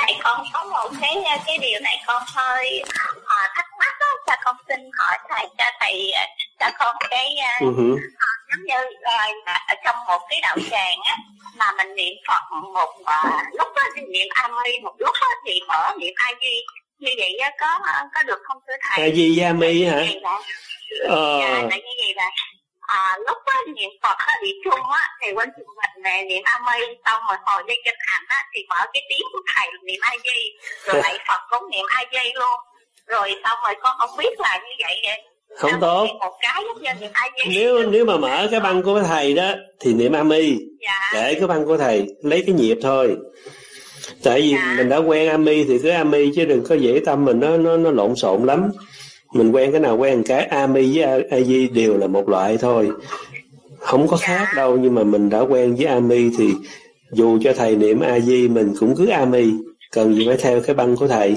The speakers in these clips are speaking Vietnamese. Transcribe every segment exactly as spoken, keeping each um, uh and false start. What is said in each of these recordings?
thầy con có một cái cái điều này con hơi uh, thắc mắc đó, cho con xin hỏi thầy cho thầy cho con cái uh, uh-huh. uh, giống như uh, ở trong một cái đạo tràng á mà mình niệm Phật một uh, lúc đó thì niệm A Mi, một lúc đó thì mở niệm A Di, như vậy á có có được không thưa thầy? A Di A Mi hả? Ờ. Dạ, là như vậy là à, lúc đó niệm Phật á, niệm chung á thì quên mình này, niệm A Mi xong rồi hồi dây kinh hành á thì mở cái tiếng của thầy niệm A Di, rồi lại Phật cũng niệm A Di luôn, rồi xong rồi con không biết là như vậy vậy. Không à, tốt. Một cái niệm A Di. Nếu nếu mà mở cái băng của thầy đó thì niệm A Mi. Dạ. Để cái băng của thầy lấy cái nhịp thôi. Tại vì dạ. mình đã quen A Mi thì cứ A Mi chứ đừng có dễ tâm mình nó nó nó lộn xộn lắm. Mình quen cái nào quen cái, A Mi với A Di đều là một loại thôi, không có khác đâu. Nhưng mà mình đã quen với A Mi thì dù cho thầy niệm A Di mình cũng cứ A Mi, cần gì phải theo cái băng của thầy.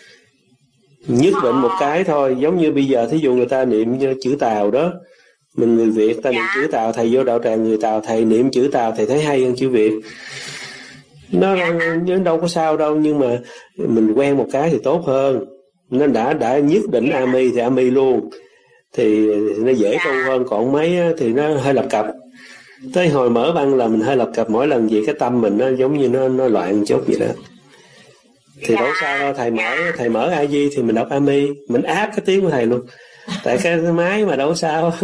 Nhất định một cái thôi. Giống như bây giờ thí dụ người ta niệm chữ Tàu đó, mình người Việt ta niệm chữ Tàu, thầy vô đạo tràng người Tàu thầy niệm chữ Tàu thầy thấy hay hơn chữ Việt. Nó đâu có sao đâu, nhưng mà mình quen một cái thì tốt hơn. Nó đã đã nhất định A Mi thì A Mi luôn, thì nó dễ tu hơn. Còn mấy thì nó hơi lập cập. Tới hồi mở băng là mình hơi lập cập mỗi lần vậy, cái tâm mình nó giống như nó nó loạn một chút vậy đó. Thì đâu sao đâu, thầy mở thầy mở A Di thì mình đọc A Mi, mình áp cái tiếng của thầy luôn. Tại cái máy mà đâu sao.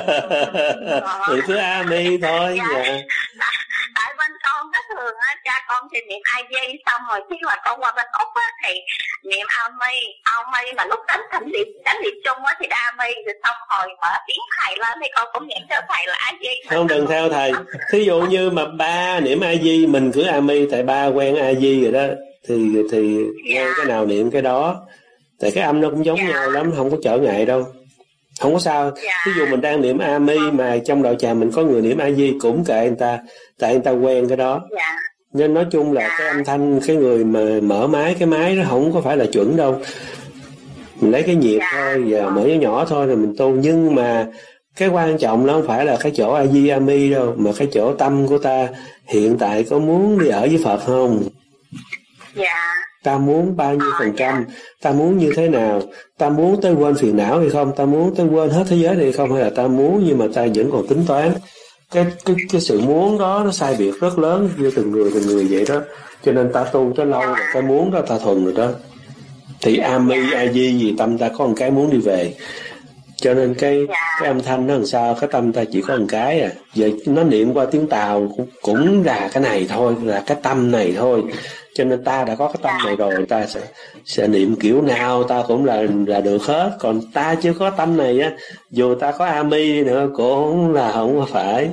Mình cứ A Mi thôi. Dạ. Tại bên con nó thường á, cha con thì niệm A Di, xong rồi khi mà con qua bên Úc á thì niệm A Mi, A Mi mà lúc đánh thành niệm đánh niệm chung á thì A Mi, rồi xong rồi mở tiếng thầy lên thì con cũng niệm theo thầy là A Di. Không, đừng theo thầy. Thí dụ như mà ba niệm A Di mình cứ A Mi, tại ba quen A Di rồi đó, thì thì dạ. quen cái nào niệm cái đó. Tại cái âm nó cũng giống dạ. nhau lắm, không có trở ngại đâu. Không có sao. Dạ. Ví dụ mình đang niệm A Mi mà trong đạo tràng mình có người niệm A Di cũng kệ người ta, tại người ta quen cái đó. Dạ. Nên nói chung là dạ. cái âm thanh, cái người mà mở máy, cái máy nó không có phải là chuẩn đâu. Mình lấy cái nhịp dạ. thôi và mở nhỏ nhỏ thôi rồi mình tu. Nhưng mà cái quan trọng nó không phải là cái chỗ A Di A Mi đâu, mà cái chỗ tâm của ta hiện tại có muốn đi ở với Phật không? Dạ. Ta muốn bao nhiêu phần trăm, ta muốn như thế nào, ta muốn tới quên phiền não hay không, ta muốn tới quên hết thế giới này hay không, hay là ta muốn nhưng mà ta vẫn còn tính toán. Cái cái cái sự muốn đó nó sai biệt rất lớn như từng người từng người vậy đó. Cho nên ta tu tới lâu rồi cái muốn đó ta thuần rồi đó. Thì A Mi A Di gì tâm ta có một cái muốn đi về. Cho nên cái cái âm thanh nó làm sao, cái tâm ta chỉ có một cái à. Giờ nó niệm qua tiếng Tàu cũng, cũng là cái này thôi, là cái tâm này thôi. Cho nên ta đã có cái tâm này rồi, ta sẽ sẽ niệm kiểu nào ta cũng là là được hết. Còn ta chưa có tâm này á, dù ta có A Mi nữa cũng là không phải.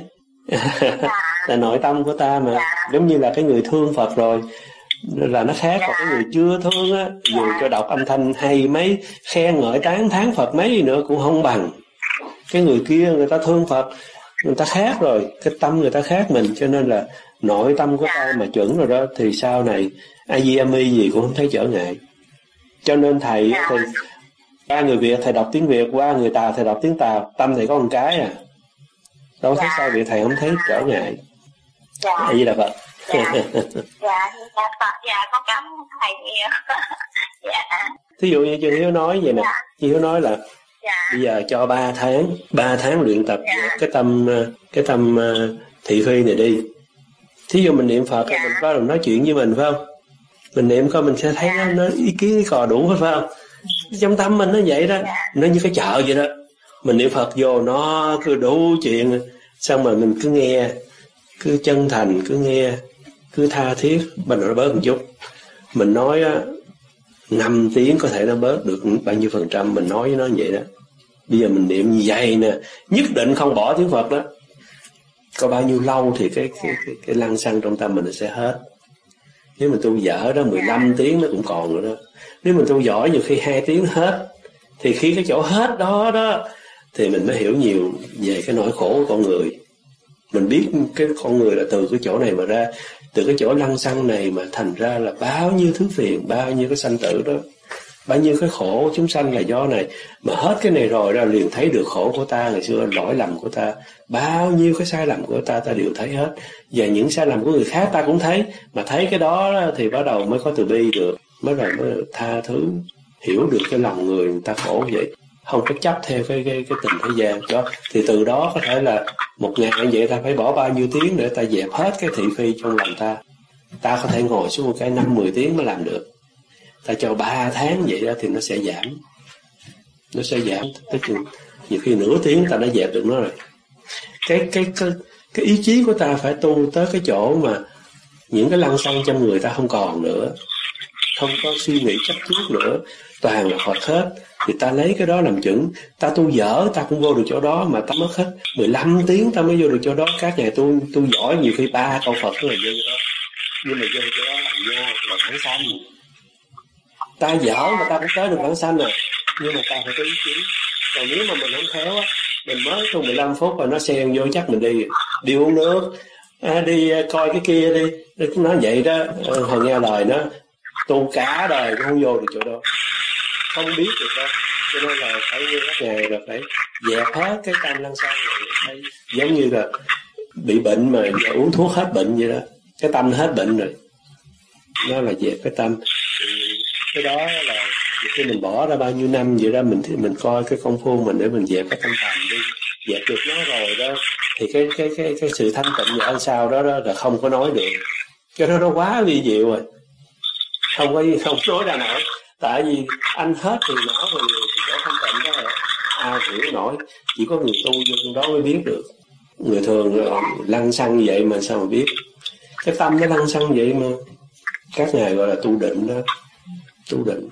Là nội tâm của ta mà, giống như là cái người thương Phật rồi là nó khác. Còn cái người chưa thương á, dù cho đọc âm thanh hay mấy, khen ngợi tán thán Phật mấy gì nữa cũng không bằng. Cái người kia người ta thương Phật, người ta khác rồi, cái tâm người ta khác mình. Cho nên là nội tâm của ta mà chuẩn rồi đó thì sau này A Di A Mi gì cũng không thấy trở ngại. Cho nên thầy thì ba người Việt thầy đọc tiếng Việt, qua người Tàu thầy đọc tiếng Tàu, tâm thầy có một cái à, đâu thấy sao việc thầy không thấy trở ngại. A Di Đà Phật. Dạ, dạ, dạ Phật, dạ con cảm ơn thầy nhiều. Dạ. Thí dụ như chị Hiếu nói vậy nè, chị Hiếu nói là dạ. bây giờ cho ba tháng, ba tháng luyện tập dạ. cái tâm cái tâm thị phi này đi. Thí dụ mình niệm Phật, dạ. mình có đồng nói chuyện với mình phải không? Mình niệm coi mình sẽ thấy dạ. nó, nó ý kiến ý cò đủ hết phải không? Trong tâm mình nó vậy đó, dạ. nó như cái chợ vậy đó. Mình niệm Phật vô nó cứ đủ chuyện, xong rồi mình cứ nghe, cứ chân thành, cứ nghe, cứ tha thiết, mình nó bớt một chút. Mình nói á, năm tiếng có thể nó bớt được bao nhiêu phần trăm, mình nói với nó như vậy đó. Bây giờ mình niệm như vậy nè, nhất định không bỏ tiếng Phật đó. Có bao nhiêu lâu thì cái cái cái, cái lăng xăng trong tâm mình nó sẽ hết. Nếu mình tu dở đó mười lăm tiếng nó cũng còn nữa đó. Nếu mình tu giỏi nhiều khi hai tiếng hết, thì khi cái chỗ hết đó đó thì mình mới hiểu nhiều về cái nỗi khổ của con người. Mình biết cái con người là từ cái chỗ này mà ra, từ cái chỗ lăng xăng này mà thành ra là bao nhiêu thứ phiền, bao nhiêu cái sanh tử đó. bao nhiêu cái khổ chúng sanh là do này, mà hết cái này rồi ra liền thấy được khổ của ta ngày xưa, lỗi lầm của ta, bao nhiêu cái sai lầm của ta ta đều thấy hết, và những sai lầm của người khác ta cũng thấy, mà thấy cái đó thì bắt đầu mới có từ bi được, mới rồi mới tha thứ, hiểu được cái lòng người người ta khổ vậy, không có chấp theo cái cái cái tình thế gian đó. Thì từ đó có thể là một ngày như vậy ta phải bỏ bao nhiêu tiếng để ta dẹp hết cái thị phi trong lòng ta. Ta có thể ngồi xuống một cái năm mười tiếng mới làm được. Ta cho ba tháng vậy đó thì nó sẽ giảm, nó sẽ giảm tới chừng nhiều khi nửa tiếng ta đã dẹp được nó rồi. Cái cái cái cái ý chí của ta phải tu tới cái chỗ mà những cái lăng xăng trong người ta không còn nữa, không có suy nghĩ chấp trước nữa, toàn là Phật hết. Thì ta lấy cái đó làm chuẩn. Ta tu dở ta cũng vô được chỗ đó, mà ta mất hết mười lăm tiếng ta mới vô được chỗ đó. Các nhà tu tu giỏi nhiều khi ba câu Phật là vô đó, nhưng mà vô chỗ đó là nhau là vãng sanh. Ta dở mà ta cũng tới được vãng sanh rồi, nhưng mà ta phải có ý chí. Còn nếu mà mình không khéo á, mình mới tu mười lăm phút rồi nó xen vô chắc mình đi đi uống nước, à, đi coi cái kia đi, nó vậy đó. Hồi nghe lời nó tu cả đời cũng không vô được chỗ đó, không biết được đâu. Cho nên là phải như các ngày là phải dẹp hết cái tâm lăng xăng này. Phải giống như là bị bệnh mà uống thuốc hết bệnh vậy đó, cái tâm hết bệnh rồi, nó là dẹp cái tâm. Cái đó là khi mình bỏ ra bao nhiêu năm vậy đó, mình mình coi cái công phu mình để mình dẹp cái tâm thành đi, dẹp được nó rồi đó thì cái cái cái cái sự thanh tịnh và ân sau đó, đó là không có nói được. Cái đó nó quá vi diệu rồi, không có không nói ra nổi. Tại vì anh hết thì não rồi cái chỗ thanh tịnh đó là ai hiểu nổi, chỉ có người tu vô trong đó mới biết được. Người thường lăng xăng như vậy mà sao mà biết. Cái tâm nó lăng xăng vậy mà các ngài gọi là tu định đó, tu định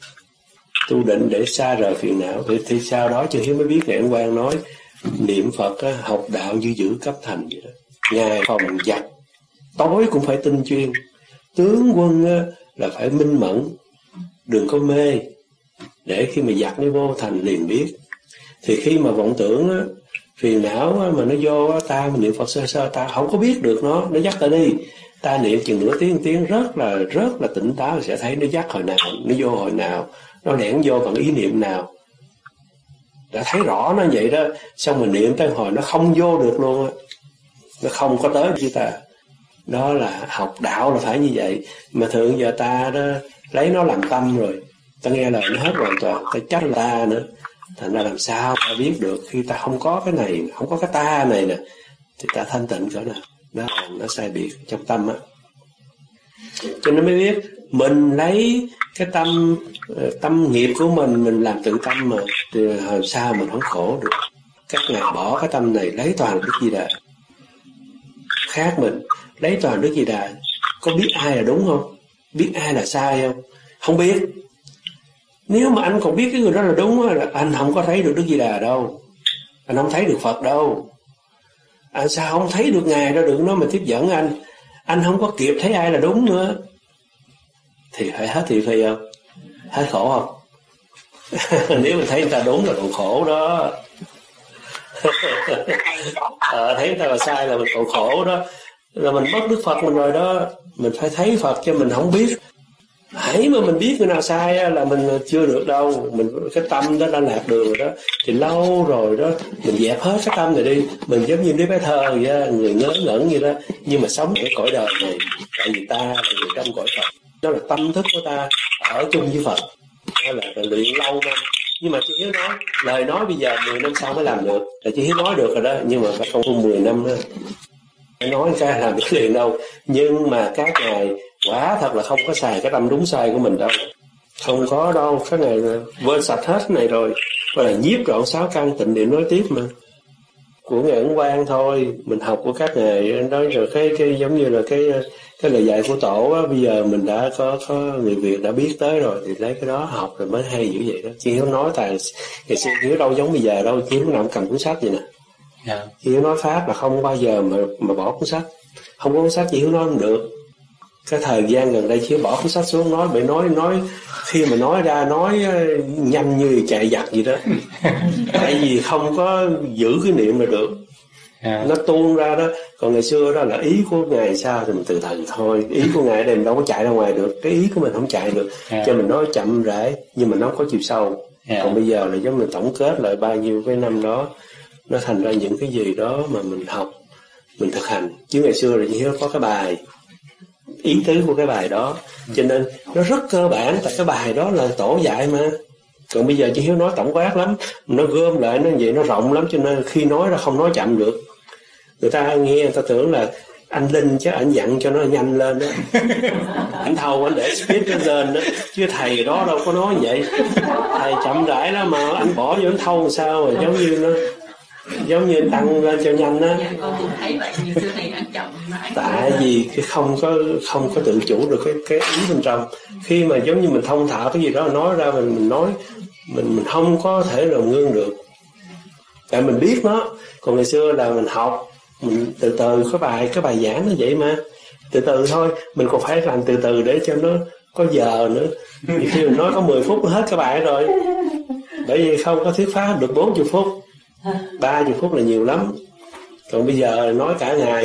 tu định để xa rời phiền não. Thì, thì sau đó Chư Hiếu mới biết. Ngài Ấn Quang nói niệm Phật á, học đạo như giữ cấp thành vậy đó. Ngài phòng giặc tối cũng phải tinh chuyên, tướng quân á, là phải minh mẫn, đừng có mê, để khi mà giặc nó vô thành liền biết. Thì khi mà vọng tưởng á, phiền não á, mà nó vô á, ta mà niệm Phật sơ sơ ta không có biết được nó, nó dắt ta đi. Ta niệm chừng nửa tiếng tiếng rất là rất là tỉnh táo, sẽ thấy nó dắt hồi nào, nó vô hồi nào, nó lẻn vô bằng ý niệm nào, đã thấy rõ nó vậy đó. Xong mình niệm tới hồi nó không vô được luôn á, nó không có tới với ta. Đó là học đạo là phải như vậy. Mà thường giờ ta đó lấy nó làm tâm rồi, ta nghe lời nó hết hoàn toàn, ta trách ta nữa. Thành ra làm sao ta biết được khi ta không có cái này, không có cái ta này nè, thì ta thanh tịnh cỡ nào. Đó là nó sai biệt trong tâm á. Cho nên mới biết mình lấy cái tâm tâm nghiệp của mình mình làm tự tâm mà, thì làm sao mình không khổ được. Các ngài bỏ cái tâm này lấy toàn Đức Di Đà. Khác mình lấy toàn Đức Di Đà, có biết ai là đúng không, biết ai là sai không? Không biết. Nếu mà anh còn biết cái người đó là đúng là anh không có thấy được Đức Di Đà đâu, anh không thấy được Phật đâu. Anh sao không thấy được Ngài đâu được nó mà tiếp dẫn anh. Anh không có kịp thấy ai là đúng nữa. Thì phải hết thị phi không? Hết khổ không? Nếu mà thấy người ta đúng là còn khổ đó. à, thấy người ta là sai là mình còn khổ đó. Là mình mất Đức Phật mình rồi đó. Mình phải thấy Phật cho mình không biết. Hãy mà mình biết người nào sai là mình chưa được đâu. Mình cái tâm đó đã lạc đường rồi đó. Thì lâu rồi đó, mình dẹp hết cái tâm này đi. Mình giống như đứa bé thơ vậy đó, người ngớ ngẩn vậy đó. Nhưng mà sống cái cõi đời này, tại vì ta là người trong cõi Phật. Đó là tâm thức của ta ở chung với Phật. Đó là luyện lâu năm. Nhưng mà Chư Hiếu nói, lời nói bây giờ mười năm sau mới làm được. Là Chư Hiếu nói được rồi đó, nhưng mà phải không có mười năm nữa. Nói cái làm được liền đâu. Nhưng mà các ngài quả thật là không có xài cái tâm đúng sai của mình đâu. Không có đâu. Các ngài quên sạch hết cái này rồi. Gọi là nhiếp trọn sáu căn tịnh niệm nói tiếp mà. Của Ngài Ấn Quang thôi. Mình học của các ngài đó rồi cái, cái giống như là cái cái lời dạy của tổ á. Bây giờ mình đã có, có người Việt đã biết tới rồi thì lấy cái đó học rồi mới hay dữ vậy đó. Chứ Hiếu nói tài ngày xưa Hiếu đâu giống bây giờ đâu. Chứ Hiếu nằm cầm cuốn sách vậy nè. Yeah. Hiếu nói Pháp là không bao giờ mà, mà bỏ cuốn sách. Không có cuốn sách Hiếu nói không được. Cái thời gian gần đây Hiếu bỏ cuốn sách xuống nói, bị nói nói khi mà nói ra nói nhanh như chạy giặc vậy đó. Tại vì không có giữ cái niệm là được. yeah. Nó tuôn ra đó. Còn ngày xưa đó là ý của Ngài sao thì mình từ từ thôi. Ý của Ngài đây mình đâu có chạy ra ngoài được, cái ý của mình không chạy được, yeah. Cho mình nói chậm rãi nhưng mà nó có chiều sâu, yeah. Còn bây giờ là giống mình tổng kết lại bao nhiêu cái năm đó, nó thành ra những cái gì đó mà mình học, mình thực hành. Chứ ngày xưa là chỉ có cái bài, ý tứ của cái bài đó, cho nên nó rất cơ bản, tại cái bài đó là tổ dạy mà. Còn bây giờ chị Hiếu nói tổng quát lắm, nó gom lại nó vậy, nó rộng lắm, cho nên khi nói ra không nói chậm được. Người ta nghe người ta tưởng là anh Linh chứ ảnh dặn cho nó nhanh lên đó. Ảnh thâu ảnh để speed nó lên đó, chứ thầy đó đâu có nói vậy. Thầy chậm rãi đó mà anh bỏ vô ảnh thâu làm sao mà giống như nó giống như tăng lên cho nhanh á. Tại vì cái không có không có tự chủ được cái cái ý bên trong. Khi mà giống như mình thông thạo cái gì đó nói ra mình mình nói mình mình không có thể nào ngưng được. Tại mình biết nó. Còn ngày xưa là mình học, mình từ từ cái bài cái bài giảng nó vậy mà. Từ từ thôi, mình còn phải làm từ từ để cho nó có giờ nữa. Vì khi mình nói có mười phút nó hết cái bài rồi. Bởi vì không có thuyết pháp được bốn mươi phút. ba mươi phút là nhiều lắm. Còn bây giờ nói cả ngày.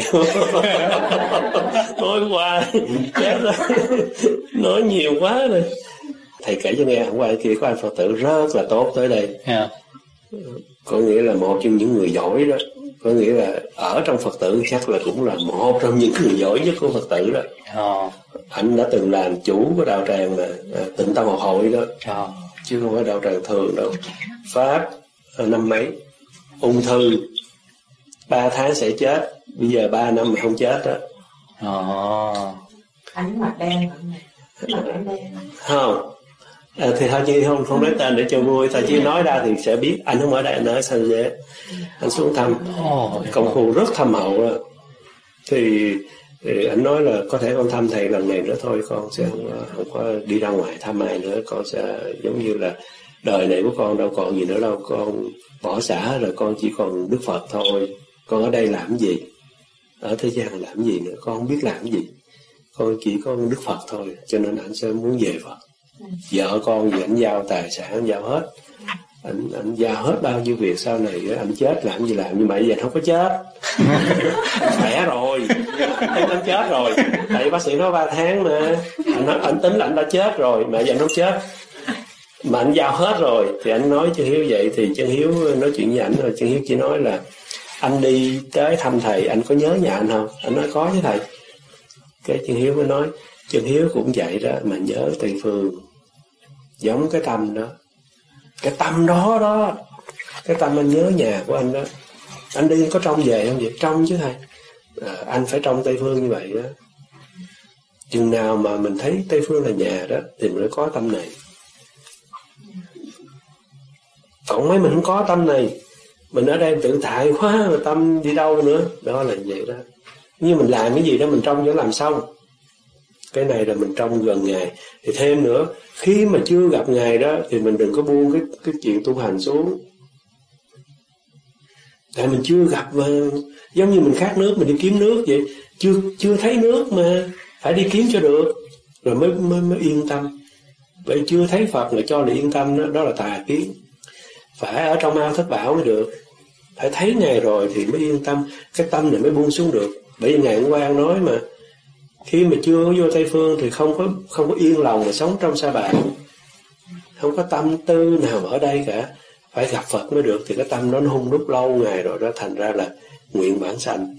Nói qua chết rồi. Nói nhiều quá rồi. Thầy kể cho nghe, hôm qua kia có anh Phật tử rất là tốt tới đây, yeah. Có nghĩa là một trong những người giỏi đó. Có nghĩa là ở trong Phật tử chắc là cũng là một trong những người giỏi nhất của Phật tử đó, yeah. Anh đã từng làm chủ của đạo tràng là Tịnh Tâm Học Hội đó, yeah. Chứ không phải đạo tràng thường đâu. Pháp năm mấy, ung thư ba tháng sẽ chết, bây giờ ba năm mà không chết đó. Oh. Anh mặt đen không à, thì thôi chứ không không nói tên để cho vui, tại chứ nói ra thì sẽ biết. Anh không ở đây, anh ở San Jose, anh xuống thăm, oh, công phu rất thâm hậu đó. Thì, thì anh nói là có thể con thăm thầy lần này nữa thôi, con sẽ không, không có đi ra ngoài thăm ai nữa, con sẽ giống như là đời này của con đâu còn gì nữa đâu, con bỏ xả rồi, con chỉ còn Đức Phật thôi. Con ở đây làm gì, ở thế gian làm gì nữa, con không biết làm gì, con chỉ có Đức Phật thôi. Cho nên anh sẽ muốn về Phật. Vợ con vì anh giao tài sản, anh giao hết, anh anh giao hết bao nhiêu việc sau này anh chết làm gì làm, nhưng mà bây giờ anh không có chết. Khỏe rồi, anh anh chết rồi, tại bác sĩ nói ba tháng mà anh, nói, anh tính là anh đã chết rồi mà giờ anh không chết, mà anh giao hết rồi. Thì anh nói cho Hiếu vậy, thì Chân Hiếu nói chuyện với ảnh rồi, Chân Hiếu chỉ nói là anh đi tới thăm thầy, anh có nhớ nhà anh không? Anh nói có với thầy. Cái Chân Hiếu mới nói Chân Hiếu cũng vậy đó, mà nhớ Tây Phương giống cái tâm đó, cái tâm đó đó, cái tâm anh nhớ nhà của anh đó. Anh đi có trông về không vậy? Trông chứ thầy. À, anh phải trông Tây Phương như vậy đó. Chừng nào mà mình thấy Tây Phương là nhà đó thì mình mới có tâm này. Còn mấy mình không có tâm này, mình ở đây tự tại quá mà tâm đi đâu nữa. Đó là vậy đó. Như mình làm cái gì đó mình trông cho làm xong. Cái này là mình trông gần Ngài. Thì thêm nữa, khi mà chưa gặp Ngài đó thì mình đừng có buông cái, cái chuyện tu hành xuống. Tại mình chưa gặp mà, giống như mình khát nước mình đi kiếm nước vậy, chưa chưa thấy nước mà phải đi kiếm cho được rồi mới mới, mới yên tâm. Vậy chưa thấy Phật là cho là yên tâm đó, đó là tà kiến. Phải ở trong ao thất bảo mới được. Phải thấy Ngài rồi thì mới yên tâm, cái tâm này mới buông xuống được. Bởi vì Ngài Ấn Quang nói mà, khi mà chưa có vô Tây Phương thì không có không có yên lòng mà sống trong sa bạc, không có tâm tư nào ở đây cả. Phải gặp Phật mới được, thì cái tâm đó nó hung đúc lâu ngày rồi đó, thành ra là nguyện bản sanh,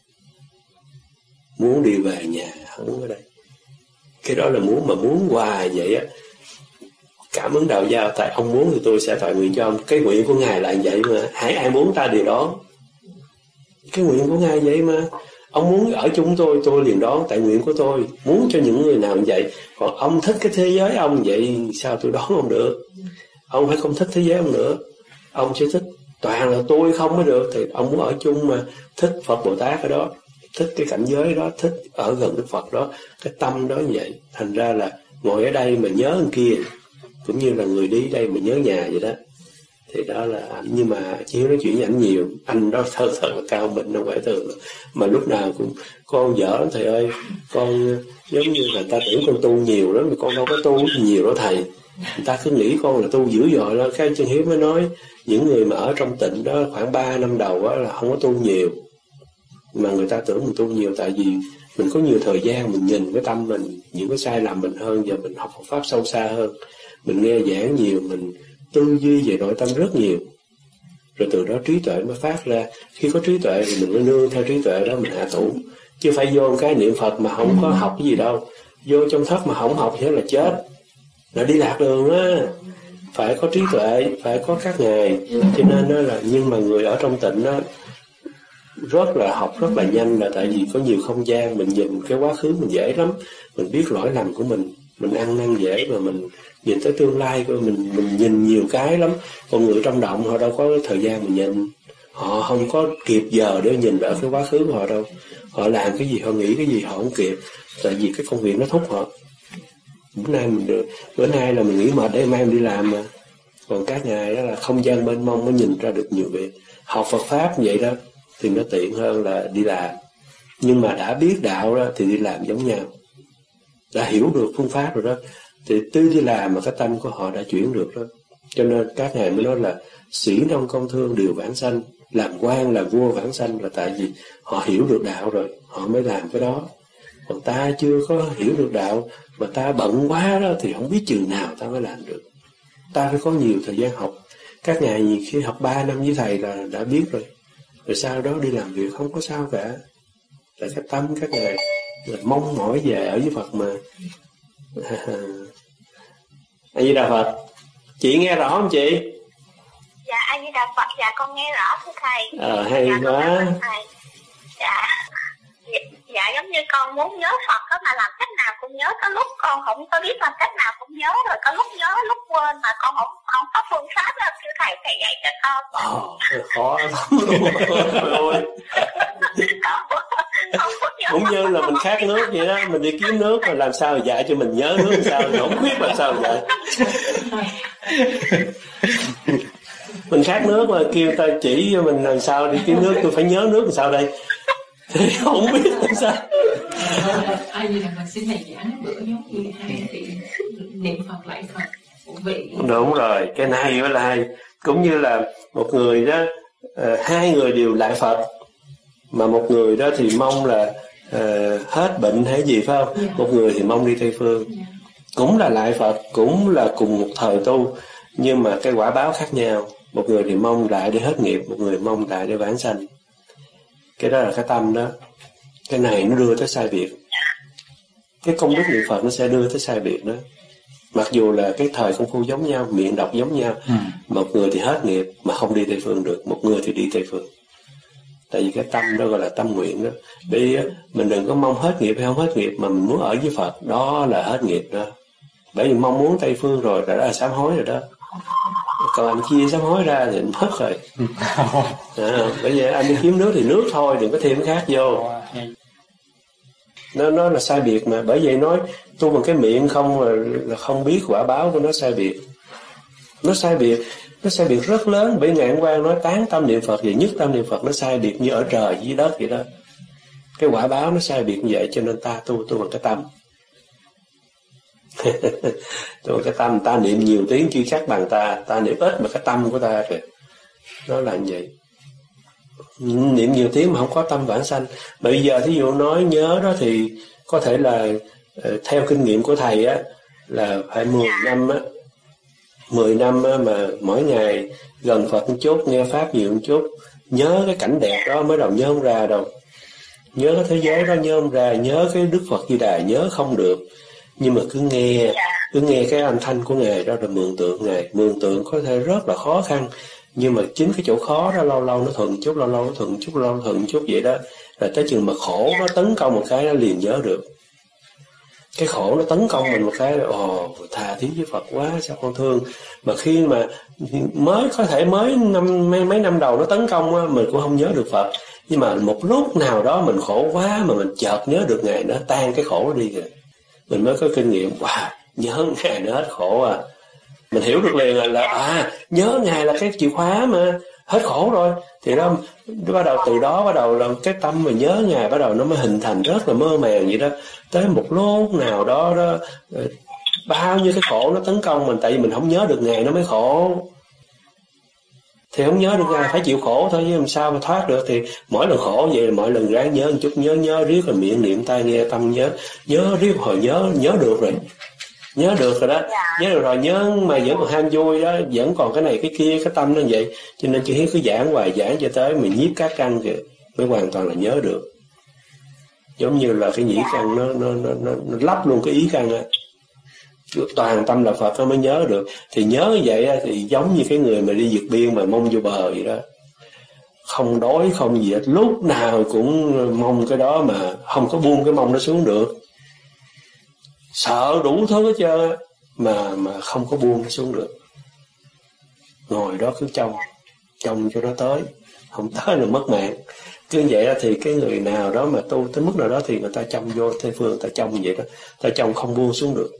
muốn đi về nhà không ở đây. Cái đó là muốn, mà muốn hoài vậy á. Cảm ứng đạo giao, tại ông muốn thì tôi sẽ toại nguyện cho ông. Cái nguyện của Ngài là vậy mà, hãy ai muốn ta điều đó. Cái nguyện của Ngài vậy mà. Ông muốn ở chung tôi, tôi liền đón, tại nguyện của tôi. Muốn cho những người nào vậy. Còn ông thích cái thế giới ông vậy, sao tôi đón ông được? Ông phải không thích thế giới ông nữa. Ông sẽ thích toàn là tôi không mới được. Thì ông muốn ở chung mà, thích Phật Bồ Tát ở đó, thích cái cảnh giới đó, thích ở gần Đức Phật đó. Cái tâm đó như vậy. Thành ra là ngồi ở đây mà nhớ anh kia, cũng như là người đi đây mà nhớ nhà vậy đó. Thì đó là ảnh. Nhưng mà Hiếu nói chuyện với ảnh nhiều. Anh đó thật thật là cao bệnh, không phải thường. Mà lúc nào cũng con dở lắm thầy ơi. Con giống như là ta tưởng con tu nhiều lắm, mà con đâu có tu nhiều đó thầy. Người ta cứ nghĩ con là tu dữ dội đó. Cái Chân Hiếu mới nói những người mà ở trong tịnh đó khoảng ba năm đầu đó là không có tu nhiều. mà người ta tưởng mình tu nhiều, tại vì mình có nhiều thời gian mình nhìn cái tâm mình, những cái sai lầm mình hơn, và mình học Phật pháp sâu xa hơn, mình nghe giảng nhiều, mình tư duy về nội tâm rất nhiều, rồi từ đó trí tuệ mới phát ra. Khi có trí tuệ thì mình mới nương theo trí tuệ đó mình hạ thủ, chứ phải vô cái niệm Phật mà không có học cái gì đâu, vô trong thất mà không học thế là chết, là đi lạc đường á. Phải có trí tuệ, phải có các ngài, cho nên đó là, nhưng mà người ở trong tịnh đó rất là học rất là nhanh, là tại vì có nhiều không gian, mình nhìn cái quá khứ mình dễ lắm, mình biết lỗi lầm của mình, mình ăn năn dễ, mà mình nhìn tới tương lai của mình, mình nhìn nhiều cái lắm. Còn người trong động họ đâu có thời gian mình nhìn, họ không có kịp giờ để nhìn ở cái quá khứ của họ đâu, họ làm cái gì, họ nghĩ cái gì họ không kịp, tại vì cái công việc nó thúc họ. Bữa nay mình được, bữa nay là mình nghĩ mệt để mai mình đi làm mà. Còn các ngài đó là không gian mênh mông mới nhìn ra được nhiều việc. Học Phật pháp vậy đó thì nó tiện hơn là đi làm. Nhưng mà đã biết đạo đó thì đi làm giống nhau, đã hiểu được phương pháp rồi đó, thì tư đi làm mà cái tâm của họ đã chuyển được đó. Cho nên các ngài mới nói là sĩ nông công thương đều vãng sanh, làm quan làm vua vãng sanh, là tại vì họ hiểu được đạo rồi họ mới làm cái đó. Còn ta chưa có hiểu được đạo mà ta bận quá đó thì không biết chừng nào ta mới làm được. Ta phải có nhiều thời gian học. Các ngài khi học ba năm với thầy là đã biết rồi, rồi sau đó đi làm việc không có sao cả. Tại cái tâm các ngài là mong mỏi về ở với Phật mà. A Di Đà Phật. Chị nghe rõ không chị? Dạ A Di Đà Phật, dạ con nghe rõ thưa thầy. Ờ hay dạ, quá. Dạ. dạ dạ giống như con muốn nhớ Phật đó, mà làm cách nào cũng nhớ, có lúc con không có biết làm cách nào cũng nhớ, rồi có lúc nhớ lúc quên, mà con không không có phương pháp đâu, kêu thầy thầy dạy cho con. Ồ, khó lắm luôn. Cũng như là mình khát nước vậy đó, mình đi kiếm nước mà làm sao dạy cho mình nhớ nước, sao mình không biết làm sao dạy. Mình khát nước mà kêu ta chỉ cho mình làm sao đi kiếm nước, tôi phải nhớ nước làm sao đây, thì không biết làm sao. Ai như là mình xin thầy giảng bữa giống như hai vị niệm Phật lại Phật một vị. Đúng rồi, cái này mới là hay. Cũng như là một người đó, uh, hai người đều lại Phật, mà một người đó thì mong là uh, hết bệnh hay gì phải không? Yeah. Một người thì mong đi Tây Phương. Yeah. Cũng là lại Phật, cũng là cùng một thời tu, nhưng mà cái quả báo khác nhau. Một người thì mong lại để hết nghiệp, một người mong lại để vãng sanh. Cái đó là cái tâm đó. Cái này nó đưa tới sai biệt. Cái công đức niệm Phật nó sẽ đưa tới sai biệt đó. Mặc dù là cái thời công phu giống nhau, miệng đọc giống nhau, ừ. Một người thì hết nghiệp mà không đi Tây Phương được, một người thì đi Tây Phương. Tại vì cái tâm đó gọi là tâm nguyện đó. Bởi vì mình đừng có mong hết nghiệp hay không hết nghiệp, mà mình muốn ở với Phật, đó là hết nghiệp đó. Bởi vì mong muốn Tây Phương rồi, đó là sám hối rồi đó. Còn anh chia sám hối ra thì mất rồi. À, bây giờ anh đi kiếm nước thì nước thôi, đừng có thêm cái khác vô. Nó, nó là sai biệt mà. Bởi vậy nói tu bằng cái miệng không là, là không biết quả báo của nó sai biệt. Nó sai biệt, nó sai biệt rất lớn. Bởi Ngài Ấn Quang nói tán tâm niệm Phật và nhất tâm niệm Phật nó sai biệt như ở trời dưới đất vậy đó. Cái quả báo nó sai biệt như vậy, cho nên ta tu tu bằng cái tâm. Rồi cái tâm ta niệm nhiều tiếng chưa chắc bằng ta, ta niệm ít mà cái tâm của ta kìa. Nó là như vậy. Niệm nhiều tiếng mà không có tâm vãng sanh. Bây giờ thí dụ nói nhớ đó thì có thể là theo kinh nghiệm của thầy á là phải mười năm á, mười năm á, mà mỗi ngày gần Phật một chút, nghe pháp nhiều một chút, nhớ cái cảnh đẹp đó mới đầu nhớ không ra đâu. Nhớ cái thế giới đó nhớ không ra, nhớ cái Đức Phật Di Đà nhớ không được. Nhưng mà cứ nghe, cứ nghe cái âm thanh của Ngài đó rồi mường tượng Ngài. Mường tượng có thể rất là khó khăn, nhưng mà chính cái chỗ khó đó lâu lâu nó thuận chút, lâu lâu nó thuận chút, lâu lâu thuận chút vậy đó. Rồi tới chừng mà khổ nó tấn công một cái nó liền nhớ được. Cái khổ nó tấn công mình một cái, ồ, thà thiết với Phật quá, sao con thương. Mà khi mà mới có thể mới năm, mấy, mấy năm đầu nó tấn công á, mình cũng không nhớ được Phật. Nhưng mà một lúc nào đó mình khổ quá mà mình chợt nhớ được Ngài, nó tan cái khổ đi rồi. Mình mới có kinh nghiệm, wow, nhớ Ngài nó hết khổ à. Mình hiểu được liền là, là à, nhớ Ngài là cái chìa khóa mà, hết khổ rồi. Thì đó, bắt đầu từ đó bắt đầu là cái tâm mà nhớ Ngài bắt đầu nó mới hình thành rất là mơ màng vậy đó. Tới một lúc nào đó, đó bao nhiêu cái khổ nó tấn công mình, tại vì mình không nhớ được Ngài nó mới khổ. thì không nhớ được ai, phải chịu khổ thôi chứ làm sao mà thoát được. Thì mỗi lần khổ vậy là mỗi lần ráng nhớ một chút, nhớ nhớ riết là miệng niệm tai nghe tâm nhớ, nhớ riết hồi nhớ nhớ được rồi, nhớ được rồi đó, nhớ được rồi, nhớ mà vẫn còn ham vui đó, vẫn còn cái này cái kia, cái tâm nó vậy. Cho nên chị Hiếu cứ giảng hoài, giảng cho tới mình nhiếp các căn kìa mới hoàn toàn là nhớ được. Giống như là cái nhĩ căn nó nó nó nó, nó lắp luôn cái ý căn á, toàn tâm là Phật nó mới nhớ được. Thì nhớ như vậy á, thì giống như cái người mà đi vượt biên mà mong vô bờ vậy đó, không đói không gì hết, lúc nào cũng mong cái đó mà không có buông cái mong nó xuống được, sợ đủ thứ hết trơn mà mà không có buông nó xuống được, ngồi đó cứ trông trông cho nó tới, không tới là mất mạng. Cứ vậy đó thì cái người nào đó mà tu tới mức nào đó thì người ta trông vô Tây Phương, người ta trông vậy đó, ta trông không buông xuống được,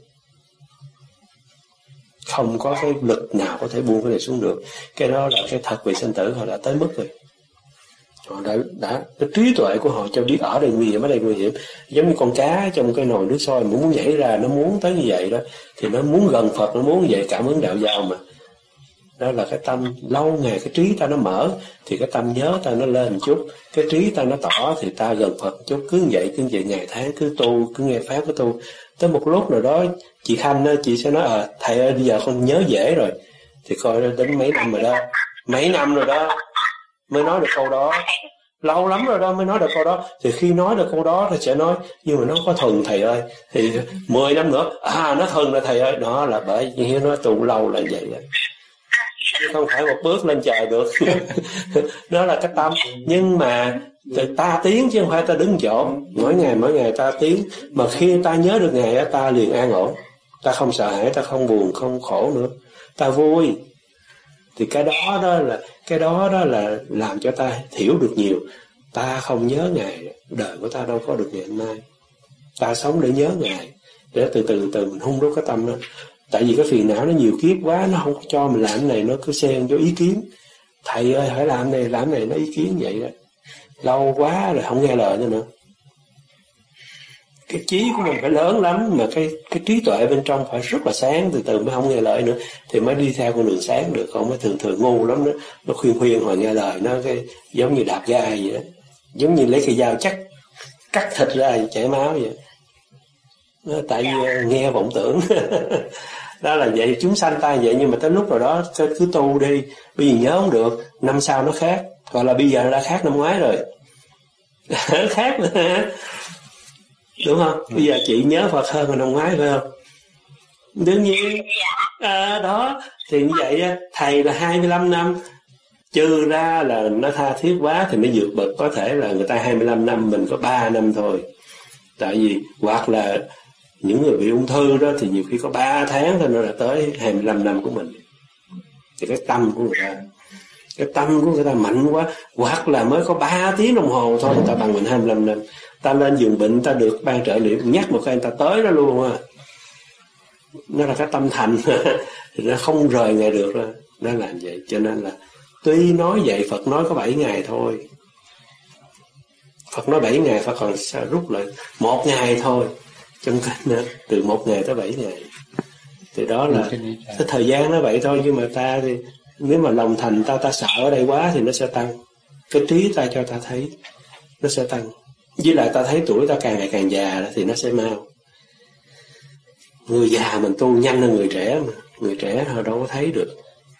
không có cái lực nào có thể buông cái này xuống được. Cái đó là cái thật về sinh tử họ đã tới mức rồi. Họ đã, đã cái trí tuệ của họ cho biết ở đây nguy hiểm, ở đây nguy hiểm. Giống như con cá trong cái nồi nước sôi, muốn nhảy ra, nó muốn tới như vậy đó, thì nó muốn gần Phật, nó muốn vậy, cảm ứng đạo giao mà. Đó là cái tâm lâu ngày cái trí ta nó mở thì cái tâm nhớ ta nó lên một chút, cái trí ta nó tỏ thì ta gần Phật một chút. Cứ vậy cứ vậy ngày tháng cứ tu, cứ nghe pháp cứ tu. Tới một lúc nào đó chị Khanh đó, chị sẽ nói à, thầy ơi bây giờ con nhớ dễ rồi. Thì coi đến mấy năm rồi đó, mấy năm rồi đó mới nói được câu đó, lâu lắm rồi đó mới nói được câu đó. Thì khi nói được câu đó thì sẽ nói nhưng mà nó có thuần thầy ơi, thì mười năm nữa à nó thuần là thầy ơi. Đó là bởi như nó tu lâu là vậy đó, không phải một bước lên trời được. Đó là cái tâm. Nhưng mà ta tiến chứ không phải ta đứng chỗ. Mỗi ngày mỗi ngày ta tiến, mà khi ta nhớ được ngày ta liền an ổn, ta không sợ hãi, ta không buồn không khổ nữa, ta vui. Thì cái đó đó là cái đó đó là làm cho ta hiểu được nhiều. Ta không nhớ ngày, đời của ta đâu có được ngày hôm nay. Ta sống để nhớ ngày, để từ từ từ mình hung đốt cái tâm đó. Tại vì cái phiền não nó nhiều kiếp quá, nó không cho mình làm cái này, nó cứ xen vô ý kiến. Thầy ơi phải làm này làm này, nó ý kiến vậy đó. Lâu quá rồi không nghe lời nữa nữa. Cái trí của mình phải lớn lắm, mà cái cái trí tuệ bên trong phải rất là sáng, từ từ mới không nghe lời nữa thì mới đi theo con đường sáng được. Không mới thường thường ngu lắm đó, nó khuyên khuyên hồi nghe lời nó cái giống như đạp gai vậy đó, giống như lấy cây dao chắc cắt thịt ra chảy máu vậy. Nó tại vì nghe vọng tưởng. Đó là vậy, chúng sanh ta vậy. Nhưng mà tới lúc rồi đó cứ tu đi, bây giờ nhớ không được, năm sau nó khác, gọi là bây giờ nó đã khác năm ngoái rồi. Khác nữa. Đúng không? Bây giờ chị nhớ Phật hơn là năm ngoái phải không? Đương nhiên. À, đó thì như vậy thầy là hai mươi lăm năm, trừ ra là nó tha thiết quá thì mới vượt bậc. Có thể là người ta hai mươi lăm năm, mình có ba năm thôi. Tại vì hoặc là những người bị ung thư đó thì nhiều khi có ba tháng thôi nó đã tới hai mươi lăm năm của mình. Thì cái tâm của người ta, cái tâm của người ta mạnh quá, hoặc là mới có ba tiếng đồng hồ thôi người ta bằng mình hai mươi lăm năm. Ta lên giường bệnh, ta được ban trợ liệu, nhắc một cái người ta tới đó luôn à. Nó là cái tâm thành. Thì nó không rời ngày được đó. Nó làm vậy. Cho nên là tuy nói vậy, Phật nói có bảy ngày thôi. Phật nói bảy ngày, Phật còn sao rút lại một ngày thôi. Trong kinh từ một ngày tới bảy ngày. Thì đó là cái thời gian nó vậy thôi. Nhưng mà ta thì nếu mà lòng thành ta ta sợ ở đây quá thì nó sẽ tăng. Cái trí ta cho ta thấy nó sẽ tăng. Với lại ta thấy tuổi ta càng ngày càng già đó, thì nó sẽ mau. Người già mình tu nhanh hơn người trẻ mà. Người trẻ họ đâu có thấy được.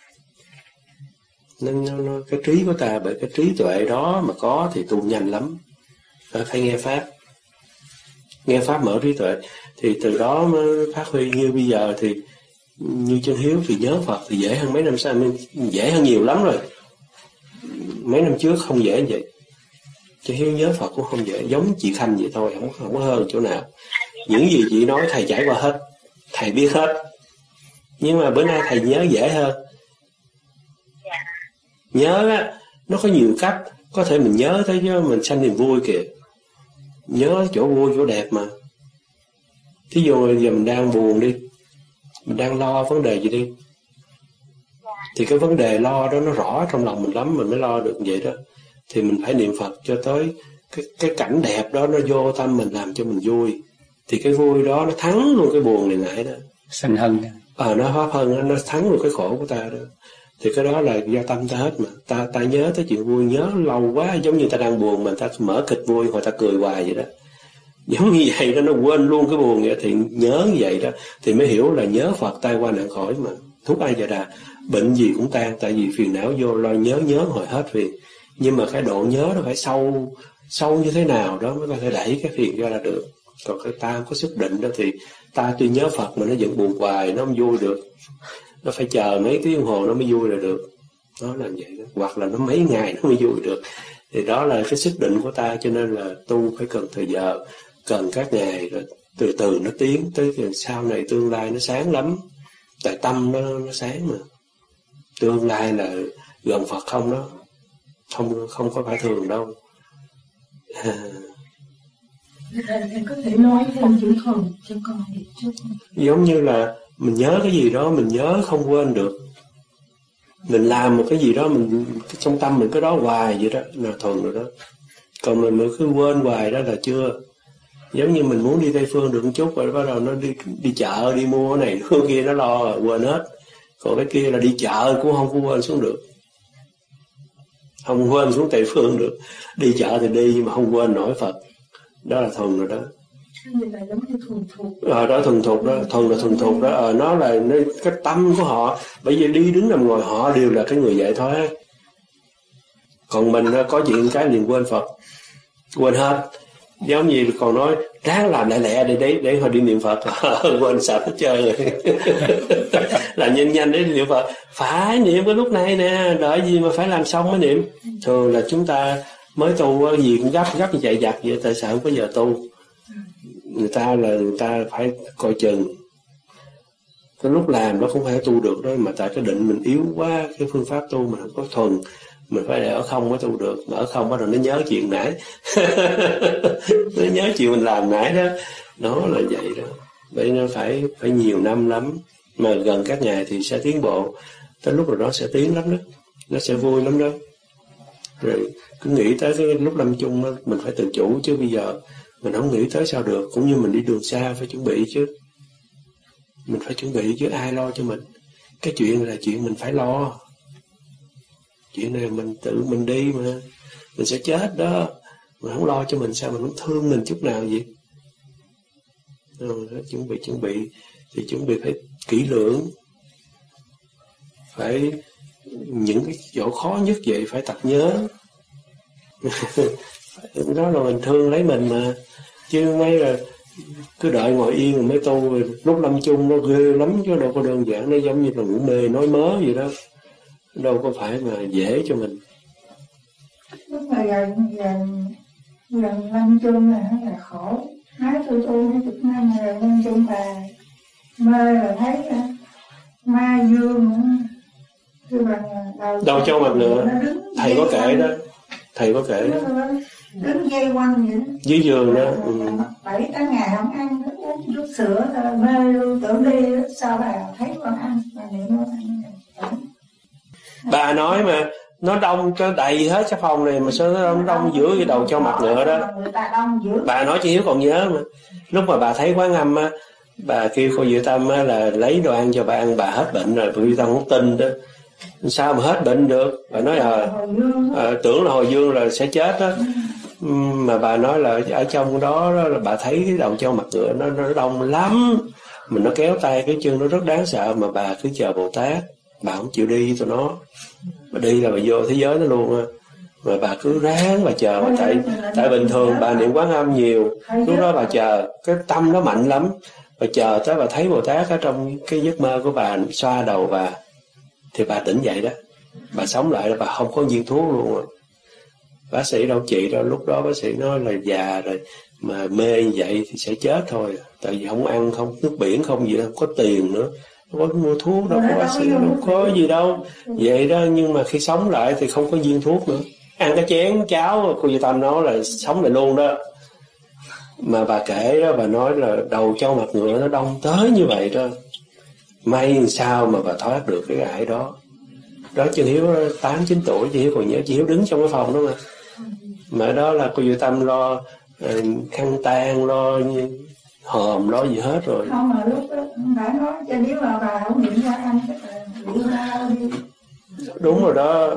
Nên nó, nó, cái trí của ta bởi cái trí tuệ đó mà có thì tu nhanh lắm. Phải nghe Pháp. Nghe Pháp mở trí tuệ thì từ đó mới phát huy. Như bây giờ thì như Chân Hiếu thì nhớ Phật thì dễ hơn mấy năm sau, dễ hơn nhiều lắm rồi. Mấy năm trước không dễ như vậy. Chân Hiếu nhớ Phật cũng không dễ, giống chị Khanh vậy thôi, không, không có hơn chỗ nào. Những gì chị nói thầy trải qua hết, thầy biết hết. Nhưng mà bữa nay thầy nhớ dễ hơn. Nhớ á, nó có nhiều cách. Có thể mình nhớ thấy chứ mình sanh niềm vui kìa. Nhớ chỗ vui, chỗ đẹp mà. Thí dụ giờ mình đang buồn đi, mình đang lo vấn đề gì đi, thì cái vấn đề lo đó nó rõ trong lòng mình lắm, mình mới lo được vậy đó. Thì mình phải niệm Phật cho tới cái, cái cảnh đẹp đó nó vô tâm mình, làm cho mình vui. Thì cái vui đó nó thắng luôn cái buồn này nãy đó. Sanh hân. Ờ, nó hóa phân, nó thắng luôn cái khổ của ta đó. Thì cái đó là do tâm ta hết mà. Ta ta nhớ tới chuyện vui, nhớ lâu quá, giống như ta đang buồn mà ta mở kịch vui hoặc ta cười hoài vậy đó. Giống như vậy đó, nó quên luôn cái buồn vậy. Thì nhớ như vậy đó thì mới hiểu là nhớ Phật tai qua nạn khỏi mà. Thuốc ai giờ đà, bệnh gì cũng tan, tại vì phiền não vô lo nhớ nhớ hồi hết phiền. Nhưng mà cái độ nhớ nó phải sâu sâu như thế nào đó mới có thể đẩy cái phiền ra là được. Còn cái ta không có sức định đó thì ta tuy nhớ Phật mà nó vẫn buồn hoài, nó không vui được. Nó phải chờ mấy tiếng đồng hồ nó mới vui là được. Đó là vậy đó. Hoặc là nó mấy ngày nó mới vui được. Thì đó là cái sức định của ta, cho nên là tu phải cần thời giờ, cần các ngày, rồi từ từ nó tiến tới sau này tương lai nó sáng lắm. Tại tâm nó, nó sáng mà. Tương lai là gần Phật không đó, không không có phải thường đâu. À. Thầy có thể nói thêm chữ thần cho con một chút. Giống như là mình nhớ cái gì đó mình nhớ không quên được. Mình làm một cái gì đó mình trong tâm mình cái đó hoài vậy đó là thuần rồi đó. Còn mình, mình cứ quên hoài đó là chưa. Giống như mình muốn đi Tây Phương được một chút rồi bắt đầu nó đi đi chợ đi mua cái này cái kia nó lo rồi, quên hết. Còn cái kia là đi chợ cũng không có quên xuống được. Không quên xuống Tây Phương được. Đi chợ thì đi nhưng mà không quên nổi Phật. Đó là thuần rồi đó. Ờ, đó thuần thục đó, thuần là thuần thục đó, ờ, nó là nó, cái tâm của họ, bởi vì đi đứng nằm ngồi họ đều là cái người giải thoát. Còn mình có chuyện cái liền quên Phật, quên hết. Giống như còn nói ráng làm lẹ lẹ để để để họ đi niệm Phật, quên sạch hết trơn rồi. Là nhanh nhanh để niệm Phật, phải niệm cái lúc này nè, đợi gì mà phải làm xong mới niệm. Thường là chúng ta mới tu gì cũng gấp gấp chạy giặt vậy, tại sao không có giờ tu? Người ta là người ta phải coi chừng. Cái lúc làm nó không phải tu được đó, mà tại cái định mình yếu quá, cái phương pháp tu mình không có thuần, mình phải để ở không mới tu được. Mà ở không bắt đầu nó nhớ chuyện nãy. Nó nhớ chuyện mình làm nãy đó. Nó là vậy đó. Vậy nó phải phải nhiều năm lắm. Mà gần các ngày thì sẽ tiến bộ. Tới lúc rồi nó sẽ tiến lắm đó. Nó sẽ vui lắm đó. Rồi cứ nghĩ tới cái lúc lâm chung đó, mình phải tự chủ, chứ bây giờ mình không nghĩ tới sao được. Cũng như mình đi đường xa phải chuẩn bị chứ. Mình phải chuẩn bị chứ ai lo cho mình. Cái chuyện là chuyện mình phải lo. Chuyện này mình tự mình đi mà. Mình sẽ chết đó. Mình không lo cho mình sao, mình không thương mình chút nào vậy. Rồi, chuẩn bị chuẩn bị thì chuẩn bị phải kỹ lưỡng. Phải những cái chỗ khó nhất vậy phải tập nhớ. Đó là mình thương lấy mình mà. Chứ mấy là cứ đợi ngồi yên rồi mới tu, lúc lâm chung nó ghê lắm chứ đâu có đơn giản. Nó giống như là ngủ mê nói mớ vậy đó, đâu có phải mà dễ cho mình. Lúc mà gần gần gần lâm chung là là khổ. Nói tôi tu hai chục năm rồi lâm chung bà mê là thấy ma dương đâu cho mặt nữa. Thầy có kể đó, thầy có kể đó. Đứng dây quanh vậy đó. Dưới giường đó. Ừ. Bảy tám ngày không ăn, uống chút sữa rồi mê luôn, tưởng đi sao bà thấy con ăn, bà niệm con ăn. Bà nói mà nó đông cho đầy hết cái phòng này mà sao nó đông, đông giữa cái đầu cho mặt ngựa đó. Bà nói cho Hiếu còn nhớ mà. Lúc mà bà thấy Quán Âm á, bà kêu cô Diệu Tâm á là lấy đồ ăn cho bà ăn, bà hết bệnh rồi. Cô Diệu Tâm không tin đó. Sao mà hết bệnh được? Bà nói à, à tưởng là hồi dương là sẽ chết đó. Mà bà nói là ở trong đó, đó là bà thấy cái đầu trâu mặt ngựa nó, nó đông lắm. Mình nó kéo tay cái chân nó rất đáng sợ. Mà bà cứ chờ Bồ Tát, bà không chịu đi tụi nó. Bà đi là bà vô thế giới nó luôn á. Mà bà cứ ráng bà chờ. Mà tại, tại bình thường bà niệm Quán Âm nhiều, lúc đó bà chờ, cái tâm nó mạnh lắm. Bà chờ tới bà thấy Bồ Tát ở trong cái giấc mơ của bà xoa đầu bà, thì bà tỉnh dậy đó. Bà sống lại là bà không có viên thuốc luôn rồi. Bác sĩ đâu trị đâu. Lúc đó bác sĩ nói là già rồi mà mê như vậy thì sẽ chết thôi. Tại vì không ăn, không nước biển, không gì đâu, không có tiền nữa, không có mua thuốc đâu, có bác sĩ đâu có gì đâu. Vậy đó, nhưng mà khi sống lại thì không có viên thuốc nữa. Ăn cái chén cháo cô Diệu Tâm nói là sống lại luôn đó. Mà bà kể đó, bà nói là đầu trâu mặt ngựa nó đông tới như vậy đó. May sao mà bà thoát được cái ải đó. Đó chị Hiếu tám chín tuổi, chị Hiếu còn nhớ, chị Hiếu đứng trong cái phòng đó mà. Mà đó là cô Diệu Tâm lo uh, khăn tang, lo hòm, lo gì hết rồi. Không, mà lúc đó bà nói cho Hiếu là bà không niệm ra ăn, chắc là niệm ra đi. đúng rồi đó.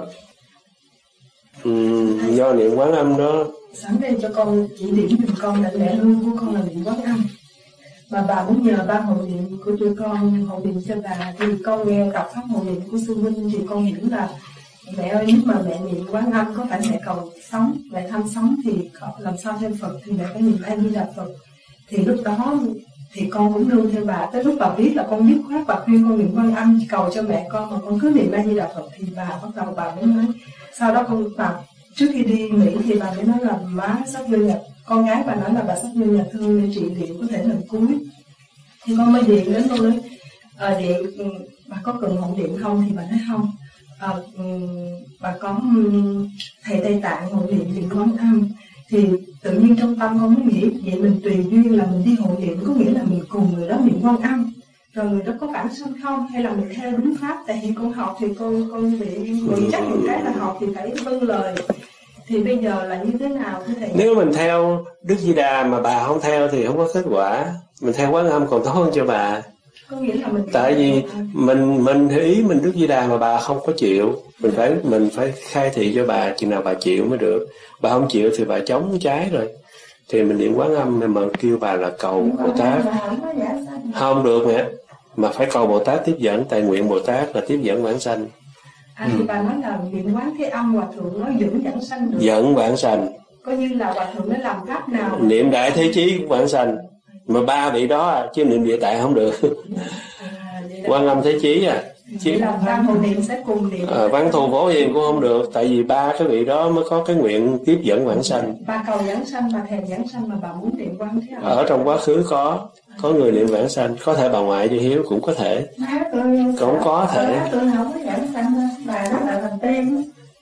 Ừ, do niệm Quán Âm đó. Sẵn đây cho con chỉ điểm giùm con là mẹ nuôi của con là niệm Quán Âm, mà bà muốn nhờ ban hộ niệm của tụi con hộ niệm cho bà. Thì con nghe đọc pháp hộ niệm của sư huynh thì con hiểu là mẹ ơi, nếu mà mẹ niệm Quán Âm có phải mẹ cầu sống, mẹ tham sống thì làm sao thêm Phật thì mẹ phải niệm A Di Đà Phật. Thì lúc đó thì con cũng nương theo bà, tới lúc bà biết là con dứt khoát bà khuyên con niệm Quán Âm cầu cho mẹ con, mà con cứ niệm A Di Đà Phật thì bà bắt đầu bà mới nói. Sau đó con bà trước khi đi Mỹ thì bà mới nói là má sắp vô nhà, con gái bà nói là bà sắp vô nhà thương để trị liệu có thể lần cuối. Thì con mới điện đến con nói à, điện bà có cần hộ niệm không, thì bà nói không. À, bà có thầy Tây Tạng hộ niệm niệm Quán Âm. Thì tự nhiên trong tâm con mới nghĩ vậy mình tùy duyên là mình đi hộ niệm, có nghĩa là mình cùng người đó niệm Quán Âm, rồi người đó có bản sanh không, hay là mình theo đúng pháp. Tại vì con học thì con con bị bị chắc một cái là học thì phải vâng lời. Thì bây giờ là như thế nào thưa thầy? Nếu mình theo Đức Di Đà mà bà không theo thì không có kết quả. Mình theo Quán Âm còn tốt hơn cho bà. Có nghĩa là mình tại vì mình mình theo ý mình Đức Di Đà mà bà không có chịu, mình phải mình phải khai thị cho bà chừng nào bà chịu mới được. Bà không chịu thì bà chống trái rồi. Thì mình niệm Quán Âm mà kêu bà là cầu Bồ Tát không được mẹ, mà phải cầu Bồ Tát tiếp dẫn, tại nguyện Bồ Tát là tiếp dẫn vãng sanh. À, thì bà nói là niệm Quán Thế Âm Hòa Thượng nói dẫn vãng sanh được. Dẫn vãng sanh. Coi như là Hòa Thượng nó làm pháp nào. Niệm Đại Thế Chí cũng vãng sanh. Mà ba vị đó chứ niệm Địa Tạng không được. À, Quan Âm Thế Chí à. Chỉ là Văn Thù niệm sẽ cùng niệm. À, Văn Thù Phổ Hiền cũng không được, tại vì ba cái vị đó mới có cái nguyện tiếp dẫn vãng sanh. Bà cầu vãng sanh, bà thèm vãng sanh mà bà muốn niệm Quán Thế Âm. Ở trong quá khứ có có người niệm vãng sanh, có thể bà ngoại cho Hiếu cũng có thể. Cũng có thể. Tôi không có vãng sanh, bà đó là thành tiên.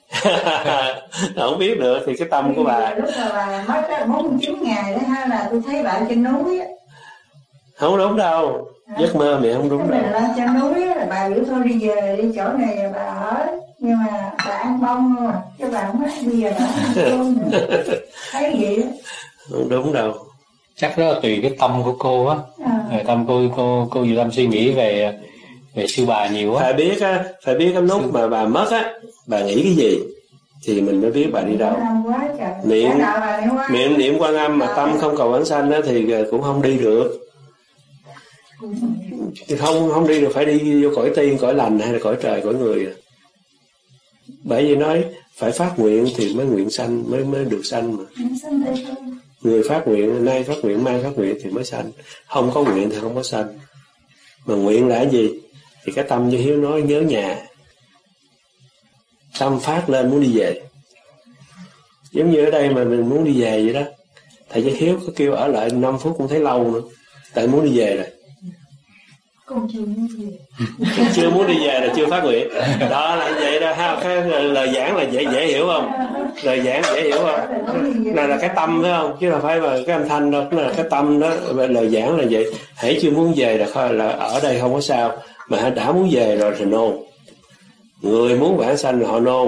Không biết được thì cái tâm của bà. Lúc mà bà mất cái bốn mươi chín ngày đó ha, là tôi thấy bà trên núi á. Không đúng đâu, giấc mơ mẹ không đúng đâu. Cái lên trên núi á, là bà biểu tôi đi về đi chỗ này bà ở, nhưng mà bà ăn bông không à, chứ bà không biết bây giờ bà ăn cơm nữa. Thấy vậy đó. Không đúng đâu. Chắc đó là tùy cái tâm của cô á. À. Tâm cô cô cô Diệu Tâm suy nghĩ về về sư bà nhiều á. Phải biết á, phải biết cái lúc sư... mà bà mất á, bà nghĩ cái gì thì mình mới biết bà đi đâu. Niệm niệm niệm Quan Âm mà tâm không cầu vãng sanh á thì cũng không đi được. Thì không không đi được, phải đi vô cõi tiên, cõi lành hay là cõi trời, cõi người. Bởi vì nói phải phát nguyện thì mới nguyện sanh, mới mới được sanh mà. Người phát nguyện nay phát nguyện mai phát nguyện thì mới sanh, không có nguyện thì không có sanh. Mà nguyện là cái gì? Thì cái tâm như Hiếu nói, nhớ nhà, tâm phát lên muốn đi về. Giống như ở đây mà mình muốn đi về vậy đó, thầy với Hiếu có kêu ở lại năm phút cũng thấy lâu nữa, tại muốn đi về rồi. Con chưa muốn đi về. Chưa muốn đi về là chưa phát nguyện. Đó là vậy đó ha. Cái lời giảng là dễ dễ hiểu không? Lời giảng dễ hiểu không? Này là cái tâm phải không? Chứ là phải là cái âm thanh đâu. Là cái tâm đó. Lời giảng là vậy. Hãy chưa muốn về là, là ở đây không có sao. Mà đã muốn về rồi thì nôn. Người muốn vãng sanh là họ nôn.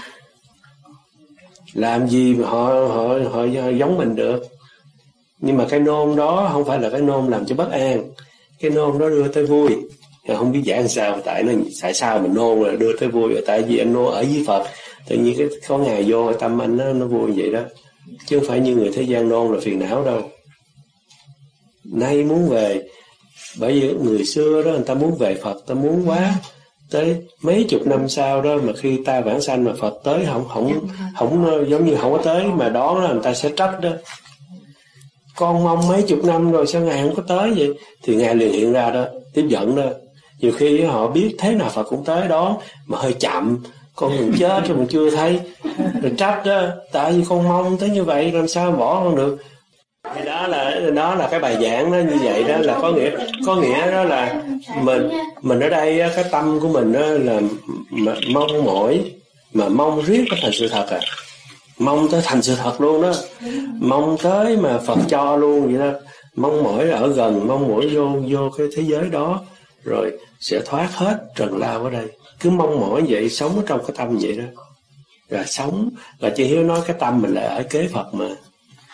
Làm gì mà họ, họ, họ, họ giống mình được. Nhưng mà cái nôn đó không phải là cái nôn làm cho bất an. Cái nôn đó đưa tới vui. Không biết giảng sao, tại nó tại sao mình nôn là đưa tới vui, tại vì anh nôn ở với Phật, tự nhiên cái có ngày vô tâm anh nó nó vui vậy đó, chứ không phải như người thế gian nôn là phiền não đâu. Nay muốn về, bởi vì người xưa đó người ta muốn về Phật, ta muốn quá, tới mấy chục năm sau đó mà khi ta vãng sanh mà Phật tới không không không giống như không có tới mà đón đó, người ta sẽ trách đó. Con mong mấy chục năm rồi sao Ngài không có tới vậy? Thì Ngài liền hiện ra đó, tiếp dẫn đó. Nhiều khi họ biết thế nào Phật cũng tới đó, mà hơi chậm, con mình chết rồi mình chưa thấy, rồi trách đó, tại vì con mong tới như vậy, làm sao bỏ con được? Thì đó là đó là cái bài giảng đó, như vậy đó là có nghĩa có nghĩa đó là mình mình ở đây cái tâm của mình đó là mong mỏi, mà mong riết nó thành sự thật à. Mong tới thành sự thật luôn đó, mong tới mà Phật cho luôn vậy đó, mong mỏi ở gần, mong mỏi vô vô cái thế giới đó rồi sẽ thoát hết trần lao ở đây. Cứ mong mỏi vậy, sống ở trong cái tâm vậy đó, rồi sống là chị Hiếu nói cái tâm mình lại ở kế Phật mà,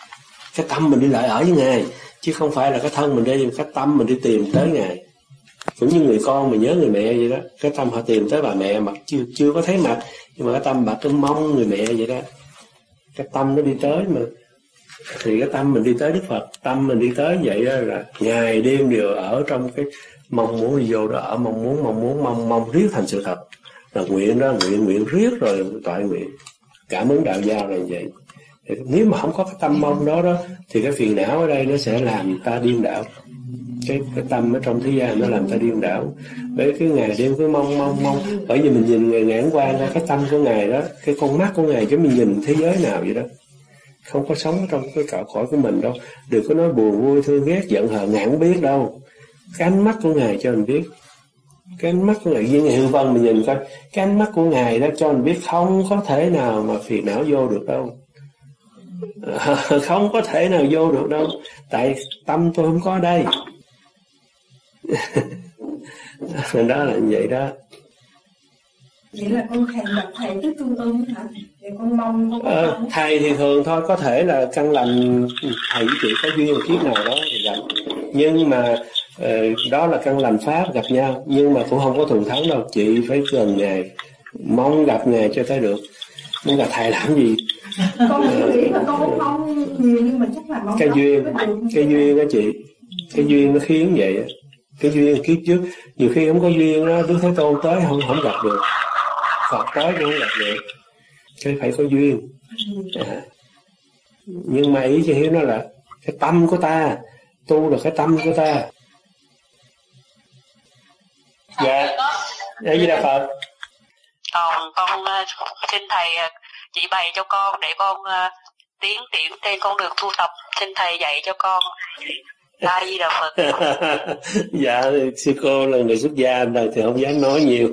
cái tâm mình đi lại ở với Ngài, chứ không phải là cái thân mình đi, cái tâm mình đi tìm tới Ngài. Cũng như người con mà nhớ người mẹ vậy đó, cái tâm họ tìm tới bà mẹ mà chưa chưa có thấy mặt, nhưng mà cái tâm bà cứ mong người mẹ vậy đó, cái tâm nó đi tới mà. Thì cái tâm mình đi tới Đức Phật, tâm mình đi tới vậy đó là ngày đêm đều ở trong cái mong muốn đi vô đó, ở mong muốn mong muốn mong mong riết thành sự thật, là nguyện đó, nguyện nguyện riết rồi toại nguyện. Cảm ứng đạo giao là vậy. Thì nếu mà không có cái tâm mong đó đó thì cái phiền não ở đây nó sẽ làm ta điên đảo. Cái, cái tâm ở trong thế gian nó làm ta điên đảo. Bởi cái ngày đêm cứ mong mong mong, bởi vì mình nhìn người ngàn qua ra cái tâm của ngài đó, cái con mắt của ngài chứ mình nhìn thế giới nào vậy đó, không có sống trong cái cõi cõi của mình đâu. Đừng có nói buồn vui thương ghét giận hờn, ngài không biết đâu. Cái ánh mắt của ngài cho mình biết, cái ánh mắt của ngài với ngài Hương Vân mình nhìn coi, cái ánh mắt của ngài đó cho mình biết không có thể nào mà phiền não vô được đâu. Không có thể nào vô được đâu, tại tâm tôi không có đây. Đó là như vậy đó. Vậy là con thèm gặp thầy tới tương ưng hả? Thì con mong con ờ, thầy thì thường thôi, có thể là căn lành thầy với chị có duyên một kiếp nào đó thì gặp, nhưng mà uh, đó là căn lành pháp gặp nhau, nhưng mà cũng không có thù thắng đâu. Chị phải gần ngài, mong gặp ngài cho tới được. Muốn gặp thầy làm gì? Con nghĩ là con cũng không nhiều, nhưng mà chắc là mong cái duyên, cái duyên đó chị, cái duyên nó khiến vậy. Cái duyên kiếp trước nhiều khi không có duyên đó, Đức Thế Tôn tới không không gặp được, Phật tới cũng không gặp được, cái phải có duyên. À. Nhưng mà ý chị hiểu nó là cái tâm của ta, tu là cái tâm của ta. Dạ, đây gì là Phật. Còn con xin thầy chỉ bày cho con để con tiến triển trên con đường tu tập, xin thầy dạy cho con. A Di Đà Phật. Dạ, sư cô là người xuất gia rồi thì không dám nói nhiều.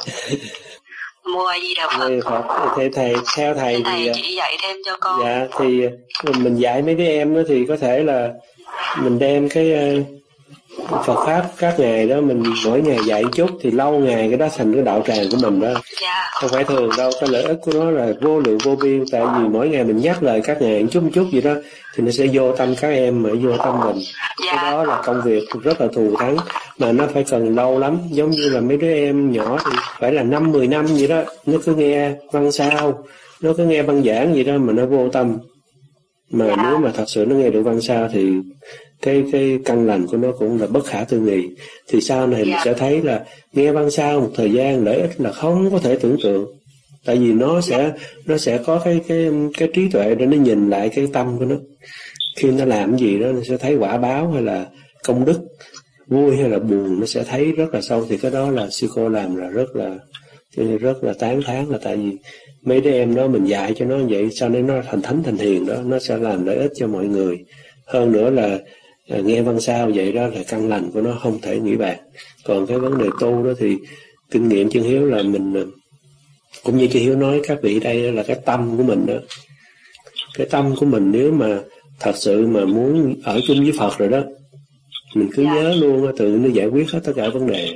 Mua A Di Đà Phật. Phật. Thầy, thầy theo thầy, thầy thì chỉ dạy thêm cho con. Dạ thì mình dạy mấy đứa em đó thì có thể là mình đem cái Phật pháp các ngày đó, mình mỗi ngày dạy chút thì lâu ngày cái đó thành cái đạo tràng của mình đó. Dạ. Không phải thường đâu, cái lợi ích của nó là vô lượng vô biên. Tại vì mỗi ngày mình nhắc lời các ngày chút chút gì đó thì nó sẽ vô tâm các em mà vô tâm mình. Dạ. Cái đó là công việc rất là thù thắng, mà nó phải cần lâu lắm. Giống như là mấy đứa em nhỏ thì phải là năm mười năm vậy đó, nó cứ nghe văn sao, nó cứ nghe băng giảng gì đó mà nó vô tâm. Mà dạ. Nếu mà thật sự nó nghe được văn sao thì cái cái căn lành của nó cũng là bất khả tư nghị. Thì sau này yeah. mình sẽ thấy là nghe văn sao một thời gian lợi ích là không có thể tưởng tượng. Tại vì nó sẽ nó sẽ có cái cái cái trí tuệ để nó nhìn lại cái tâm của nó. Khi nó làm cái gì đó nó sẽ thấy quả báo hay là công đức, vui hay là buồn, nó sẽ thấy rất là sâu. Thì cái đó là sư cô làm là rất là rất là tán thán, là tại vì mấy đứa em đó mình dạy cho nó vậy, sau này nó thành thánh thành hiền đó, nó sẽ làm lợi ích cho mọi người. Hơn nữa là à, nghe văn sao vậy đó là căn lành của nó không thể nghĩ bàn. Còn cái vấn đề tu đó thì kinh nghiệm chân hiếu là mình, cũng như chân hiếu nói các vị đây đó, là cái tâm của mình đó. Cái tâm của mình nếu mà thật sự mà muốn ở chung với Phật rồi đó, mình cứ nhớ luôn tự nó giải quyết hết tất cả vấn đề.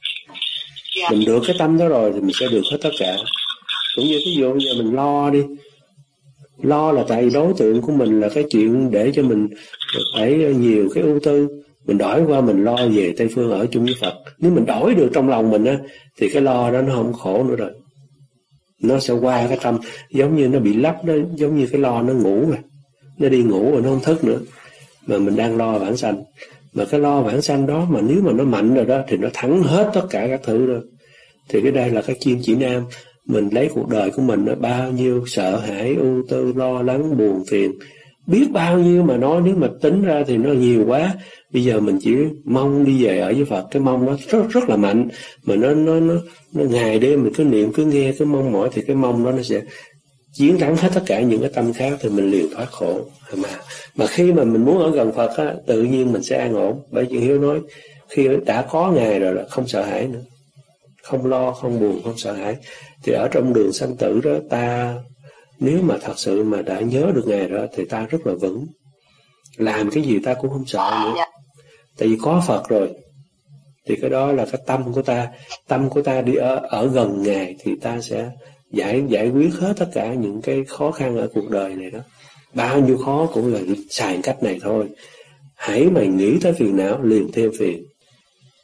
Mình được cái tâm đó rồi thì mình sẽ được hết tất cả. Cũng như ví dụ bây giờ mình lo đi, lo là tại đối tượng của mình là cái chuyện để cho mình phải nhiều cái ưu tư, mình đổi qua mình lo về Tây Phương ở chung với Phật. Nếu mình đổi được trong lòng mình á thì cái lo đó nó không khổ nữa rồi, nó sẽ qua cái tâm, giống như nó bị lấp đó, giống như cái lo nó ngủ rồi, nó đi ngủ rồi nó không thức nữa, mà mình đang lo vãng sanh. Mà cái lo vãng sanh đó mà nếu mà nó mạnh rồi đó thì nó thắng hết tất cả các thứ đó. Thì cái đây là cái kim chỉ nam. Mình lấy cuộc đời của mình nó bao nhiêu sợ hãi, ưu tư, lo lắng, buồn phiền, biết bao nhiêu mà nói, nếu mà tính ra thì nó nhiều quá. Bây giờ mình chỉ mong đi về ở với Phật, cái mong nó rất rất là mạnh, mà nó nó nó, nó ngày đêm mình cứ niệm, cứ nghe, cứ mong mỏi, thì cái mong đó nó sẽ chiến thắng hết tất cả những cái tâm khác, thì mình liền thoát khổ. Mà mà khi mà mình muốn ở gần Phật á, tự nhiên mình sẽ an ổn. Bởi vì Hiếu nói khi đã có Ngài rồi là không sợ hãi nữa, không lo, không buồn, không sợ hãi. Thì ở trong đường sanh tử đó, ta nếu mà thật sự mà đã nhớ được Ngài rồi thì ta rất là vững, làm cái gì ta cũng không sợ nữa. Tại vì có Phật rồi thì cái đó là cái tâm của ta. Tâm của ta đi ở, ở gần Ngài thì ta sẽ giải giải quyết hết tất cả những cái khó khăn ở cuộc đời này đó. Bao nhiêu khó cũng là xài cách này thôi. Hãy mày nghĩ tới phiền não liền thêm phiền.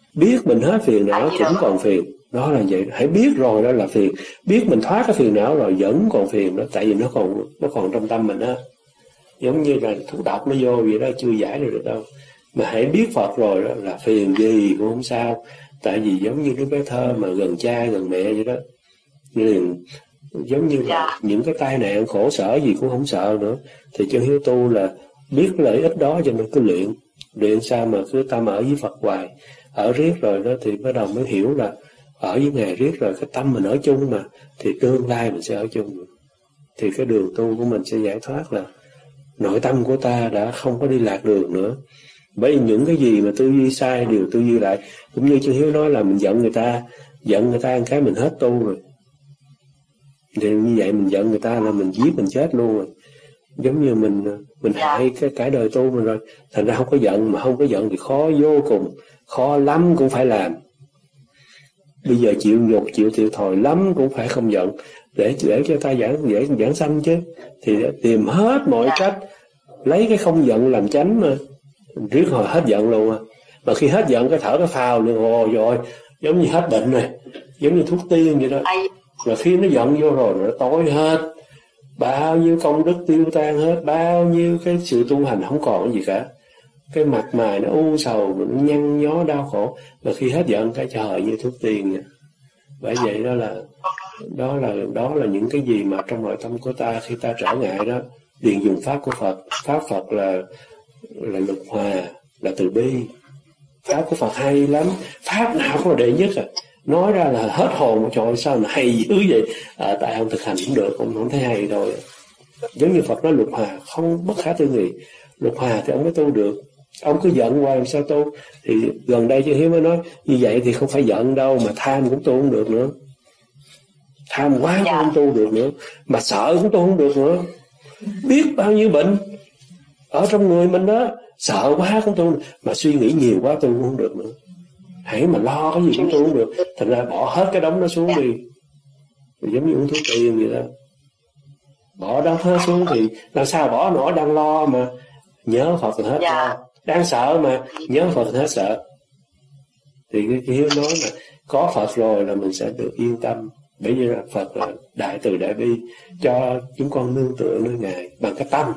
Biết mình hết phiền não cũng còn phiền. Đó là vậy. Hãy biết rồi đó là phiền. Biết mình thoát cái phiền não rồi vẫn còn phiền đó. Tại vì nó còn nó còn trong tâm mình á. Giống như là thuốc độc nó vô vậy đó, chưa giải được đâu. Mà hãy biết Phật rồi đó là phiền gì cũng không sao. Tại vì giống như đứa bé thơ mà gần cha gần mẹ vậy đó. Liền giống như là những cái tai nạn khổ sở gì cũng không sợ nữa. Thì Chân Hiếu tu là biết lợi ích đó cho nên cứ luyện. Luyện sao mà cứ tâm ở với Phật hoài. Ở riết rồi đó thì bắt đầu mới hiểu là ở với Ngài riết rồi cái tâm mình ở chung mà. Thì tương lai mình sẽ ở chung. Thì cái đường tu của mình sẽ giải thoát là nội tâm của ta đã không có đi lạc đường nữa. Bởi vì những cái gì mà tư duy sai đều tư duy lại. Cũng như Chân Hiếu nói là mình giận người ta, giận người ta một cái mình hết tu rồi. Thì như vậy mình giận người ta là mình giết mình chết luôn rồi. Giống như mình mình hại cái cả đời tu mình rồi. Thành ra không có giận, mà không có giận thì khó vô cùng, khó lắm cũng phải làm. Bây giờ chịu nhục, chịu thiệt thòi lắm cũng phải không giận. Để để cho ta giảng dễ giảng sanh chứ. Thì tìm hết mọi cách, lấy cái không giận làm chánh mà. Riết hồi hết giận luôn à. Mà khi hết giận cái thở cái phào liền ồ rồi, giống như hết bệnh này, giống như thuốc tiên vậy đó. Rồi khi nó giận vô rồi nó tối hết. Bao nhiêu công đức tiêu tan hết, bao nhiêu cái sự tu hành không còn cái gì cả. Cái mặt mày nó u sầu, nó nhăn nhó đau khổ. Mà khi hết giận cái trời như thuốc tiên vậy. Bởi vậy đó là đó là đó là những cái gì mà trong nội tâm của ta khi ta trở ngại đó, liền dùng pháp của Phật. Pháp Phật là là lục hòa, là từ bi. Pháp của Phật hay lắm. Pháp nào cũng là đệ nhất à. Nói ra là hết hồn, trời ơi sao mà hay dữ vậy. À, tại ông thực hành cũng được, ông không thấy hay thôi. Giống như Phật nói lục hòa không bất khả tư nghị. Lục hòa thì ông mới tu được. Ông cứ giận hoài làm sao tu. Thì gần đây Chân Hiếu mới nói như vậy thì không phải giận đâu, mà tham cũng tu không được nữa. Tham quá cũng không tu được nữa. Mà sợ cũng tu không được nữa. Biết bao nhiêu bệnh ở trong người mình đó, sợ quá cũng tu, mà suy nghĩ nhiều quá tu cũng không được nữa. Hãy mà lo cái gì cũng tu không được. Thành ra bỏ hết cái đống nó xuống đi. Giống như uống thuốc tiên vậy đó. Bỏ đó hết xuống thì làm sao bỏ nổi, đang lo mà nhớ Phật thì hết lo. Đang sợ mà nhớ Phật thì hết sợ. Thì cái Hiếu nói là có Phật rồi là mình sẽ được yên tâm. Bởi vì là Phật là đại từ đại bi, cho chúng con nương tựa nơi Ngài bằng cái tâm.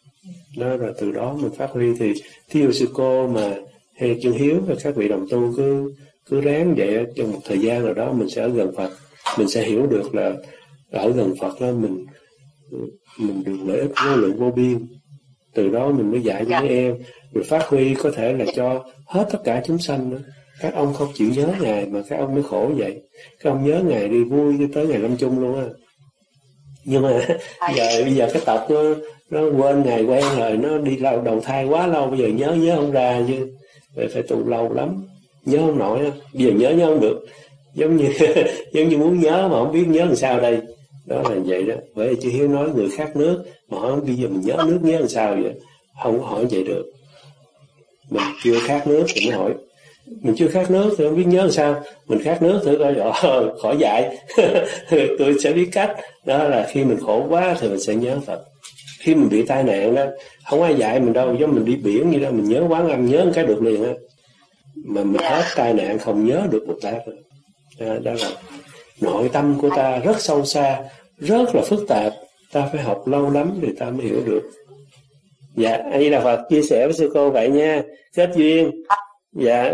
Đó rồi từ đó mình phát huy. Thì thí dụ sư cô mà hay Chân Hiếu và các vị đồng tu cứ cứ ráng vậy, trong một thời gian nào đó mình sẽ ở gần Phật, mình sẽ hiểu được là ở gần Phật đó mình mình được lợi ích vô lượng vô biên. Từ đó mình mới dạy với em, rồi phát huy có thể là cho hết tất cả chúng sanh nữa. Các ông không chịu nhớ Ngài mà các ông mới khổ vậy. Các ông nhớ Ngài đi vui tới ngày lâm chung luôn á. Nhưng mà giờ bây giờ cái tập nó nó quên Ngài quen rồi, nó đi lâu đầu thai quá lâu, bây giờ nhớ nhớ không ra chứ. Vậy phải tu lâu lắm, nhớ không nổi á. Bây giờ nhớ nhớ không được, giống như giống như muốn nhớ mà không biết nhớ làm sao đây. Đó là vậy đó. Bởi vì Chứ Hiếu nói người khác nước mà hỏi bây giờ mình nhớ nước nhớ làm sao vậy, không có hỏi vậy được. Mình chưa khát nước thì mới hỏi. Mình chưa khát nước thì không biết nhớ làm sao. Mình khát nước thử coi rồi khỏi dạy. Tôi sẽ biết cách. Đó là khi mình khổ quá thì mình sẽ nhớ Phật. Khi mình bị tai nạn đó, không ai dạy mình đâu, giống mình đi biển vậy đó, mình nhớ Quán Âm nhớ một cái được liền á. Mà mình hết tai nạn không nhớ được Bồ Tát rồi. Đó, đó là nội tâm của ta rất sâu xa, rất là phức tạp. Ta phải học lâu lắm thì ta mới hiểu được. Dạ, A Di Đà Phật chia sẻ với sư cô vậy nha. Kết duyên. Dạ.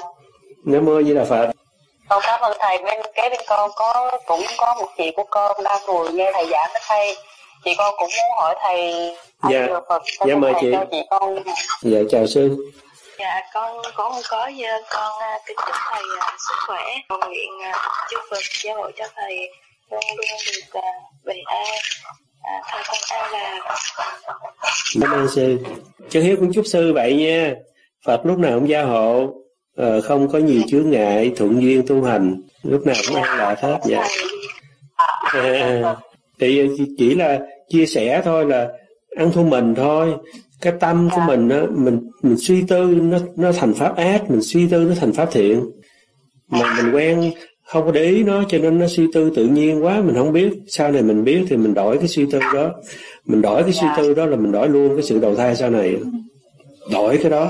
Nam mô A Di Đà Phật. Con cảm ơn thầy. Bên kế bên con có cũng có một chị của con đang ngồi nghe thầy giảng đó thầy. Chị con cũng muốn hỏi thầy. Dạ. Phật, dạ mời chị. chị con. Dạ chào sư. Dạ con con có con kính chúc thầy sức khỏe, cầu nguyện chư Phật gia hộ cho thầy luôn luôn được bình an, thầy con an là. Cảm ơn sư. Chân Hiếu cũng chúc sư vậy nha. Phật lúc nào cũng gia hộ, ờ, không có nhiều chướng ngại, thuận duyên tu hành, lúc nào cũng an lạc hết. Dạ. À, thì chỉ là chia sẻ thôi, là ăn thua mình thôi. Cái tâm của mình á, mình mình suy tư nó nó thành pháp ác, mình suy tư nó thành pháp thiện. Mà mình quen không có để ý nó, cho nên nó suy tư tự nhiên quá, mình không biết. Sau này mình biết thì mình đổi cái suy tư đó. Mình đổi cái suy tư đó là mình đổi luôn cái sự đầu thai sau này. Đổi cái đó,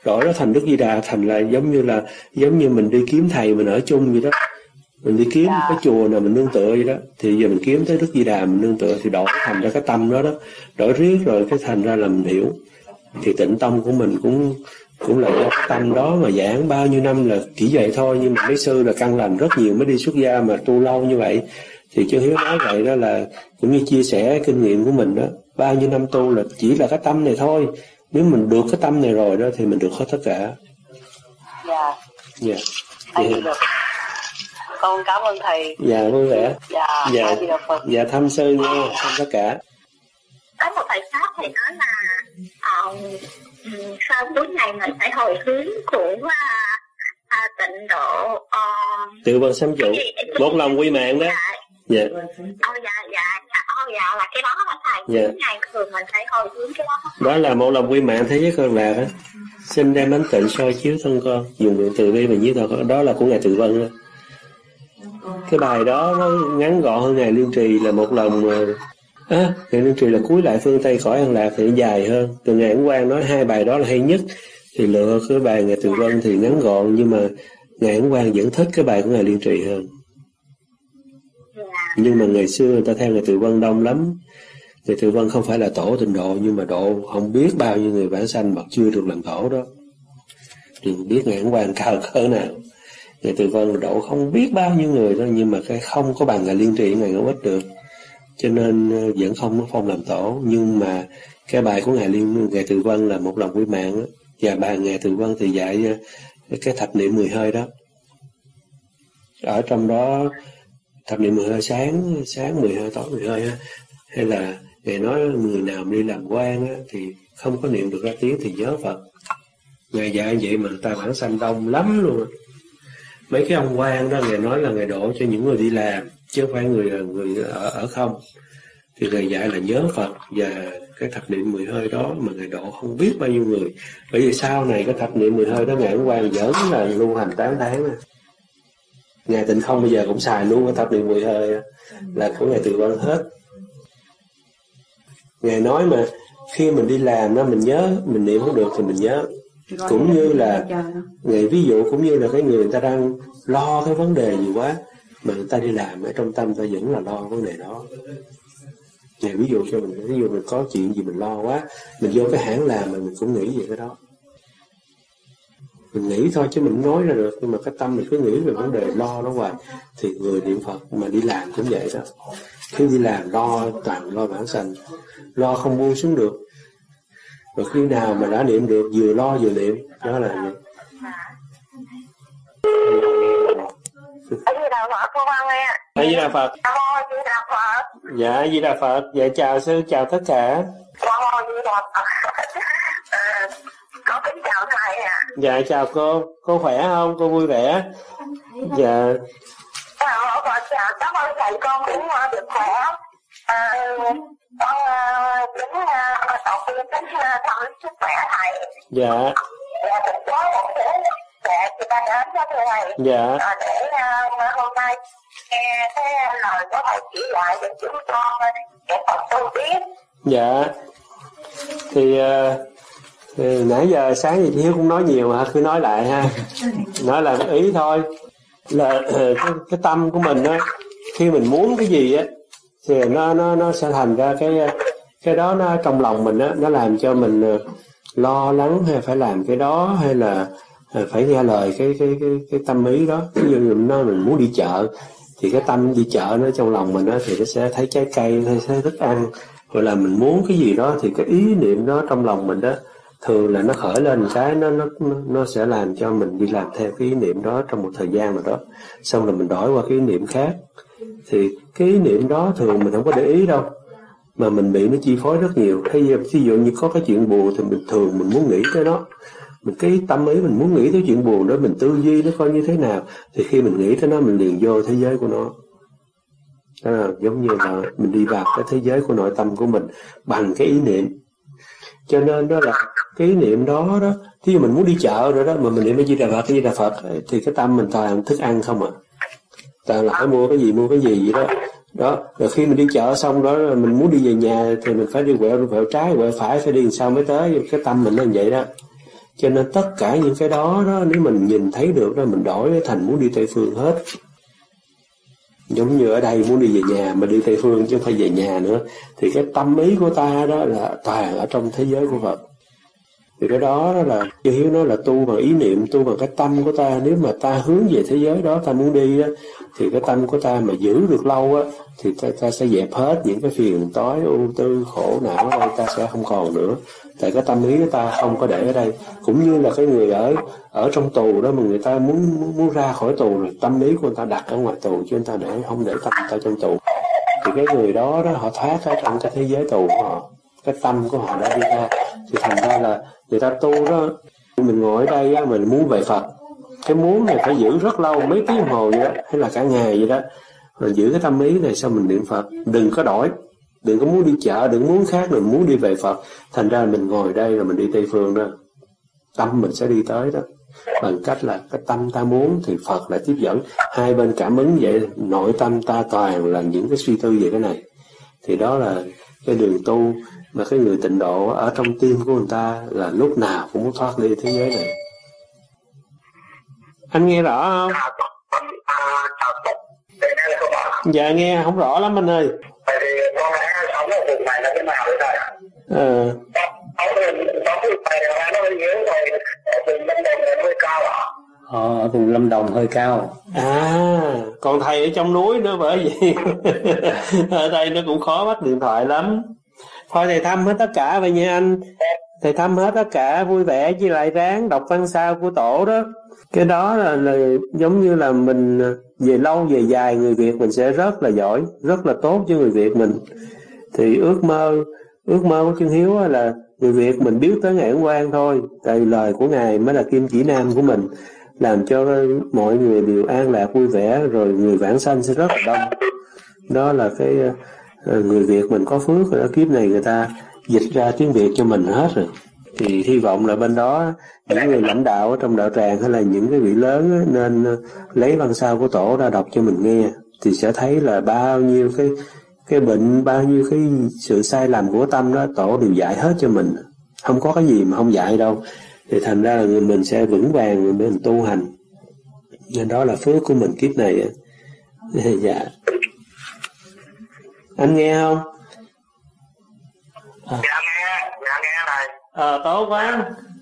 đổi nó thành Đức Di Đà, thành là giống như là giống như mình đi kiếm thầy mình ở chung vậy đó. Mình đi kiếm cái chùa nào mình nương tựa vậy đó, thì giờ mình kiếm tới Đức Di Đà mình nương tựa, thì đổi thành ra cái tâm đó đó, đổi riết rồi cái thành ra là mình hiểu. Thì Tịnh Tông của mình cũng cũng là cái tâm đó mà giảng bao nhiêu năm là chỉ vậy thôi, nhưng mà mấy sư là căn lành rất nhiều mới đi xuất gia mà tu lâu như vậy. Thì Chú Hiếu nói vậy đó là cũng như chia sẻ kinh nghiệm của mình đó, bao nhiêu năm tu là chỉ là cái tâm này thôi. Nếu mình được cái tâm này rồi đó thì mình được hết tất cả. Dạ. Dạ. Thầy được. Con cảm ơn thầy. Dạ vui vẻ. Dạ. Dạ. Dạ thăm sư nha, thăm tất cả. Có một bài pháp thầy nói là uh, sau bốn ngày mình phải hồi hướng của uh, uh, tịnh độ uh, Tự vân sám trụ, một lòng quy mạng đó. Dạ. Dạ. Ồ dạ dạ dạ, oh, dạ là cái đó hả thầy? Dạ. Bốn ngày thường mình phải hồi hướng cái đó. Đó là một lòng quy mạng thế giới con lạc á. Xin đem ánh tịnh soi chiếu thân con, dùng nguyện từ bi mà nhiếp thọ. Đó là của ngài Tự Vân đó. Cái bài đó nó ngắn gọn hơn ngài Liên Trì là một lòng. À, ngài Liên Trì là cúi lại phương Tây khỏi an lạc thì dài hơn. Từ ngài Ấn Quang nói hai bài đó là hay nhất, thì lựa cái bài ngài Tự Vân thì ngắn gọn, nhưng mà ngài Ấn Quang vẫn thích cái bài của ngài Liên Trì hơn. Nhưng mà ngày xưa người ta theo ngài Tự Vân đông lắm. Ngài Tự Vân không phải là tổ tịnh độ, nhưng mà độ không biết bao nhiêu người vãng sanh mà chưa được làm tổ đó. Đừng biết ngài Ấn Quang cao cỡ nào. Ngài Tự Vân độ không biết bao nhiêu người đó, nhưng mà cái không có bằng ngài Liên Trì, ngài Ngẫu Ích được, cho nên vẫn không có phong làm tổ. Nhưng mà cái bài của ngài Liên ngài Tự Vân là một lòng quy mạng đó. Và bài ngài Tự Vân thì dạy cái thập niệm mười hơi đó. Ở trong đó thập niệm mười hơi sáng sáng mười hơi, tối mười hơi á, hay là ngài nói người nào đi làm quan á thì không có niệm được ra tiếng thì nhớ Phật. Ngài dạy vậy mà người ta vãng sanh đông lắm luôn á. Mấy cái ông quan đó ngài nói là ngài độ cho những người đi làm, chứ không phải người người ở ở không. Thì ngài dạy là nhớ Phật và cái thập niệm mười hơi đó mà ngài độ không biết bao nhiêu người. Bởi vì sau này cái thập niệm mười hơi đó ngài Ấn Quang dẫn là lưu hành tám tháng nè. Ngài Tịnh Không bây giờ cũng xài luôn cái thập niệm mười hơi là của ngài Tự Vân hết. Ngài nói mà khi mình đi làm đó mình nhớ, mình niệm không được thì mình nhớ. Cũng như là ngài ví dụ cũng như là cái người người ta đang lo cái vấn đề gì quá mà người ta đi làm ở trong tâm ta vẫn là lo vấn đề đó. Ngài ví dụ cho mình, ví dụ mình có chuyện gì mình lo quá, mình vô cái hãng làm mà mình cũng nghĩ về cái đó. Mình nghĩ thôi chứ mình không nói ra được, nhưng mà cái tâm mình cứ nghĩ về vấn đề lo đó hoài. Thì người niệm Phật mà đi làm cũng vậy đó. Khi đi làm lo toàn lo vãng sanh, lo không buông xuống được. Rồi khi nào mà đã niệm được vừa lo vừa niệm, đó là vậy. A Di Đà Phật, cô Văn nghe. A Di Đà Phật. A Di Đà Phật. Dạ A Di Đà Phật. Dạ chào sư, chào tất cả. A Di Đà Phật. Con kính chào thầy ạ. Dạ chào cô, cô khỏe không? Cô vui vẻ? Dạ. Chào Phật, chào, cảm ơn thầy, con cũng được khỏe. À, con kính đầu tiên kính thăm sức khỏe thầy. Dạ. Dạ, cũng có một số dạ chị ta đến cho thầy. Dạ. À, để uh, hôm nay nghe cái lời của thầy chỉ dạy để chúng con để Phật tu biết. Dạ. Thì uh, thì nãy giờ sáng thì chị Hiếu cũng nói nhiều mà cứ nói lại ha. Nói là ý thôi là cái, cái tâm của mình á, khi mình muốn cái gì á thì nó nó nó sẽ thành ra cái cái đó nó trong lòng mình á, nó làm cho mình lo lắng hay phải làm cái đó, hay là phải nghe lời cái cái cái cái tâm ý đó. Ví dụ nó mình muốn đi chợ thì cái tâm đi chợ nó trong lòng mình á thì nó sẽ thấy trái cây hay thấy thức ăn, hoặc là mình muốn cái gì đó thì cái ý niệm đó trong lòng mình đó thường là nó khởi lên một cái nó nó nó sẽ làm cho mình đi làm theo cái ý niệm đó trong một thời gian nào đó, xong rồi mình đổi qua cái ý niệm khác. Thì cái ý niệm đó thường mình không có để ý đâu, mà mình bị nó chi phối rất nhiều. Hay ví dụ như có cái chuyện buồn thì mình thường mình muốn nghĩ tới nó, mình cái tâm ý mình muốn nghĩ tới chuyện buồn đó, mình tư duy nó coi như thế nào, thì khi mình nghĩ tới nó mình liền vô thế giới của nó. Đó là giống như là mình đi vào cái thế giới của nội tâm của mình bằng cái ý niệm. Cho nên đó là cái ý niệm đó đó, thí dụ mình muốn đi chợ rồi đó mà mình niệm A Di Đà Phật, A Di Đà Phật thì cái tâm mình toàn thức ăn không à, toàn là phải mua cái gì mua cái gì vậy đó. Đó, rồi khi mình đi chợ xong đó mình muốn đi về nhà thì mình phải đi quẹo quẹo trái quẹo phải, phải đi làm sao mới tới, cái tâm mình nó như vậy đó. Cho nên tất cả những cái đó đó, nếu mình nhìn thấy được đó, mình đổi thành muốn đi Tây Phương hết. Giống như ở đây muốn đi về nhà mà đi Tây Phương chứ không phải về nhà nữa, thì cái tâm ý của ta đó là toàn ở trong thế giới của Phật. Thì cái đó, đó là Chư Hiếu nói là tu bằng ý niệm, tu bằng cái tâm của ta. Nếu mà ta hướng về thế giới đó, ta muốn đi á, thì cái tâm của ta mà giữ được lâu á, thì ta, ta sẽ dẹp hết những cái phiền toái, ưu tư, khổ não ở đây, ta sẽ không còn nữa. Tại cái tâm ý của ta không có để ở đây. Cũng như là cái người ở ở trong tù đó mà người ta muốn muốn ra khỏi tù rồi, tâm ý của người ta đặt ở ngoài tù chứ người ta để không để tâm người ta trong tù. Thì cái người đó đó họ thoát ở trong cái thế giới tù của họ, cái tâm của họ đã đi ra. Thì thành ra là người ta tu đó, mình ngồi ở đây á, mình muốn về Phật, cái muốn này phải giữ rất lâu, mấy tiếng đồng hồ vậy đó, hay là cả ngày vậy đó. Mình giữ cái tâm ý này sao mình niệm Phật, đừng có đổi, đừng có muốn đi chợ, đừng muốn khác, đừng muốn đi về Phật. Thành ra mình ngồi đây rồi mình đi Tây Phương đó, tâm mình sẽ đi tới đó. Bằng cách là cái tâm ta muốn thì Phật lại tiếp dẫn, hai bên cảm ứng vậy, nội tâm ta toàn là những cái suy tư về cái này. Thì đó là cái đường tu mà cái người tịnh độ ở trong tim của người ta là lúc nào cũng muốn thoát ly thế giới này. Anh nghe rõ không? Dạ nghe không rõ lắm anh ơi. Vậy thì con đã sống ở vùng này là thế nào đấy thầy? Ờ. Sống vùng này là nó hơi yếu rồi, ở vùng Lâm Đồng là hơi cao ạ. Ờ, ở vùng Lâm Đồng hơi cao. À, còn thầy ở trong núi nữa, bởi vì ở đây nó cũng khó bắt điện thoại lắm. Thôi thầy thăm hết tất cả vậy nha anh. Thầy thăm hết tất cả, vui vẻ với lại ráng đọc văn sao của tổ đó. Cái đó là, là giống như là mình về lâu về dài người Việt mình sẽ rất là giỏi, rất là tốt cho người Việt mình. Thì ước mơ ước mơ của Chân Hiếu là người Việt mình biết tới Ngài Ấn Quang thôi. Tại lời của Ngài mới là kim chỉ nam của mình, làm cho mọi người đều an lạc vui vẻ, rồi người vãng sanh sẽ rất là đông. Đó là cái người Việt mình có phước rồi đó, kiếp này người ta dịch ra tiếng Việt cho mình hết rồi. Thì hy vọng là bên đó những người lãnh đạo ở trong đạo tràng hay là những cái vị lớn á, nên lấy văn sao của tổ ra đọc cho mình nghe, thì sẽ thấy là bao nhiêu cái cái bệnh, bao nhiêu cái sự sai lầm của tâm đó tổ đều dạy hết cho mình, không có cái gì mà không dạy đâu. Thì thành ra là người mình sẽ vững vàng để mình tu hành, nên đó là phước của mình kiếp này. Dạ anh nghe không? À. Dạ nghe, dạ nghe này. Ờ à, tốt quá.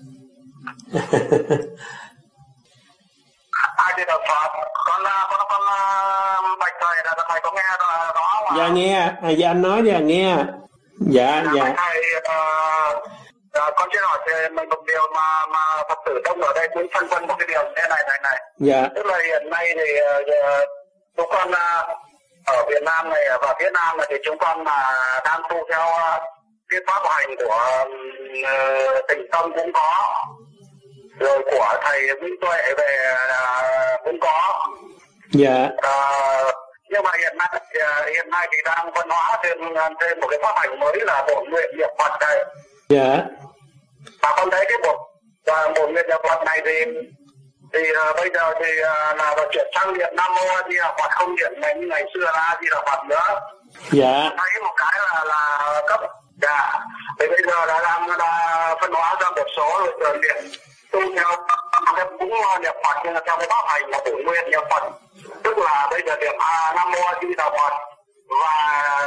Ai đi đọc Phật, con con con bạch thầy là thầy có nghe đó không? Dạ nghe, à, dạ anh nói đi à, nghe. Dạ dạ. Dạ thầy, uh, uh, con xin hỏi mình một điều mà mà Phật tử đông ở đây cũng phân vân một cái điều như thế này này này. Dạ. Tức là hiện nay thì uh, chúng con uh, ở Việt Nam này và Việt Nam này thì chúng con mà đang tu theo uh, cái pháp hành của uh, Tịnh Tâm cũng có, rồi của thầy Vĩnh Tuệ về uh, cũng có. Dạ. Uh, nhưng mà hiện nay uh, hiện nay thì đang phân hóa thêm thêm một cái pháp hành mới là bổn nguyện niệm Phật đây. Dạ. Và con thấy cái bổn và bổn nguyện niệm Phật này thì thì uh, bây giờ thì uh, là chuyển sang niệm Nam Mô A Di Đà Phật, không niệm này như ngày xưa là A Di Đà Phật nữa. Dạ. Thấy một cái là là cấp. Dạ. Thì bây giờ đã đang đã phân hóa ra một số rồi niệm tu theo cũng niệm Phật nhưng mà theo cái pháp hành là bổn nguyện niệm Phật, tức là bây giờ niệm a Nam Mô A Di Đà Phật và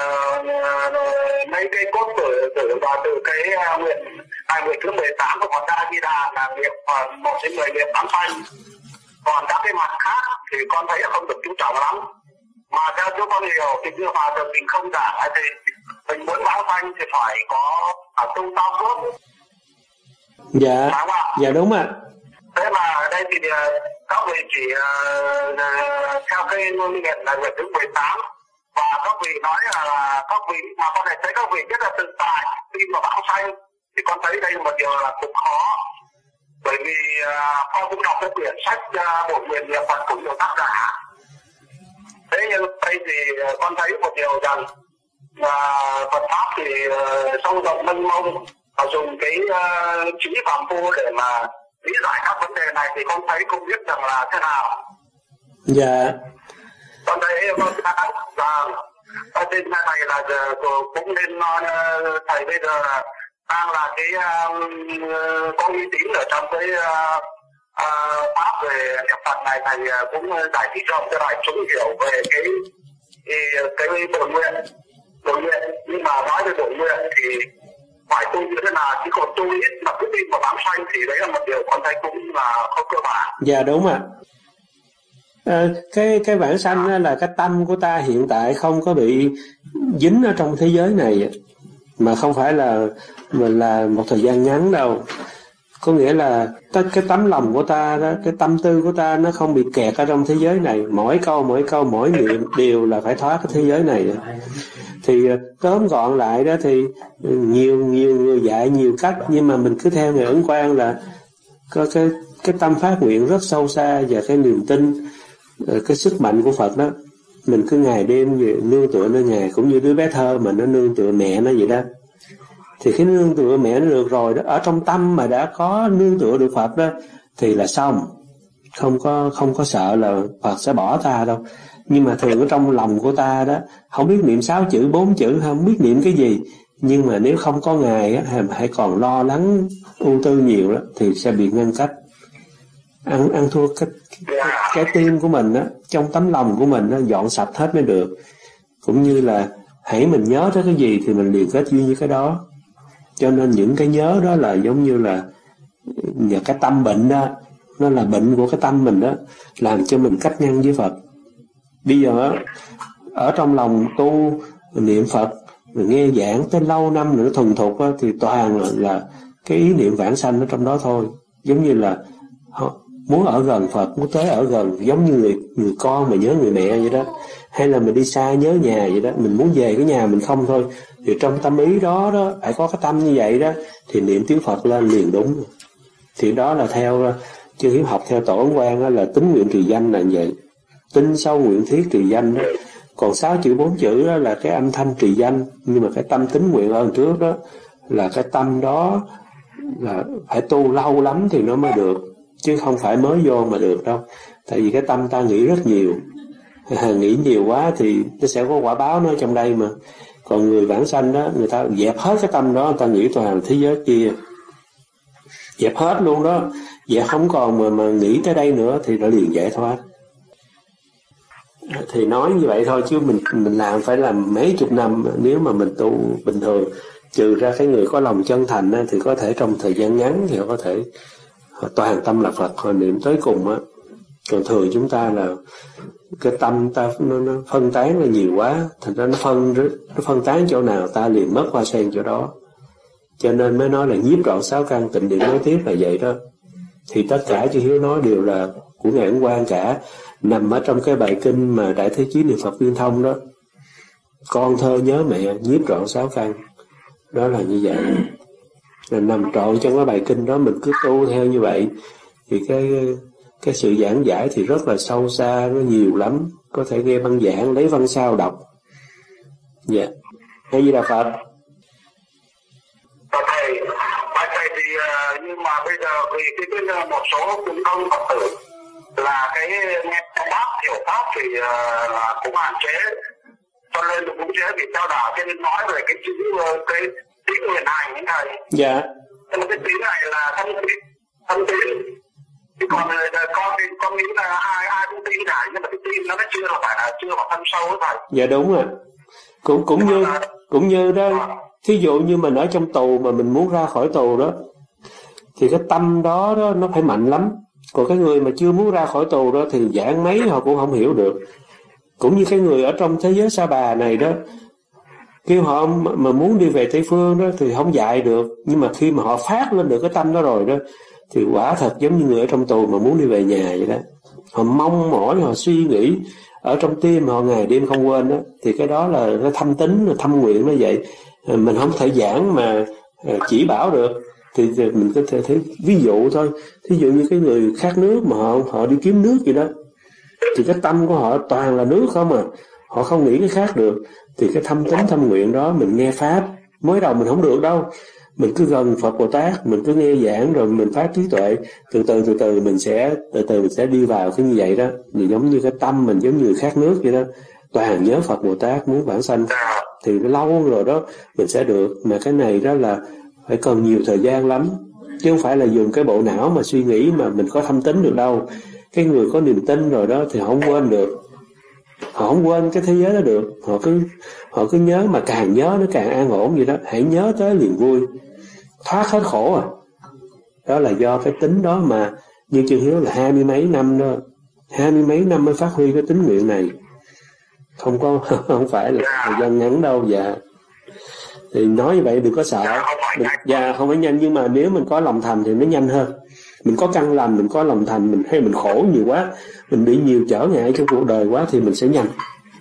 mấy cái cốt tử tử và từ cái nguyện hai nguyện thứ mười tám của Phật A Di Đà là niệm một đến mười niệm tám sanh. Còn các cái mặt khác thì con thấy không được chú trọng lắm, mà theo chúng con hiểu thì như hòa thượng mình không giảng thì mình muốn báo sanh thì phải có ở tu tạo phước. Dạ. Dạ đúng ạ. Thế mà ở đây thì các vị chỉ uh, theo cái ngôn nguyện là nguyện thứ mười tám, và các vị nói là các vị mà con này thấy các vị rất là tự tại khi mà báo sanh, thì con thấy đây là một điều là cũng khó, bởi vì uh, con cũng đọc cái quyển sách uh, bổn nguyện niệm Phật của nhiều tác giả. Thế nhưng đây thì con thấy một điều rằng là Phật pháp thì uh, sâu rộng mênh mông, và dùng cái uh, trí phạm phu để mà lý giải các vấn đề này thì con thấy không biết rằng là thế nào. Dạ. Con thấy con thấy là ở trên này là giờ cũng nên uh, thầy bây giờ là đang là cái uh, có uy tín ở trong cái uh, uh, pháp về niệm Phật này, thầy cũng giải thích rộng cho đại chúng hiểu về cái cái, cái bổn nguyện bổn nguyện nhưng mà nói về bổn nguyện thì phải tu như thế nào, chứ còn tu ít mà cứ tin vào bám xanh thì đấy là một điều con thấy cũng là không cơ bản. Dạ đúng ạ. À, cái cái vãng sanh là cái tâm của ta hiện tại không có bị dính ở trong thế giới này, mà không phải là mình là một thời gian ngắn đâu. Có nghĩa là tất cái tấm lòng của ta đó, cái tâm tư của ta nó không bị kẹt ở trong thế giới này. Mỗi câu mỗi câu mỗi niệm đều là phải thoát cái thế giới này. Thì tóm gọn lại đó thì nhiều nhiều người dạy nhiều cách, nhưng mà mình cứ theo Ngài Ấn Quang là có cái cái tâm phát nguyện rất sâu xa và cái niềm tin, cái sức mạnh của Phật đó, mình cứ ngày đêm nương tựa nơi Ngài, cũng như đứa bé thơ mà nó nương tựa mẹ nó vậy đó. Thì cái nương tựa mẹ nó được rồi đó, ở trong tâm mà đã có nương tựa được Phật đó thì là xong, không có không có sợ là Phật sẽ bỏ ta đâu. Nhưng mà thường ở trong lòng của ta đó, không biết niệm sáu chữ bốn chữ, không biết niệm cái gì, nhưng mà nếu không có Ngài á, hãy còn lo lắng ưu tư nhiều đó thì sẽ bị ngăn cách, ăn ăn thua cái cái, cái tim của mình đó, trong tấm lòng của mình nó dọn sạch hết mới được. Cũng như là hãy mình nhớ tới cái gì thì mình liền kết duyên với cái đó. Cho nên những cái nhớ đó là giống như là nhờ cái tâm bệnh đó, nó là bệnh của cái tâm mình đó, làm cho mình cách ngăn với Phật. Bây giờ ở trong lòng tu niệm Phật, nghe giảng tới lâu năm nữa thuần thục đó, thì toàn là, là cái ý niệm vãng sanh ở trong đó thôi. Giống như là muốn ở gần Phật, muốn tới ở gần, giống như người, người con mà nhớ người mẹ vậy đó. Hay là mình đi xa nhớ nhà vậy đó, mình muốn về cái nhà mình không thôi. Thì trong tâm ý đó đó, phải có cái tâm như vậy đó, thì niệm tiếng Phật lên liền đúng. Thì đó là theo Chư Hiếu học theo Tổ Ấn Quang đó, là tính nguyện trì danh là như vậy. Tin sâu nguyện thiết trì danh đó. Còn sáu chữ bốn chữ đó là cái âm thanh trì danh, nhưng mà cái tâm tính nguyện ơn trước đó là cái tâm đó là phải tu lâu lắm thì nó mới được, chứ không phải mới vô mà được đâu. Tại vì cái tâm ta nghĩ rất nhiều, nghĩ nhiều quá thì nó sẽ có quả báo nó trong đây mà. Còn người vãng sanh đó, người ta dẹp hết cái tâm đó, người ta nghĩ toàn thế giới kia, dẹp hết luôn đó, dẹp không còn mà mà nghĩ tới đây nữa thì nó liền giải thoát. Thì nói như vậy thôi, chứ mình mình làm phải làm mấy chục năm. Nếu mà mình tu bình thường, trừ ra cái người có lòng chân thành á, thì có thể trong thời gian ngắn thì họ có thể họ toàn tâm là Phật, họ niệm tới cùng á. Còn thường chúng ta là cái tâm ta nó, nó phân tán là nhiều quá, thành ra nó phân nó phân tán chỗ nào ta liền mất hoa sen chỗ đó. Cho nên mới nói là nhiếp trọn sáu căn, tịnh điện nói tiếp là vậy đó. Thì tất cả Chư Hiếu nói đều là của Ngài Ấn Quang cả, nằm ở trong cái bài kinh mà Đại Thế Chí Niệm Phật Viên Thông đó. Con thơ nhớ mẹ, nhiếp trọn sáu căn, đó là như vậy. Là nằm trọn trong cái bài kinh đó, mình cứ tu theo như vậy thì cái cái sự giảng giải thì rất là sâu xa, nó nhiều lắm. Có thể nghe băng giảng, lấy văn sao đọc. Dạ yeah. Hay gì là Phật. Thầy, thầy thì nhưng mà bây giờ vì cái, cái một số chúng công Phật tử là cái nghe pháp hiểu pháp thì uh, cũng hạn chế, cho nên cũng chế bị theo đạo, cho nên nói về cái chữ cái tiếng nguyện hành những thầy. Dạ. Nhưng mà cái tiếng này là thân tín, thân tín. Chứ còn con thì con nghĩ là ai ai cũng tin cả, nhưng mà cái tin nó chưa là phải là chưa vào thân sâu ấy thầy. Dạ đúng rồi. Cũng cũng như là, cũng như đó, thí dụ như mình ở trong tù mà mình muốn ra khỏi tù đó, thì cái tâm đó, đó nó phải mạnh lắm. Còn cái người mà chưa muốn ra khỏi tù đó thì giảng mấy họ cũng không hiểu được. Cũng như cái người ở trong thế giới Sa Bà này đó, kêu họ mà muốn đi về Tây Phương đó thì không dạy được. Nhưng mà khi mà họ phát lên được cái tâm đó rồi đó, thì quả thật giống như người ở trong tù mà muốn đi về nhà vậy đó. Họ mong mỏi, họ suy nghĩ ở trong tim họ ngày đêm không quên đó. Thì cái đó là nó thâm tín, nó thâm nguyện nó vậy. Mình không thể giảng mà chỉ bảo được. Thì mình có thể thấy ví dụ thôi. Thí dụ như cái người khát nước mà họ, họ đi kiếm nước vậy đó, thì cái tâm của họ toàn là nước không à, họ không nghĩ cái khác được. Thì cái thâm tín thâm nguyện đó mình nghe pháp, mới đầu mình không được đâu. Mình cứ gần Phật Bồ Tát, mình cứ nghe giảng rồi mình phát trí tuệ, từ từ từ từ mình sẽ từ từ mình sẽ đi vào cái như vậy đó. Thì giống như cái tâm mình giống như khát nước vậy đó, toàn nhớ Phật Bồ Tát muốn vãng sanh, thì lâu rồi đó mình sẽ được. Mà cái này đó là phải cần nhiều thời gian lắm, chứ không phải là dùng cái bộ não mà suy nghĩ mà mình có thâm tín được đâu. Cái người có niềm tin rồi đó thì họ không quên được, họ không quên cái thế giới đó được, họ cứ họ cứ nhớ, mà càng nhớ nó càng an ổn vậy đó. Hãy nhớ tới liền vui, thoát hết khổ à. Đó là do cái tính đó mà như Chương Hiếu là hai mươi mấy năm đó, hai mươi mấy năm mới phát huy cái tính nguyện này, không có không phải là thời gian ngắn đâu. Dạ, thì nói như vậy đừng có sợ. Đừng, dạ không phải nhanh, nhưng mà nếu mình có lòng thành thì nó nhanh hơn. Mình có căn lành, mình có lòng thành, mình hay mình khổ nhiều quá, mình bị nhiều trở ngại trong cuộc đời quá thì mình sẽ nhanh.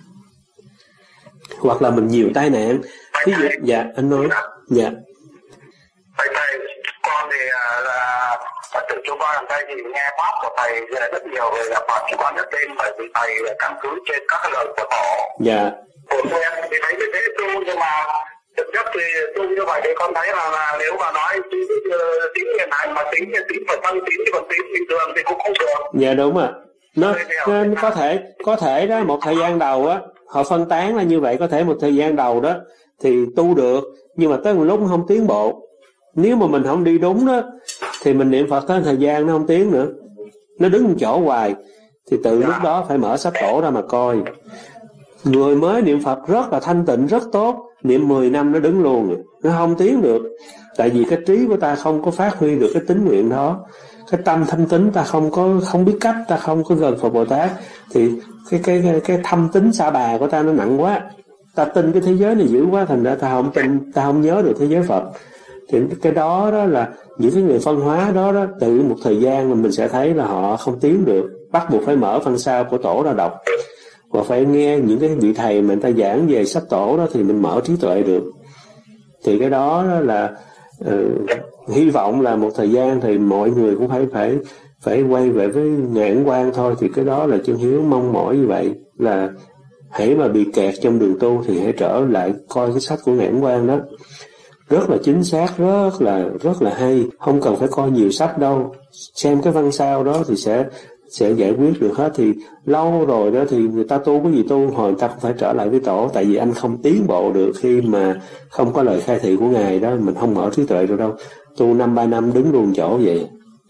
Hoặc là mình nhiều tai nạn. Ví dụ, dạ anh nói. Dạ. Thầy thầy, con thì là từ chỗ con làm đây thì nghe pháp của thầy rất nhiều về là Phật, con rất tin bởi vì thầy căn cứ trên các cái lời của tổ. Dạ. Của em thì thấy như thế tu, nhưng mà thực chất thì tu như vậy thì con thấy là, là nếu mà nói tính hiện hành mà tính tính phải tăng tính chứ còn tính bình thường thì cũng không được. Dạ đúng ạ. Nó, nó có thể có thể đó một thời gian đầu á họ phân tán là như vậy, có thể một thời gian đầu đó thì tu được, nhưng mà tới một lúc không tiến bộ. Nếu mà mình không đi đúng đó thì mình niệm Phật tới thời gian nó không tiến nữa, nó đứng một chỗ hoài, thì từ lúc đó phải mở sách tổ ra mà coi. Người mới niệm Phật rất là thanh tịnh, rất tốt, niệm mười năm nó đứng luôn, nó không tiến được. Tại vì cái trí của ta không có phát huy được cái tính nguyện đó, cái tâm thâm tín ta không có không biết cách, ta không có gần Phật Bồ Tát, thì cái cái cái, cái thâm tín sa bà của ta nó nặng quá, ta tin cái thế giới này dữ quá, thành ra ta không tin, ta không nhớ được thế giới Phật. Thì cái đó đó là những cái người phân hóa đó đó, từ một thời gian mà mình sẽ thấy là họ không tiến được, bắt buộc phải mở phần sau của tổ ra đọc, và phải nghe những cái vị thầy mà người ta giảng về sách tổ đó thì mình mở trí tuệ được. Thì cái đó, đó là uh, hy vọng là một thời gian thì mọi người cũng phải phải phải quay về với Ngạn Quang thôi. Thì cái đó là Chương Hiếu mong mỏi như vậy, là hãy mà bị kẹt trong đường tu thì hãy trở lại coi cái sách của Ngạn Quang đó, rất là chính xác, rất là rất là hay, không cần phải coi nhiều sách đâu, xem cái văn sao đó thì sẽ sẽ giải quyết được hết. Thì lâu rồi đó thì người ta tu cái gì tu, hồi người ta cũng phải trở lại với tổ, tại vì anh không tiến bộ được khi mà không có lời khai thị của ngài đó, mình không mở trí tuệ được đâu. Tu năm ba năm đứng luôn chỗ vậy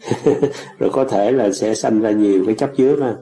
rồi có thể là sẽ sanh ra nhiều cái chấp trước ha.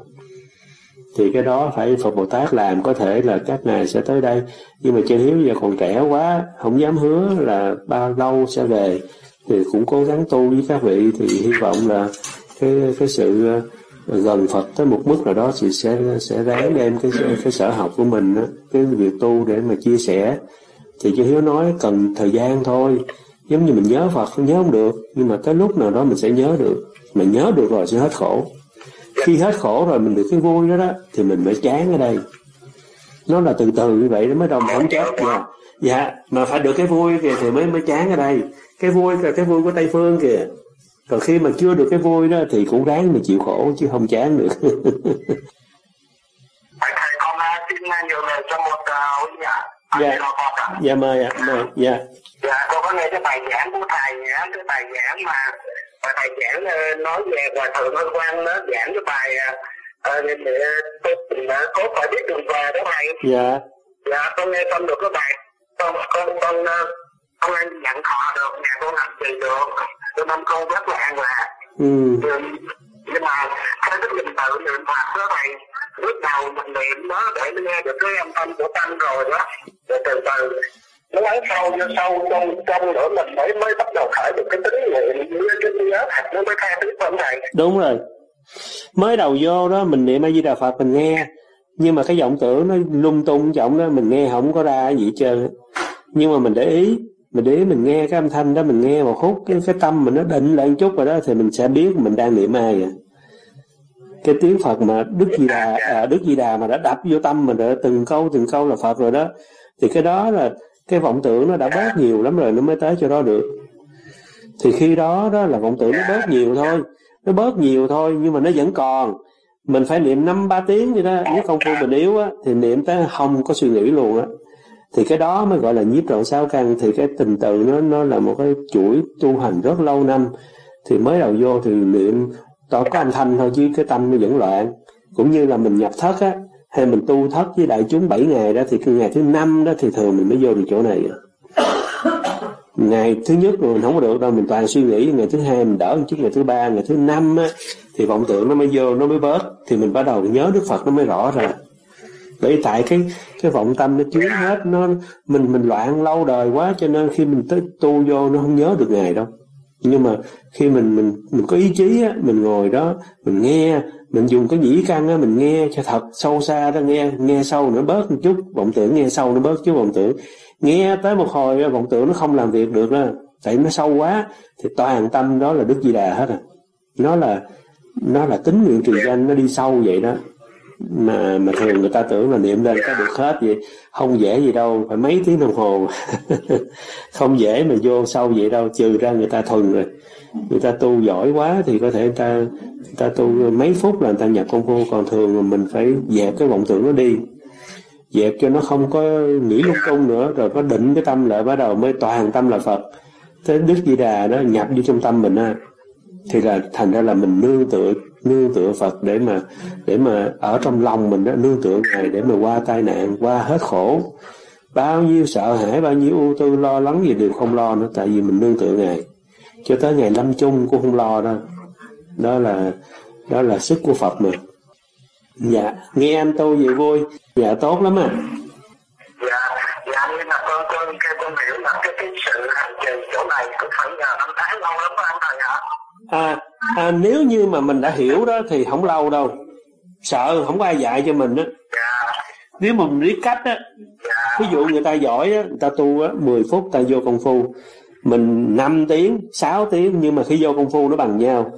Thì cái đó phải Phật Bồ Tát làm, có thể là các ngài sẽ tới đây, nhưng mà Chương Hiếu giờ còn trẻ quá, không dám hứa là bao lâu sẽ về, thì cũng cố gắng tu với các vị. Thì hy vọng là cái cái sự gần Phật tới một mức nào đó thì sẽ sẽ ráng đem cái cái sở học của mình đó, cái việc tu để mà chia sẻ. Thì Chương Hiếu nói cần thời gian thôi, giống như mình nhớ Phật nhớ không được, nhưng mà tới lúc nào đó mình sẽ nhớ được, mình nhớ được rồi sẽ hết khổ. Khi hết khổ rồi mình được cái vui đó đó thì mình mới chán ở đây. Nó là từ từ như vậy nó mới đồng không chết. Dạ, dạ, mà phải được cái vui kìa thì mới mới chán ở đây. Cái vui là cái vui của Tây Phương kìa. Còn khi mà chưa được cái vui đó thì cũng ráng mà chịu khổ chứ không chán được. Thầy con xin nhiều lời cho một hội nhà. Dạ, dạ mời ạ, mời, dạ. Dạ, con có nghe cái bài giảng của thầy, cái bài giảng mà và thầy giảng nói về Hòa Thượng Ân Quang, nó giảng cái bài cố phải biết đường về đó thầy. Dạ. Dạ, con nghe xong được cái bài, con con con con ăn nhận thọ được, nhà con làm gì được, cho nên con rất là an lạc. Ừ. Nhưng mà theo cái mình tự niệm Phật đó thầy, lúc đầu mình niệm đó để nghe được cái âm thanh của tâm rồi đó, rồi từ từ nó lắng sâu vô sâu trong trong nữa mình mới mới bắt đầu khởi được cái tính nguyện với cái nhớ thật nó mới tha thứ không thầy. Đúng rồi, mới đầu vô đó mình niệm A Di Đà Phật mình nghe, nhưng mà cái vọng tưởng nó lung tung giọng đó mình nghe không có ra gì hết trơn. Nhưng mà mình để ý mình để ý mình nghe cái âm thanh đó, mình nghe một phút cái cái tâm mình nó định lại một chút rồi đó thì mình sẽ biết mình đang niệm ai à. Cái tiếng Phật mà Đức Di Đà à, Đức Di Đà mà đã đập vô tâm mình rồi, từng câu từng câu là Phật rồi đó, thì cái đó là cái vọng tưởng nó đã bớt nhiều lắm rồi nó mới tới cho đó được. Thì khi đó đó là vọng tưởng nó bớt nhiều thôi, nó bớt nhiều thôi nhưng mà nó vẫn còn. Mình phải niệm năm ba tiếng vậy đó, nếu công phu mình yếu á thì niệm tới không có suy nghĩ luôn á. Thì cái đó mới gọi là nhiếp trọn sáu căn. Thì cái tình tự nó nó là một cái chuỗi tu hành rất lâu năm. Thì mới đầu vô thì niệm to có âm thanh thôi chứ cái tâm nó vẫn loạn. Cũng như là mình nhập thất á, hay mình tu thất với đại chúng bảy ngày đó, thì cái ngày thứ năm đó thì thường mình mới vô được chỗ này. Ngày thứ nhất mình không có được đâu, mình toàn suy nghĩ. Ngày thứ hai mình đỡ một chút, ngày thứ ba, ngày thứ năm á, thì vọng tưởng nó mới vô, nó mới bớt, thì mình bắt đầu nhớ Đức Phật nó mới rõ ra. Bởi tại cái cái vọng tâm nó chứa hết, nó mình mình loạn lâu đời quá, cho nên khi mình tới tu vô nó không nhớ được ngày đâu. Nhưng mà khi mình mình mình có ý chí á, mình ngồi đó, mình nghe, mình dùng cái nhĩ căn á, mình nghe cho thật sâu xa đó, nghe nghe sâu nó bớt một chút, vọng tưởng nghe sâu nó bớt chút vọng tưởng. Nghe tới một hồi vọng tưởng nó không làm việc được đó, tại nó sâu quá, thì toàn tâm đó là Đức Di Đà hết à. Nó là nó là tín nguyện trì danh, nó đi sâu vậy đó. Mà mà thường người ta tưởng là niệm lên cái được hết vậy, không dễ gì đâu, phải mấy tiếng đồng hồ. Không dễ mà vô sâu vậy đâu, trừ ra người ta thuần rồi, người ta tu giỏi quá thì có thể người ta người ta tu mấy phút là người ta nhập công phu. Còn thường là mình phải dẹp cái vọng tưởng nó đi, dẹp cho nó không có nghĩ lung tung nữa, rồi có định cái tâm lại, bắt đầu mới toàn tâm là Phật. Thế Đức Di Đà đó nhập vô trong tâm mình á, thì là thành ra là mình nương tựa nương tựa Phật để mà để mà ở trong lòng mình đó, nương tựa Ngài để mà qua tai nạn, qua hết khổ. Bao nhiêu sợ hãi, bao nhiêu ưu tư lo lắng gì đều không lo nữa, tại vì mình nương tựa Ngài. Cho tới ngày lâm chung cũng không lo đâu. Đó là đó là sức của Phật mà. Dạ, nghe anh tu vậy vui. Dạ, tốt lắm à. Dạ, dạ, nhưng mà con con con hiểu là cái cái sự hành trì chỗ này cũng phải nhờ năm tháng lâu lắm anh thầy hả? À, à, nếu như mà mình đã hiểu đó thì không lâu đâu. Sợ không có ai dạy cho mình á. Dạ. Nếu mà mình biết cách á, dạ. Ví dụ người ta giỏi á, người ta tu á, mười phút ta vô công phu, mình năm tiếng, sáu tiếng, nhưng mà khi vô công phu nó bằng nhau.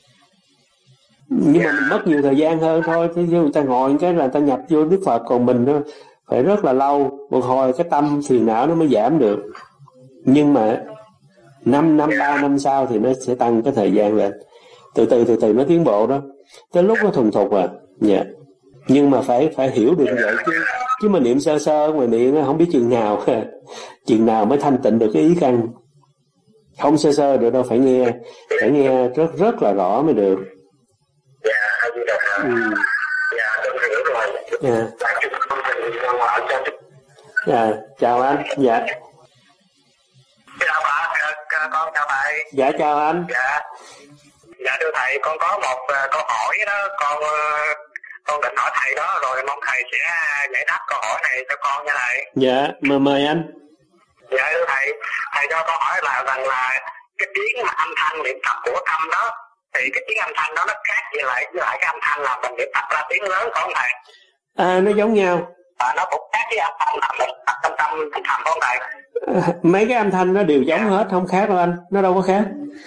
Nhưng mà mình mất nhiều thời gian hơn thôi. Thế nhưng người ta ngồi cái là người ta nhập vô Đức Phật, còn mình nó phải rất là lâu, một hồi cái tâm phiền não nó mới giảm được. Nhưng mà năm năm, ba năm sau thì nó sẽ tăng cái thời gian lên. Từ từ từ từ nó tiến bộ đó. Tới lúc nó thuần thục à. Dạ. Nhưng mà phải phải hiểu được vậy chứ. Chứ mà niệm sơ sơ ngoài miệng không biết chừng nào chừng nào mới thanh tịnh được cái ý căn. Không sơ sơ được đâu, phải nghe, phải nghe rất rất là rõ mới được. Dạ, như là ừ. Dạ, tôi hiểu rồi. Dạ. Dạ, chào anh. Dạ. Chào bà, con chào thầy. Dạ, chào anh. Dạ. Dạ thưa thầy, con có một uh, câu hỏi đó, con uh, con định hỏi thầy đó, rồi mong thầy sẽ giải đáp câu hỏi này cho con nha thầy. Dạ, mời mời anh. Dạ thưa thầy, thầy cho câu hỏi là rằng là cái tiếng mà âm thanh niệm Phật của tâm đó, thì cái tiếng âm thanh đó nó khác với lại với lại cái âm thanh là mình niệm Phật ra tiếng lớn phải không thầy? À, nó giống nhau. À, nó cũng khác với âm thanh là mình Phật trong tâm thầm phải không thầy? À, mấy cái âm thanh nó đều giống hết, không khác đâu anh, nó đâu có khác.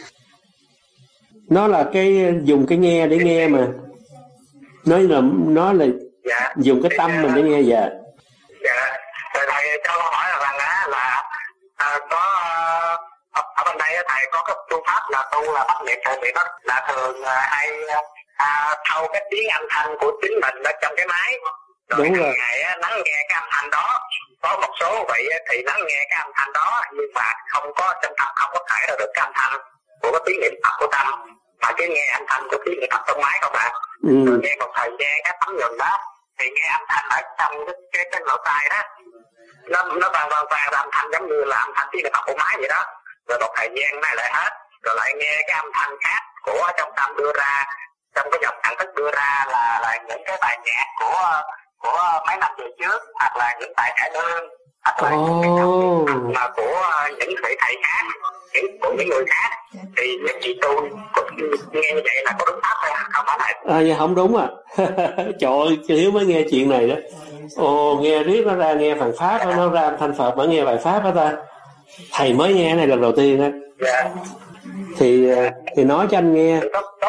Nó là cái dùng cái nghe để nghe mà. Nó là nó là dạ. Dùng cái tâm mình để nghe. Dạ. Dạ. Rồi thầy cho câu hỏi là rằng á là à, có à, ở bên đây thầy có cái phương pháp là tu là bắt niệm thầy đó là thường à, hay à, thâu cái tiếng âm thanh của chính mình ở trong cái máy. Rồi đúng rồi. Ngày á, lắng nghe cái âm thanh đó. Có một số vị thì lắng nghe cái âm thanh đó, nhưng mà không có trong tâm không có thải ra được cái âm thanh của cái tiếng niệm Phật của tâm, mà cứ nghe âm thanh của tiếng niệm Phật trong máy không ạ. Ừ. Rồi nghe một thời gian cái tấm nhường đó thì nghe âm thanh ở trong cái cái, cái lỗ tai đó, nó nó vang vang vang âm thanh giống như là âm thanh tiếng niệm Phật của máy vậy đó. Rồi một thời gian này lại hết, rồi lại nghe cái âm thanh khác của trong tâm đưa ra, trong cái dòng nhận thức đưa ra là là những cái bài nhạc của của mấy năm về trước, hoặc là những bài cải lương, hoặc là oh. những cái dòng mà của những vị thầy khác, những của những người khác. Thì những chị tu nghe như vậy là có đúng pháp hay không hả thầy? À, dạ không đúng à. Trời ơi, Hiếu mới nghe chuyện này đó. Ồ, nghe riết nó ra nghe phần pháp, yeah. Nó ra âm thanh Phật mà nghe bài pháp đó ta. Thầy mới nghe cái này lần đầu tiên đó. Yeah. Thì thì nói cho anh nghe.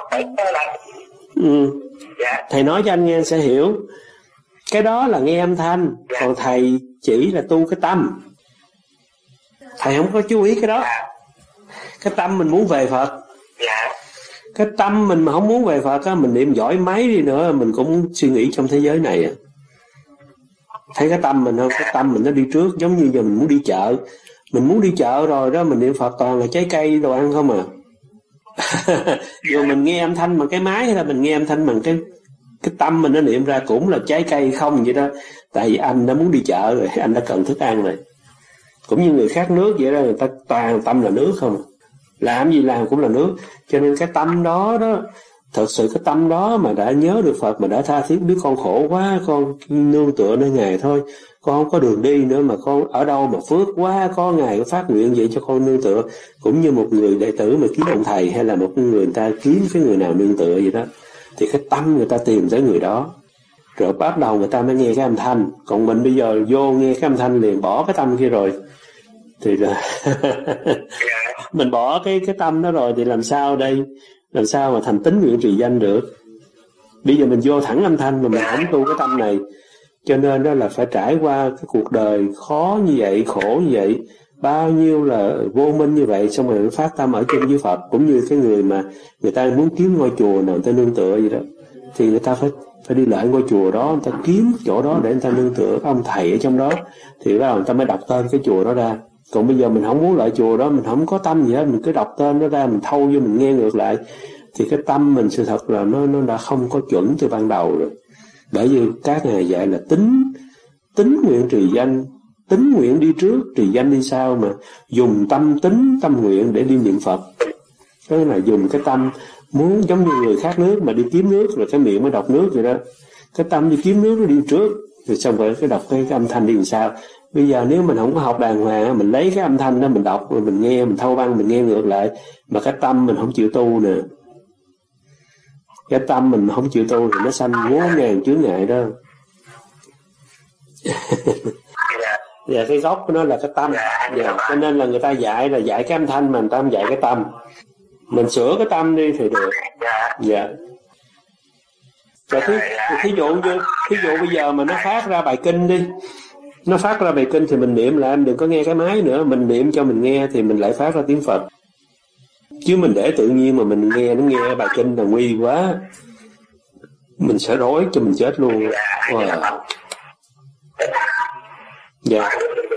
Ừ. Yeah. Thầy nói cho anh nghe anh sẽ hiểu. Cái đó là nghe âm thanh, yeah. Còn thầy chỉ là tu cái tâm. Thầy không có chú ý cái đó. Yeah. Cái tâm mình muốn về Phật. Yeah. Cái tâm mình mà không muốn về Phật á, mình niệm giỏi mấy đi nữa mình cũng suy nghĩ trong thế giới này à. Thấy cái tâm mình không? Cái tâm mình nó đi trước, giống như giờ mình muốn đi chợ. Mình muốn đi chợ rồi đó, mình niệm Phật toàn là trái cây đồ ăn không à. Dù mình nghe âm thanh bằng cái máy hay là mình nghe âm thanh bằng cái cái tâm mình nó niệm ra cũng là trái cây không vậy đó. Tại vì anh đã muốn đi chợ rồi, anh đã cần thức ăn rồi. Cũng như người khác nước vậy đó, người ta toàn tâm là nước không, làm gì làm cũng là nước. Cho nên cái tâm đó đó, thật sự cái tâm đó mà đã nhớ được Phật, mà đã tha thiết biết con khổ quá, con nương tựa nơi Ngài thôi, con không có đường đi nữa, mà con ở đâu mà phước quá, có Ngài có phát nguyện vậy cho con nương tựa. Cũng như một người đệ tử mà kiếm ông thầy, hay là một người người ta kiếm cái người nào nương tựa vậy đó, thì cái tâm người ta tìm tới người đó, rồi bắt đầu người ta mới nghe cái âm thanh. Còn mình bây giờ vô nghe cái âm thanh liền bỏ cái tâm kia rồi, thì là mình bỏ cái cái tâm đó rồi thì làm sao đây, làm sao mà thành tín nguyện trì danh được. Bây giờ mình vô thẳng âm thanh mà mình không tu cái tâm này, cho nên đó là phải trải qua cái cuộc đời khó như vậy, khổ như vậy, bao nhiêu là vô minh như vậy, xong rồi phát tâm ở chung với Phật. Cũng như cái người mà người ta muốn kiếm ngôi chùa nào người ta nương tựa vậy đó, thì người ta phải phải đi lại ngôi chùa đó, người ta kiếm chỗ đó để người ta nương tựa ông thầy ở trong đó, thì bắt đầu người ta mới đọc tên cái chùa đó ra. Còn bây giờ mình không muốn lại chùa đó, mình không có tâm gì hết, mình cứ đọc tên nó ra, mình thâu vô mình nghe ngược lại, thì cái tâm mình sự thật là nó nó đã không có chuẩn từ ban đầu rồi. Bởi vì các ngài dạy là tính tính nguyện trì danh, tính nguyện đi trước, trì danh đi sau, mà dùng tâm tính tâm nguyện để đi niệm Phật. Cái là dùng cái tâm muốn, giống như người khát nước mà đi kiếm nước, rồi cái miệng mới đọc nước vậy đó. Cái tâm đi kiếm nước nó đi trước, rồi xong rồi cái đọc cái, cái âm thanh đi làm sao. Bây giờ nếu mình không có học đàng hoàng, mình lấy cái âm thanh đó mình đọc, rồi mình nghe, mình thâu băng, mình nghe ngược lại, mà cái tâm mình không chịu tu nè, cái tâm mình không chịu tu thì nó sanh vô ngàn chướng ngại đó. Và cái gốc của nó là cái tâm. Dạ. Cho nên là người ta dạy là dạy cái âm thanh mà người ta không dạy cái tâm. Mình sửa cái tâm đi thì được. Dạ. Và thí, thí dụ như thí dụ bây giờ mà nó phát ra bài kinh đi, nó phát ra bài kinh thì mình niệm là em đừng có nghe cái máy nữa, mình niệm cho mình nghe thì mình lại phát ra tiếng Phật. Chứ mình để tự nhiên mà mình nghe nó nghe bài kinh là nguy quá, mình sẽ rối cho mình chết luôn. Wow. Dạ.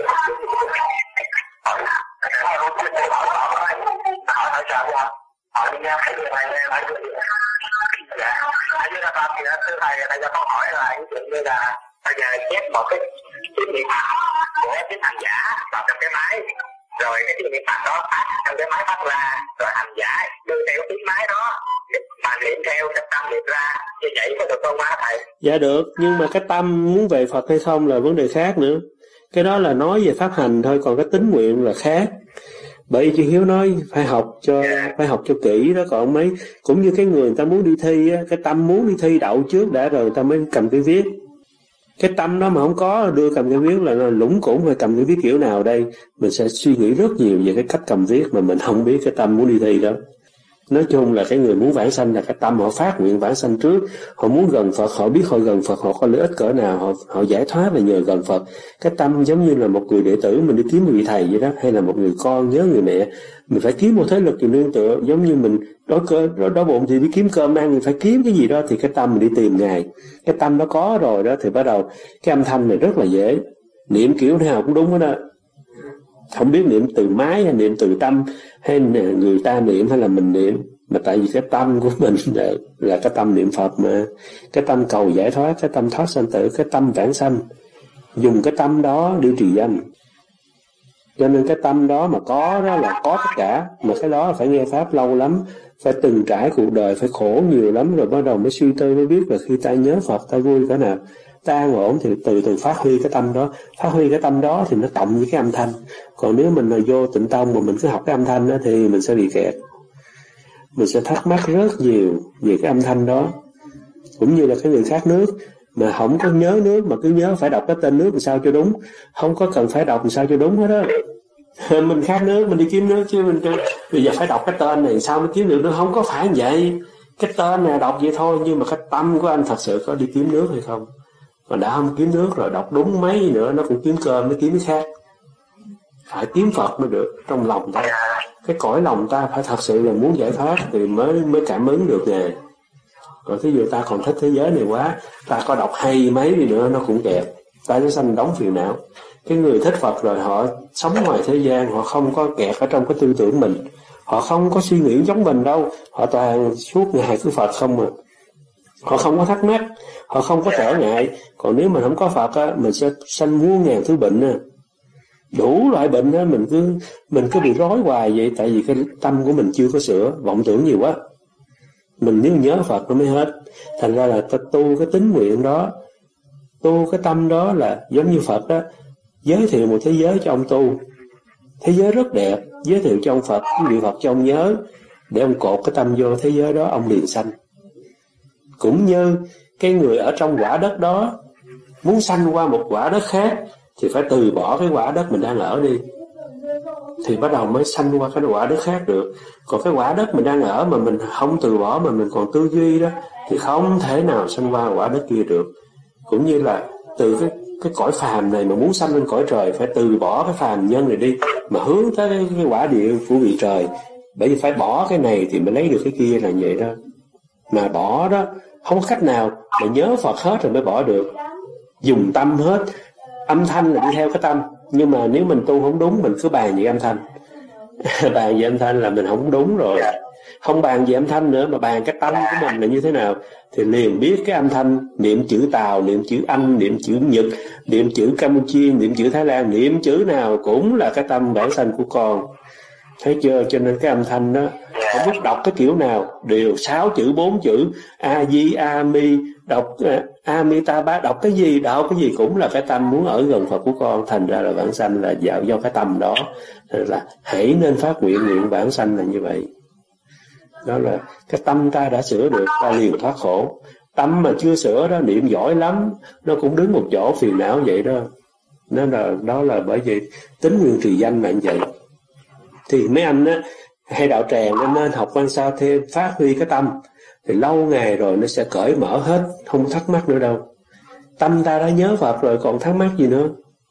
Thầy cho con hỏi là ví dụ như là bây giờ chép một cái cái niệm phật của chính hành giả vào trong cái máy, rồi cái niệm phật đó phát trong cái máy phát ra, rồi hành giả đưa theo tiếng máy đó mà niệm theo cái tâm niệm ra, như vậy có được không má thầy? Dạ được, nhưng mà cái tâm muốn về Phật hay không là vấn đề khác nữa. Cái đó là nói về pháp hành thôi, còn cái tín nguyện là khác. Bởi vì Hiếu nói phải học cho phải học cho kỹ đó. Còn mấy cũng như cái người người ta muốn đi thi á, cái tâm muốn đi thi đậu trước đã rồi người ta mới cầm cái viết. Cái tâm đó mà không có đưa cầm cái viết là lũng củng, phải cầm cái viết kiểu nào đây? Mình sẽ suy nghĩ rất nhiều về cái cách cầm viết mà mình không biết cái tâm muốn đi thi đó. Nói chung là cái người muốn vãng sanh là cái tâm họ phát nguyện vãng sanh trước, họ muốn gần Phật, họ biết họ gần Phật họ có lợi ích cỡ nào, họ họ giải thoát là nhờ gần Phật. Cái tâm giống như là một người đệ tử mình đi kiếm một vị thầy vậy đó, hay là một người con nhớ người mẹ, mình phải kiếm một thế lực gì nương tựa, giống như mình đói cơ đói, đói bụng thì đi kiếm cơm ăn, mình phải kiếm cái gì đó thì cái tâm mình đi tìm Ngài. Cái tâm nó có rồi đó thì bắt đầu cái âm thanh này rất là dễ, niệm kiểu nào cũng đúng hết đó. Không biết niệm từ máy hay niệm từ tâm, hay người ta niệm hay là mình niệm, mà tại vì cái tâm của mình là, là cái tâm niệm Phật mà, cái tâm cầu giải thoát, cái tâm thoát sanh tử, cái tâm vãng sanh, dùng cái tâm đó đi trì danh. Cho nên cái tâm đó mà có đó là có tất cả, mà cái đó là phải nghe pháp lâu lắm, phải từng trải cuộc đời, phải khổ nhiều lắm rồi bắt đầu mới suy tư, mới biết là khi ta nhớ Phật ta vui cỡ nào, ta an ổn thì từ từ phát huy cái tâm đó. Phát huy cái tâm đó thì nó cộng với cái âm thanh. Còn nếu mình là vô Tịnh Tông mà mình cứ học cái âm thanh đó thì mình sẽ bị kẹt, mình sẽ thắc mắc rất nhiều về cái âm thanh đó. Cũng như là cái người khát nước mà không có nhớ nước mà cứ nhớ phải đọc cái tên nước làm sao cho đúng, không có cần phải đọc làm sao cho đúng hết đó. Mình khát nước mình đi kiếm nước chứ mình bây giờ phải đọc cái tên này sao mới kiếm được nước, không có phải vậy. Cái tên này đọc vậy thôi, nhưng mà cái tâm của anh thật sự có đi kiếm nước hay không? Mà đã không kiếm nước rồi đọc đúng mấy nữa nó cũng kiếm cơm, nó kiếm cái khác. Phải kiếm Phật mới được trong lòng ta. Cái cõi lòng ta phải thật sự là muốn giải thoát thì mới mới cảm ứng được nè. Còn thí dụ ta còn thích thế giới này quá, ta có đọc hay mấy đi nữa nó cũng kẹt, ta sẽ sanh đóng phiền não. Cái người thích Phật rồi họ sống ngoài thế gian, họ không có kẹt ở trong cái tư tưởng mình, họ không có suy nghĩ giống mình đâu, họ toàn suốt ngày cứ Phật không mà. Họ không có thắc mắc, họ không có trở ngại. Còn nếu mình không có Phật á, mình sẽ sanh muôn ngàn thứ bệnh á. đủ loại bệnh đó, mình cứ mình cứ bị rối hoài vậy, tại vì cái tâm của mình chưa có sửa, vọng tưởng nhiều quá. Mình nếu nhớ Phật nó mới hết. Thành ra là ta tu cái tín nguyện đó, tu cái tâm đó là giống như Phật đó, giới thiệu một thế giới cho ông tu, thế giới rất đẹp, giới thiệu cho ông Phật, niệm Phật cho ông nhớ, để ông cột cái tâm vô thế giới đó, ông liền sanh. Cũng như cái người ở trong quả đất đó muốn sanh qua một quả đất khác thì phải từ bỏ cái quả đất mình đang ở đi, thì bắt đầu mới sanh qua cái quả đất khác được. Còn cái quả đất mình đang ở mà mình không từ bỏ, mà mình còn tư duy đó, thì không thể nào sanh qua quả đất kia được. Cũng như là từ cái cái cõi phàm này mà muốn sanh lên cõi trời, phải từ bỏ cái phàm nhân này đi, mà hướng tới cái, cái quả địa của vị trời. Bởi vì phải bỏ cái này thì mới lấy được cái kia, là vậy đó. Mà bỏ đó không có cách nào, mà nhớ Phật hết rồi mới bỏ được. Dùng tâm hết, âm thanh là đi theo cái tâm. Nhưng mà nếu mình tu không đúng, mình cứ bàn về âm thanh bàn về âm thanh là mình không đúng rồi. Không bàn về âm thanh nữa, mà bàn cái tâm của mình là như thế nào, thì liền biết cái âm thanh. Niệm chữ Tàu, niệm chữ Anh, niệm chữ Nhật, niệm chữ Campuchia, niệm chữ Thái Lan, niệm chữ nào cũng là cái tâm bản sanh của con. Thấy chưa? Cho nên cái âm thanh đó, không biết đọc cái kiểu nào, đều sáu chữ, bốn chữ, A Di A Mi, đọc Amitabha, đọc cái gì, đọc cái gì cũng là cái tâm muốn ở gần Phật của con. Thành ra là bản sanh là dạo do cái tâm đó. Thành là hãy nên phát nguyện nguyện bản sanh là như vậy. Đó là cái tâm ta đã sửa được, ta liền thoát khổ. Tâm mà chưa sửa đó, niệm giỏi lắm, nó cũng đứng một chỗ phiền não vậy đó. Nên là đó là bởi vì tính nguyên trì danh là như vậy. Thì mấy anh á, hay đạo tràng nên học quan sát thêm, phát huy cái tâm, thì lâu ngày rồi nó sẽ cởi mở hết, không thắc mắc nữa đâu. Tâm ta đã nhớ Phật rồi, còn thắc mắc gì nữa.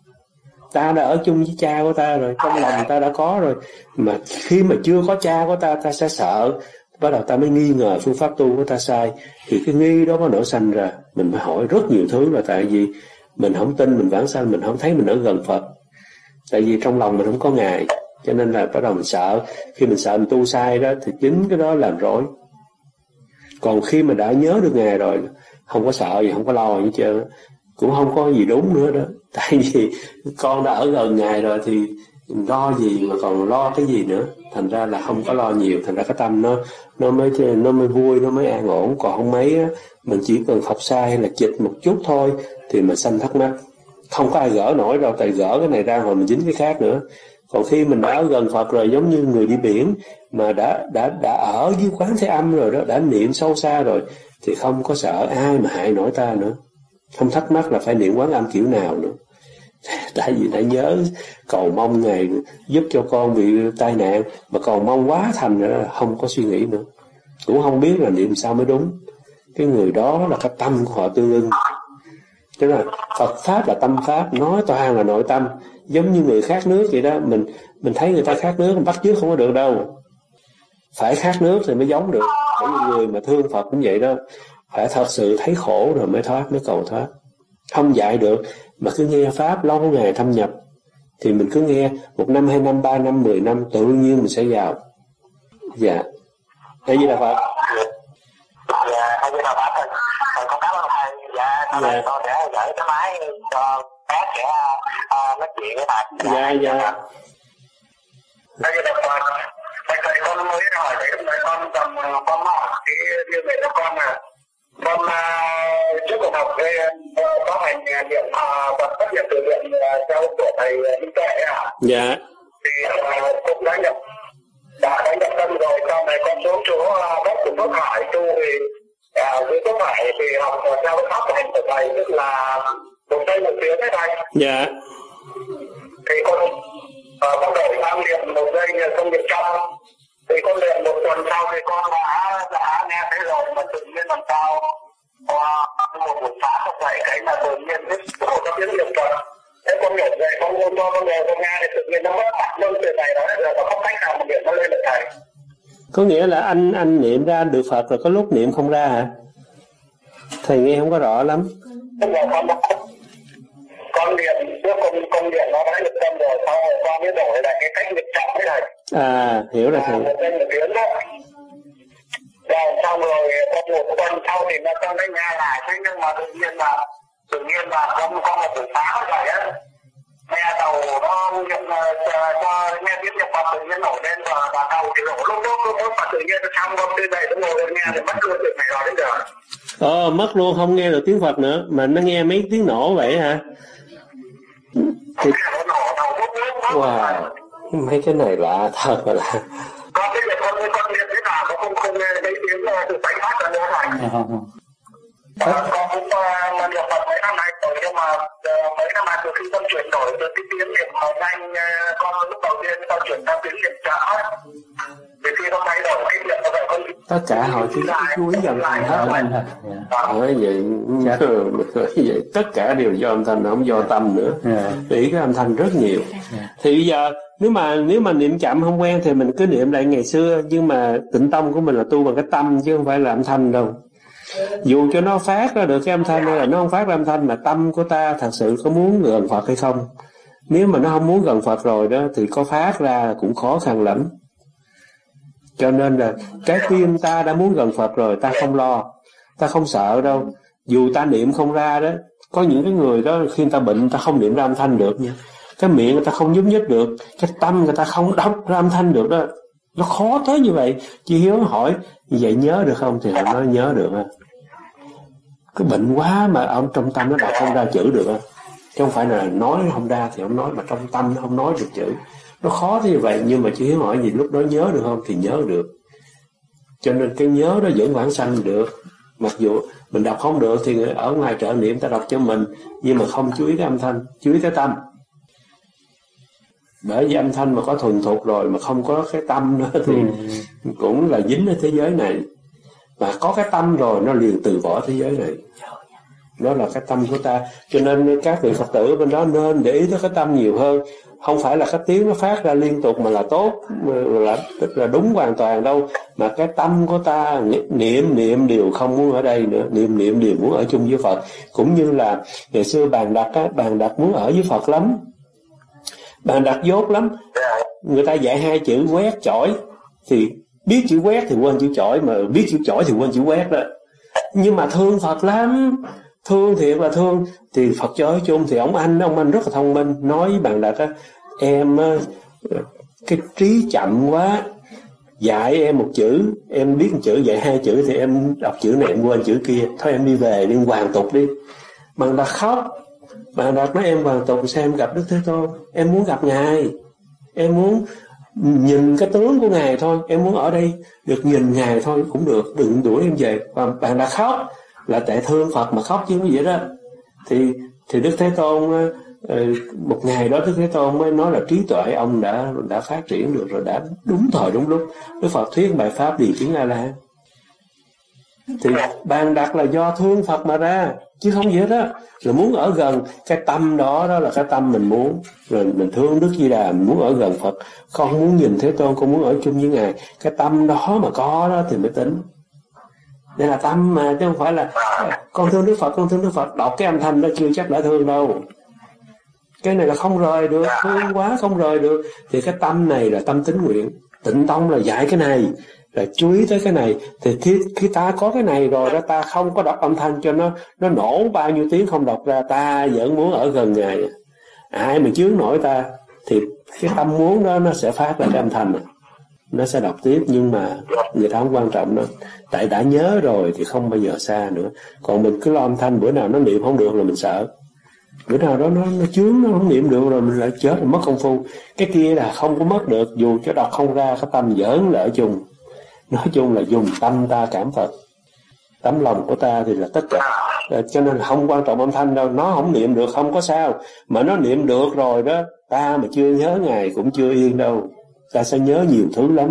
Ta đã ở chung với cha của ta rồi, trong lòng ta đã có rồi. Mà khi mà chưa có cha của ta, ta sẽ sợ, bắt đầu ta mới nghi ngờ phương pháp tu của ta sai. Thì cái nghi đó có nổi sanh ra, mình phải hỏi rất nhiều thứ, là tại vì mình không tin mình vãng sanh, mình không thấy mình ở gần Phật. Tại vì trong lòng mình không có Ngài, cho nên là bắt đầu mình sợ. Khi mình sợ mình tu sai đó, thì chính cái đó làm rối. Còn khi mà đã nhớ được Ngài rồi, không có sợ gì, không có lo gì chứ, cũng không có gì đúng nữa đó. Tại vì con đã ở gần Ngài rồi thì lo gì mà còn lo cái gì nữa. Thành ra là không có lo nhiều, thành ra cái tâm nó nó mới nó mới vui, nó mới an ổn. Còn không mấy á, mình chỉ cần học sai hay là chịch một chút thôi thì mình sanh thắc mắc. Không có ai gỡ nổi đâu, tại gỡ cái này ra rồi mình dính cái khác nữa. Còn khi mình đã ở gần Phật rồi, giống như người đi biển mà đã đã đã ở dưới quán Thế Âm rồi đó, đã niệm sâu xa rồi, thì không có sợ ai mà hại nổi ta nữa. Không thắc mắc là phải niệm Quán Âm kiểu nào nữa. Tại vì đã nhớ cầu mong Ngài giúp cho con bị tai nạn, mà cầu mong quá thành rồi đó, không có suy nghĩ nữa, cũng không biết là niệm sao mới đúng. Cái người đó là cái tâm của họ tương ưng. Tức là Phật Pháp là tâm Pháp, nói toàn là nội tâm. Giống như người khác nước vậy đó, mình mình thấy người ta khác nước, mình bắt chước không có được đâu. Phải khác nước thì mới giống được. Bởi vì người mà thương Phật cũng vậy đó, phải thật sự thấy khổ rồi mới thoát, mới cầu thoát. Không dạy được, mà cứ nghe Pháp lâu ngày thâm nhập, thì mình cứ nghe một năm, hai năm, ba năm, mười năm, tự nhiên mình sẽ vào. Dạ. Đây như là Phật. Dạ, đây như là Phật. Con cảm ơn thầy. Dạ, sau đây con sẽ gửi cái máy cho bác sẽ uh, nói chuyện với thầy. Dạ, dạ. Đây như là Phật. Thầy thầy con mới hỏi thầy, hôm nay con tầm con hỏi cái điều này cho con là con uh, trước cuộc học đây uh, có hành niệm Phật phát hiện từ niệm theo của thầy Minh Tuệ ạ. Dạ. Thì uh, cũng đã nhập đã đã nhập tâm rồi, sau này con xuống chỗ gốc của Phước Hải tu thì với Phước Hải thì học theo cái pháp hành của thầy, tức là một tay một tiếng đấy thầy. Dạ. Thì con uh, con đổi sang niệm một giây không niệm trong, thì con luyện một tuần sau thì con đã đã nghe thấy rồi, mà tự nhiên làm sao qua một buổi sáng một dậy cái là tự nhiên biết có cái tiếng niệm Phật. Thế con nhổ về con ôn cho con nghe con nghe thì tự nhiên nó mất mặt luôn từ này đó, giờ có không cách nào mà niệm nó lên được thầy. Có nghĩa là anh anh niệm ra được Phật rồi có lúc niệm không ra hả? Thầy nghe không có rõ lắm. Con con con niệm trước con con niệm nó đã nhập tâm rồi, sau rồi con mới đổi lại cái cách niệm chậm đấy thầy. À, hiểu rồi thầy. Một bên một tiếng đó. Rồi xong rồi con một tuần sau thì nó con mới nghe lại, thế nhưng mà tự nhiên là tự nhiên là con con một buổi sáng vậy á, nghe đầu nó con nhận cho nghe tiếng nhạc Phật tự nhiên nổi lên và bà đầu thì nổ lúc đó lúc đó Phật tự nhiên xong con từ đây nó ngồi lên nghe thì mất luôn chuyện này rồi đến giờ. Ờ mất luôn, không nghe được tiếng Phật nữa mà nó nghe mấy tiếng nổ vậy hả? Thì... Wow, mấy cái này lạ thật là lạ. Con bây giờ con con nghe thế nào con không không nghe mấy tiếng từ bánh phát ra nữa này. Con cũng mà được Phật mấy năm nay rồi nhưng mà mấy năm nay từ khi con chuyển đổi từ cái tiếng niệm nhanh con lúc đầu tiên con chuyển sang tiếng niệm chậm. Từ khi con thay đổi cái niệm rồi con tất cả họ chỉ chú ý dần lại hết anh hả? Nói vậy, nói vậy tất cả đều do âm thanh, không do tâm nữa. Ý cái âm thanh rất nhiều. Thì bây giờ nếu mà nếu mà niệm chậm không quen thì mình cứ niệm lại ngày xưa, nhưng mà tịnh tâm của mình là tu bằng cái tâm chứ không phải là âm thanh đâu. Dù cho nó phát ra được cái âm thanh hay là nó không phát ra âm thanh, mà tâm của ta thật sự có muốn gần Phật hay không. Nếu mà nó không muốn gần Phật rồi đó thì có phát ra cũng khó khăn lắm. Cho nên là cái tim ta đã muốn gần Phật rồi, ta không lo, ta không sợ đâu. Dù ta niệm không ra đó, có những cái người đó khi người ta bệnh ta không niệm ra âm thanh được nha, cái miệng người ta không nhúc nhích được, cái tâm người ta không đọc ra âm thanh được đó. Nó khó tới như vậy. Chị Hiếu hỏi như vậy nhớ được không thì họ nói nhớ được ha. Cái bệnh quá mà ông trong tâm nó đọc không ra chữ được ha. Chứ không phải là nói không ra thì ông nói, mà trong tâm nó không nói được chữ. Nó khó như vậy. Nhưng mà chị Hiếu hỏi gì lúc đó nhớ được không thì nhớ được. Cho nên cái nhớ đó vẫn vãng sanh được. Mặc dù mình đọc không được thì ở ngoài trợ niệm ta đọc cho mình, nhưng mà không chú ý cái âm thanh, chú ý cái tâm. Bởi vì âm thanh mà có thuần thục rồi mà không có cái tâm nữa thì ừ. cũng là dính ở thế giới này. Mà có cái tâm rồi nó liền từ bỏ thế giới này. Đó là cái tâm của ta. Cho nên các vị Phật tử bên đó nên để ý tới cái tâm nhiều hơn. Không phải là cái tiếng nó phát ra liên tục mà là tốt, là, là đúng hoàn toàn đâu. Mà cái tâm của ta niệm niệm đều không muốn ở đây nữa, niệm niệm đều muốn ở chung với Phật. Cũng như là ngày xưa Bàn Đặc á, Bàn Đặc muốn ở với Phật lắm. Bàn Đặc dốt lắm. Người ta dạy hai chữ quét chỏi, thì biết chữ quét thì quên chữ chỏi, mà biết chữ chỏi thì quên chữ quét đó. Nhưng mà thương Phật lắm, thương thiệt là thương. Thì Phật cho ở chung thì ông anh ông anh rất là thông minh, nói với Bàn Đặc á, em cái trí chậm quá, dạy em một chữ, em biết một chữ, dạy hai chữ thì em đọc chữ này em quên chữ kia, thôi em đi về đi hoàn tục đi. Bàn Đặc khóc. Bạn Đạt nói em hoàn tục sao em gặp Đức Thế Tôn. Em muốn gặp Ngài, em muốn nhìn cái tướng của Ngài thôi, em muốn ở đây được nhìn Ngài thôi cũng được, đừng đuổi em về. Và bạn đã khóc là tại thương Phật mà khóc chứ không vậy đó. Thì thì Đức Thế Tôn một ngày đó Đức Thế Tôn mới nói là trí tuệ ông đã đã phát triển được rồi, đã đúng thời đúng lúc. Đức Phật thuyết bài pháp đi kiến A La. Thì Bàn Đặc là do thương Phật mà ra, chứ không gì hết á. Rồi muốn ở gần cái tâm đó, đó là cái tâm mình muốn. Rồi mình thương Đức Di Đà, mình muốn ở gần Phật, con muốn nhìn Thế Tôn, con muốn ở chung với Ngài. Cái tâm đó mà có đó thì mới tính. Đây là tâm mà, chứ không phải là con thương Đức Phật, con thương Đức Phật, đọc cái âm thanh đó chưa chắc đã thương đâu. Cái này là không rời được, thương quá không rời được. Thì cái tâm này là tâm tín nguyện. Tịnh tông là dạy cái này, là chú ý tới cái này. Thì khi, khi ta có cái này rồi đó, ta không có đọc âm thanh cho nó nó nổ bao nhiêu tiếng không đọc ra, ta vẫn muốn ở gần Ngài. Ai mà chướng nổi ta thì cái tâm muốn đó nó sẽ phát ra cái âm thanh này, nó sẽ đọc tiếp. Nhưng mà người ta không quan trọng đó, tại đã nhớ rồi thì không bao giờ xa nữa. Còn mình cứ lo âm thanh, bữa nào nó niệm không được là mình sợ, bữa nào đó nó, nó chướng, nó không niệm được rồi mình lại chết, rồi mất công phu. Cái kia là không có mất được, dù cho đọc không ra, cái tâm giỡn là ở chung. Nói chung là dùng tâm ta cảm Phật, tấm lòng của ta thì là tất cả. Cho nên không quan trọng âm thanh đâu, nó không niệm được không có sao, mà nó niệm được rồi đó, ta mà chưa nhớ Ngài cũng chưa yên đâu, ta sẽ nhớ nhiều thứ lắm.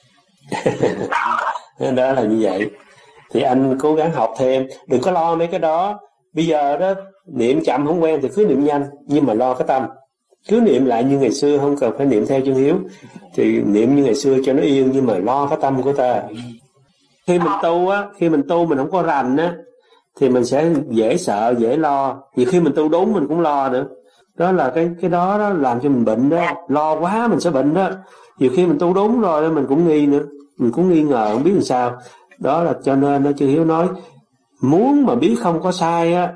Đó là như vậy. Thì anh cố gắng học thêm, đừng có lo mấy cái đó. Bây giờ đó niệm chậm không quen thì cứ niệm nhanh, nhưng mà lo cái tâm, cứ niệm lại như ngày xưa, không cần phải niệm theo chân Hiếu, thì niệm như ngày xưa cho nó yên, nhưng mà lo cái tâm của ta. Khi mình tu á, khi mình tu mình không có rành á, thì mình sẽ dễ sợ, dễ lo. Vì khi mình tu đúng mình cũng lo nữa. Đó là cái cái đó, đó làm cho mình bệnh đó, lo quá mình sẽ bệnh đó. Nhiều khi mình tu đúng rồi mình cũng nghi nữa, mình cũng nghi ngờ không biết làm sao. Đó là cho nên nó chư Hiếu nói, muốn mà biết không có sai á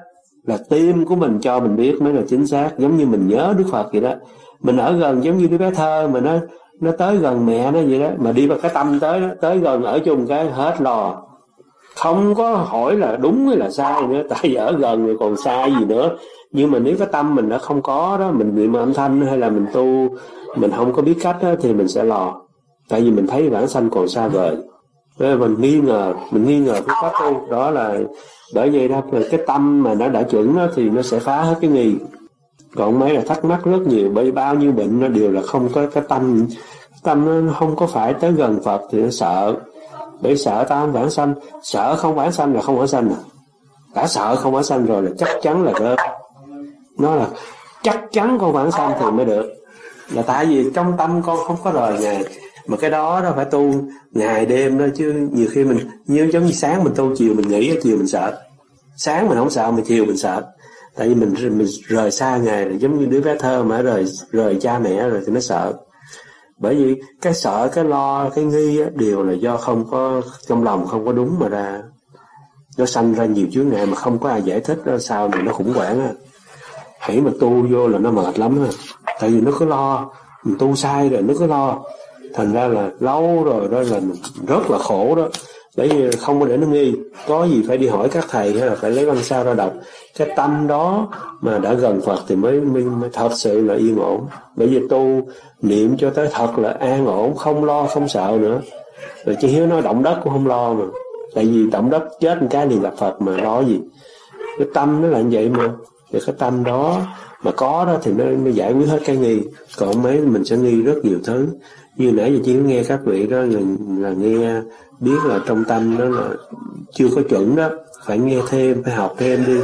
là tim của mình cho mình biết mới là chính xác. Giống như mình nhớ Đức Phật vậy đó, mình ở gần giống như đứa bé thơ mà nó nó tới gần mẹ nó vậy đó, mà đi vào cái tâm tới đó, tới gần ở chung cái hết lò, không có hỏi là đúng hay là sai nữa, tại vì ở gần rồi còn sai gì nữa. Nhưng mà nếu cái tâm mình đã không có đó, mình niệm âm thanh hay là mình tu mình không có biết cách đó, thì mình sẽ lò, tại vì mình thấy vãng sanh còn xa vời. Nên mình nghi ngờ, mình nghi ngờ cái pháp tu đó, là bởi vậy đó, là cái tâm mà nó đã chuẩn đó, thì nó sẽ phá hết cái nghi. Còn mấy là thắc mắc rất nhiều, bởi bao nhiêu bệnh nó đều là không có cái tâm, tâm nó không có phải tới gần Phật thì nó sợ, bởi sợ ta không vãng sanh, sợ không vãng sanh là không vãng sanh à. Đã sợ không vãng sanh rồi là chắc chắn là rớt, nó là chắc chắn con vãng sanh thì mới được, là tại vì trong tâm con không có rời Ngài. Mà cái đó đó phải tu ngày đêm đó, chứ nhiều khi mình như giống như sáng mình tu, chiều mình nghĩ, chiều mình sợ. Sáng mình không sợ mà chiều mình sợ, tại vì mình mình rời xa Ngài là giống như đứa bé thơ mà rời rời cha mẹ rồi thì nó sợ. Bởi vì cái sợ, cái lo, cái nghi á, đều là do không có trong lòng không có đúng mà ra, nó sanh ra nhiều chướng ngại mà không có ai giải thích đó, sao này nó khủng hoảng á. Hãy mà tu vô là nó mệt lắm á, tại vì nó cứ lo, mình tu sai rồi nó cứ lo, thành ra là lâu rồi đó là mình rất là khổ đó. Bởi vì không có để nó nghi, có gì phải đi hỏi các thầy hay là phải lấy văn sao ra đọc. Cái tâm đó mà đã gần Phật thì mới, mới, mới thật sự là yên ổn. Bởi vì tu niệm cho tới thật là an ổn, không lo không sợ nữa. Rồi chứ Hiếu nói động đất cũng không lo mà, tại vì động đất chết một cái liền gặp Phật mà lo gì. Cái tâm nó là như vậy mà, thì cái tâm đó mà có đó thì nó, nó giải quyết hết cái nghi. Còn mấy mình sẽ nghi rất nhiều thứ. Như nãy giờ chỉ nghe các vị đó là, là nghe biết là trong tâm đó là chưa có chuẩn đó, phải nghe thêm, phải học thêm đi,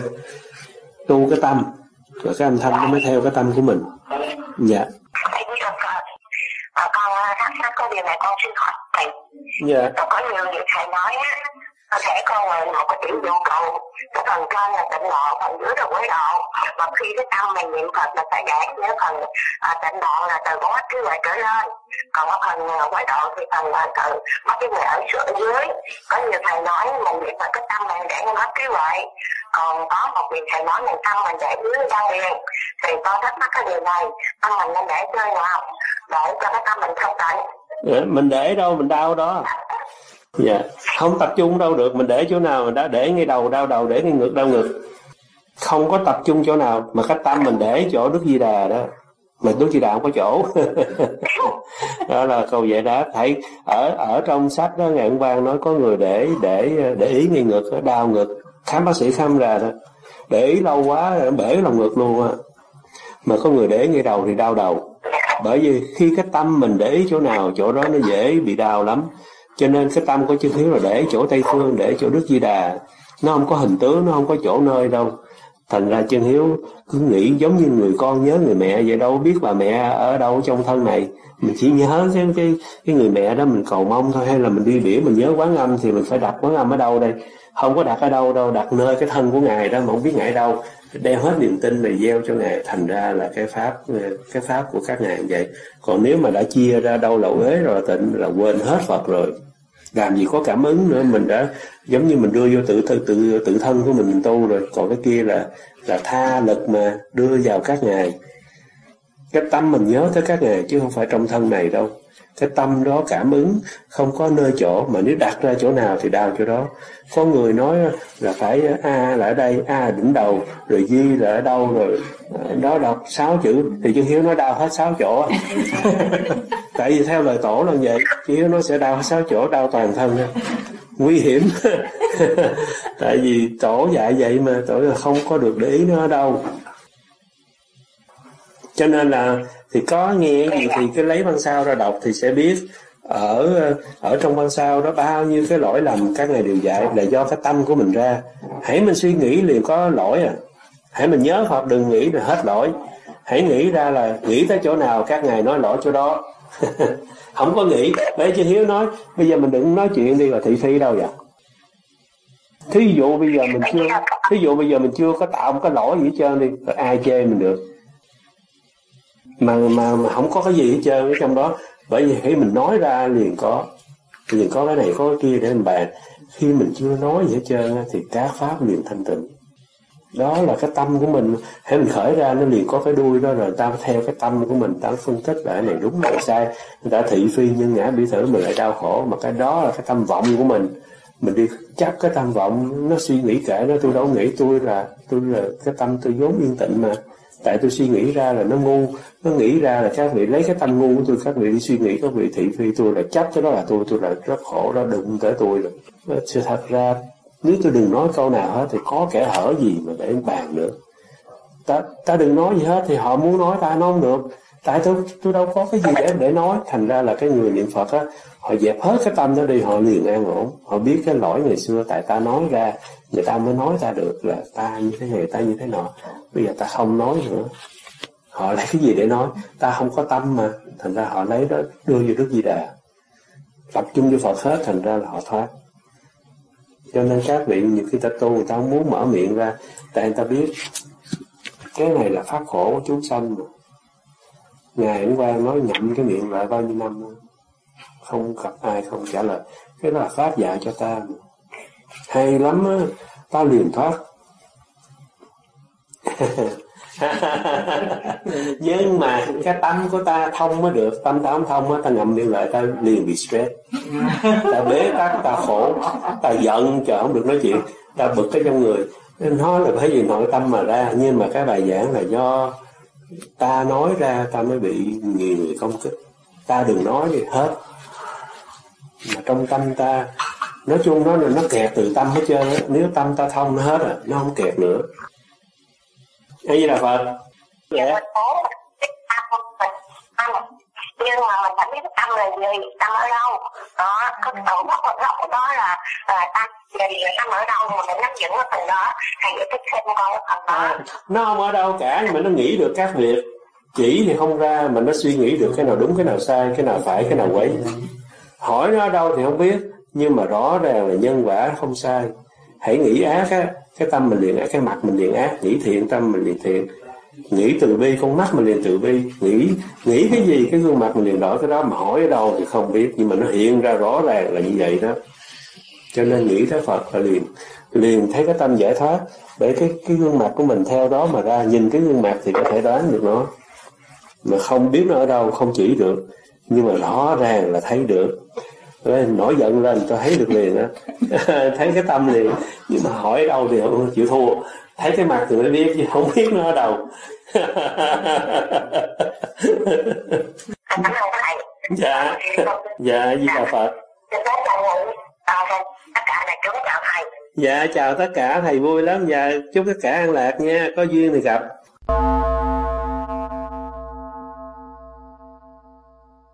tu cái tâm, rồi cái âm thanh nó mới theo cái tâm của mình. Dạ. Con thắc mắc có điều này con xin hỏi thầy. Dạ. Có nhiều việc thầy nói á, có thể con là một cái tiểu dụng cầu, cái phần trên là tịnh độ, phần dưới là quế độ. Mà khi cái tâm mình niệm Phật là phải để nếu phần à, tịnh độ là từ bốn mắt trí huệ trở lên, còn ở phần quế độ thì phần là từ mắt trí huệ ở dưới. Có nhiều thầy nói mình niệm Phật cái tâm mình để mắt trí huệ, còn có một vị thầy nói mình tâm mình để dưới đan điền. Thì con thắc mắc cái điều này, tâm mình nên để chơi nào để cho cái tâm mình không tịnh? Dạ, mình để đâu mình đau đó. Dạ, không tập trung đâu được, mình để chỗ nào mình đã để ngay đầu đau đầu, để ngay ngực đau ngực, không có tập trung chỗ nào. Mà cái tâm mình để chỗ Đức Di Đà đó, mà Đức Di Đà không có chỗ. Đó là câu giải đáp. Thầy ở ở trong sách đó, Ngài Ấn Quang nói có người để để để ý ngay ngực, đau ngực, khám bác sĩ khám ra đó, để ý lâu quá nó bể lòng ngực luôn á. Mà có người để ngay đầu thì đau đầu, bởi vì khi cái tâm mình để ý chỗ nào, chỗ đó nó dễ bị đau lắm. Cho nên cái tâm của Chân Hiếu là để chỗ Tây Phương, để chỗ Đức Di Đà, nó không có hình tướng, nó không có chỗ nơi đâu. Thành ra Chân Hiếu cứ nghĩ giống như người con nhớ người mẹ vậy, đâu biết bà mẹ ở đâu trong thân này. Mình chỉ nhớ cái, cái, cái người mẹ đó mình cầu mong thôi, hay là mình đi biển mình nhớ Quán Âm thì mình phải đặt Quán Âm ở đâu đây? Không có đặt ở đâu đâu, đặt nơi cái thân của Ngài đó mà không biết Ngài đâu. Đem hết niềm tin này gieo cho Ngài. Thành ra là cái pháp cái pháp của các Ngài vậy. Còn nếu mà đã chia ra đâu là uế rồi tịnh là quên hết Phật rồi, làm gì có cảm ứng nữa. Mình đã giống như mình đưa vô tự tự tự, tự thân của mình, mình tu rồi. Còn cái kia là là tha lực mà đưa vào các Ngài. Cái tâm mình nhớ tới các Ngài chứ không phải trong thân này đâu. Cái tâm đó cảm ứng không có nơi chỗ, mà nếu đặt ra chỗ nào thì đau chỗ đó. Có người nói là phải A là ở đây, A là đỉnh đầu, rồi Di là ở đâu, rồi đó đọc sáu chữ thì Chân Hiếu nói đau hết sáu chỗ. Tại vì theo lời tổ là vậy, Chân Hiếu nó sẽ đau hết sáu chỗ, đau toàn thân, nguy hiểm. Tại vì tổ dạy vậy mà, tổ là không có được để ý nó ở đâu. Cho nên là thì có nghe gì thì cứ lấy văn sao ra đọc thì sẽ biết. Ở ở trong văn sao đó bao nhiêu cái lỗi lầm các Ngài đều dạy là do cái tâm của mình ra. Hãy mình suy nghĩ liền có lỗi à. Hãy mình nhớ Phật, đừng nghĩ là hết lỗi. Hãy nghĩ ra là nghĩ tới chỗ nào các Ngài nói lỗi chỗ đó. Không có nghĩ. Bởi Chứ Hiếu nói bây giờ mình đừng nói chuyện đi là thị phi đâu vậy. Thí dụ bây giờ mình chưa Thí dụ bây giờ mình chưa có tạo một cái lỗi gì hết trơn đi, rồi ai chê mình được. Mà, mà mà không có cái gì hết trơn ở trong đó. Bởi vì khi mình nói ra liền có liền có cái này có cái kia để mình bàn. Khi mình chưa nói gì hết trơn thì các pháp liền thanh tịnh. Đó là cái tâm của mình. Hãy mình khởi ra nó liền có cái đuôi đó, rồi ta theo cái tâm của mình, ta phân tích lại này đúng này sai, người ta thị phi nhân ngã bị thử, mình lại đau khổ. Mà cái đó là cái tâm vọng của mình. Mình đi chấp cái tâm vọng, nó suy nghĩ kệ nó, tôi đâu nghĩ tôi là tôi là cái tâm tôi vốn yên tĩnh mà. Tại tôi suy nghĩ ra là nó ngu, nó nghĩ ra là các vị lấy cái tâm ngu của tôi, các vị đi suy nghĩ, các vị thị phi tôi là chấp cái đó là tôi, tôi là rất khổ đó, đụng tới tôi rồi. Sự thật ra nếu tôi đừng nói câu nào hết thì có kẻ hở gì mà để bàn nữa. Ta, ta đừng nói gì hết thì họ muốn nói ta nói không được. Tại tôi tôi đâu có cái gì để để nói. Thành ra là cái người niệm Phật á, họ dẹp hết cái tâm đó đi, họ liền an ổn. Họ biết cái lỗi ngày xưa tại ta nói ra, người ta mới nói ta được là ta như thế này, ta như thế nọ. Bây giờ ta không nói nữa. Họ lấy cái gì để nói? Ta không có tâm mà. Thành ra họ lấy đó đưa vô Đức Di Đà, tập trung vô Phật hết, thành ra là họ thoát. Cho nên các vị nhiều khi ta tu người ta không muốn mở miệng ra, tại người ta biết cái này là pháp khổ của chúng sanh mà. Ngài hôm qua nói nhậm cái miệng lại bao nhiêu năm không gặp ai không trả lời. Cái đó là pháp dạy cho ta mà. Hay lắm á, ta liền thoát. Nhưng mà cái tâm của ta thông mới được. Tâm ta không thông á, ta ngậm miệng lại ta liền bị stress, ta bế tắc, ta khổ, ta giận, trời không được nói chuyện, ta bực cái trong người. Nói là bởi vì nội tâm mà ra. Nhưng mà cái bài giảng là do ta nói ra ta mới bị nhiều người công kích. Ta đừng nói gì hết, mà trong tâm ta nói chung nó nó kẹt từ tâm hết trơn á. Nếu tâm ta thông nó hết rồi, nó không kẹt nữa. A Di Đà Phật. Dạ. Nhưng mà mình phải biết cái tâm là gì, tâm ở đâu. Đó, cái tổ gốc ở gốc của đó là tâm gì, tâm ở đâu mà mình nắm giữ cái phần đó. Thầy giải thích thêm con cái phần đó. À, nó không ở đâu cả, nhưng mà nó nghĩ được các việc. Chỉ thì không ra, mà nó suy nghĩ được cái nào đúng, cái nào sai, cái nào phải, cái nào quấy. Hỏi nó ở đâu thì không biết, nhưng mà rõ ràng là nhân quả không sai. Hãy nghĩ ác á, cái tâm mình liền ác, cái mặt mình liền ác. Nghĩ thiện, tâm mình liền thiện. Nghĩ từ bi, con mắt mình liền từ bi. Nghĩ nghĩ cái gì, cái gương mặt mình liền đổi cái đó. Mà hỏi ở đâu thì không biết, nhưng mà nó hiện ra rõ ràng là như vậy đó. Cho nên nghĩ tới Phật là liền liền thấy cái tâm giải thoát. Để cái cái gương mặt của mình theo đó mà ra. Nhìn cái gương mặt thì có thể đoán được nó, mà không biết nó ở đâu, không chỉ được, nhưng mà rõ ràng là thấy được. Lên nổi giận lên tôi thấy được liền á. Thấy cái tâm liền, nhưng mà hỏi ở đâu thì không chịu thua. Thấy cái mặt thì mới biết, chứ không biết nó ở đâu. Dạ, dạ, Di Đà Phật. Dạ, chào tất cả, thầy vui lắm. Dạ, chúc tất cả an lạc nha, có duyên thì gặp.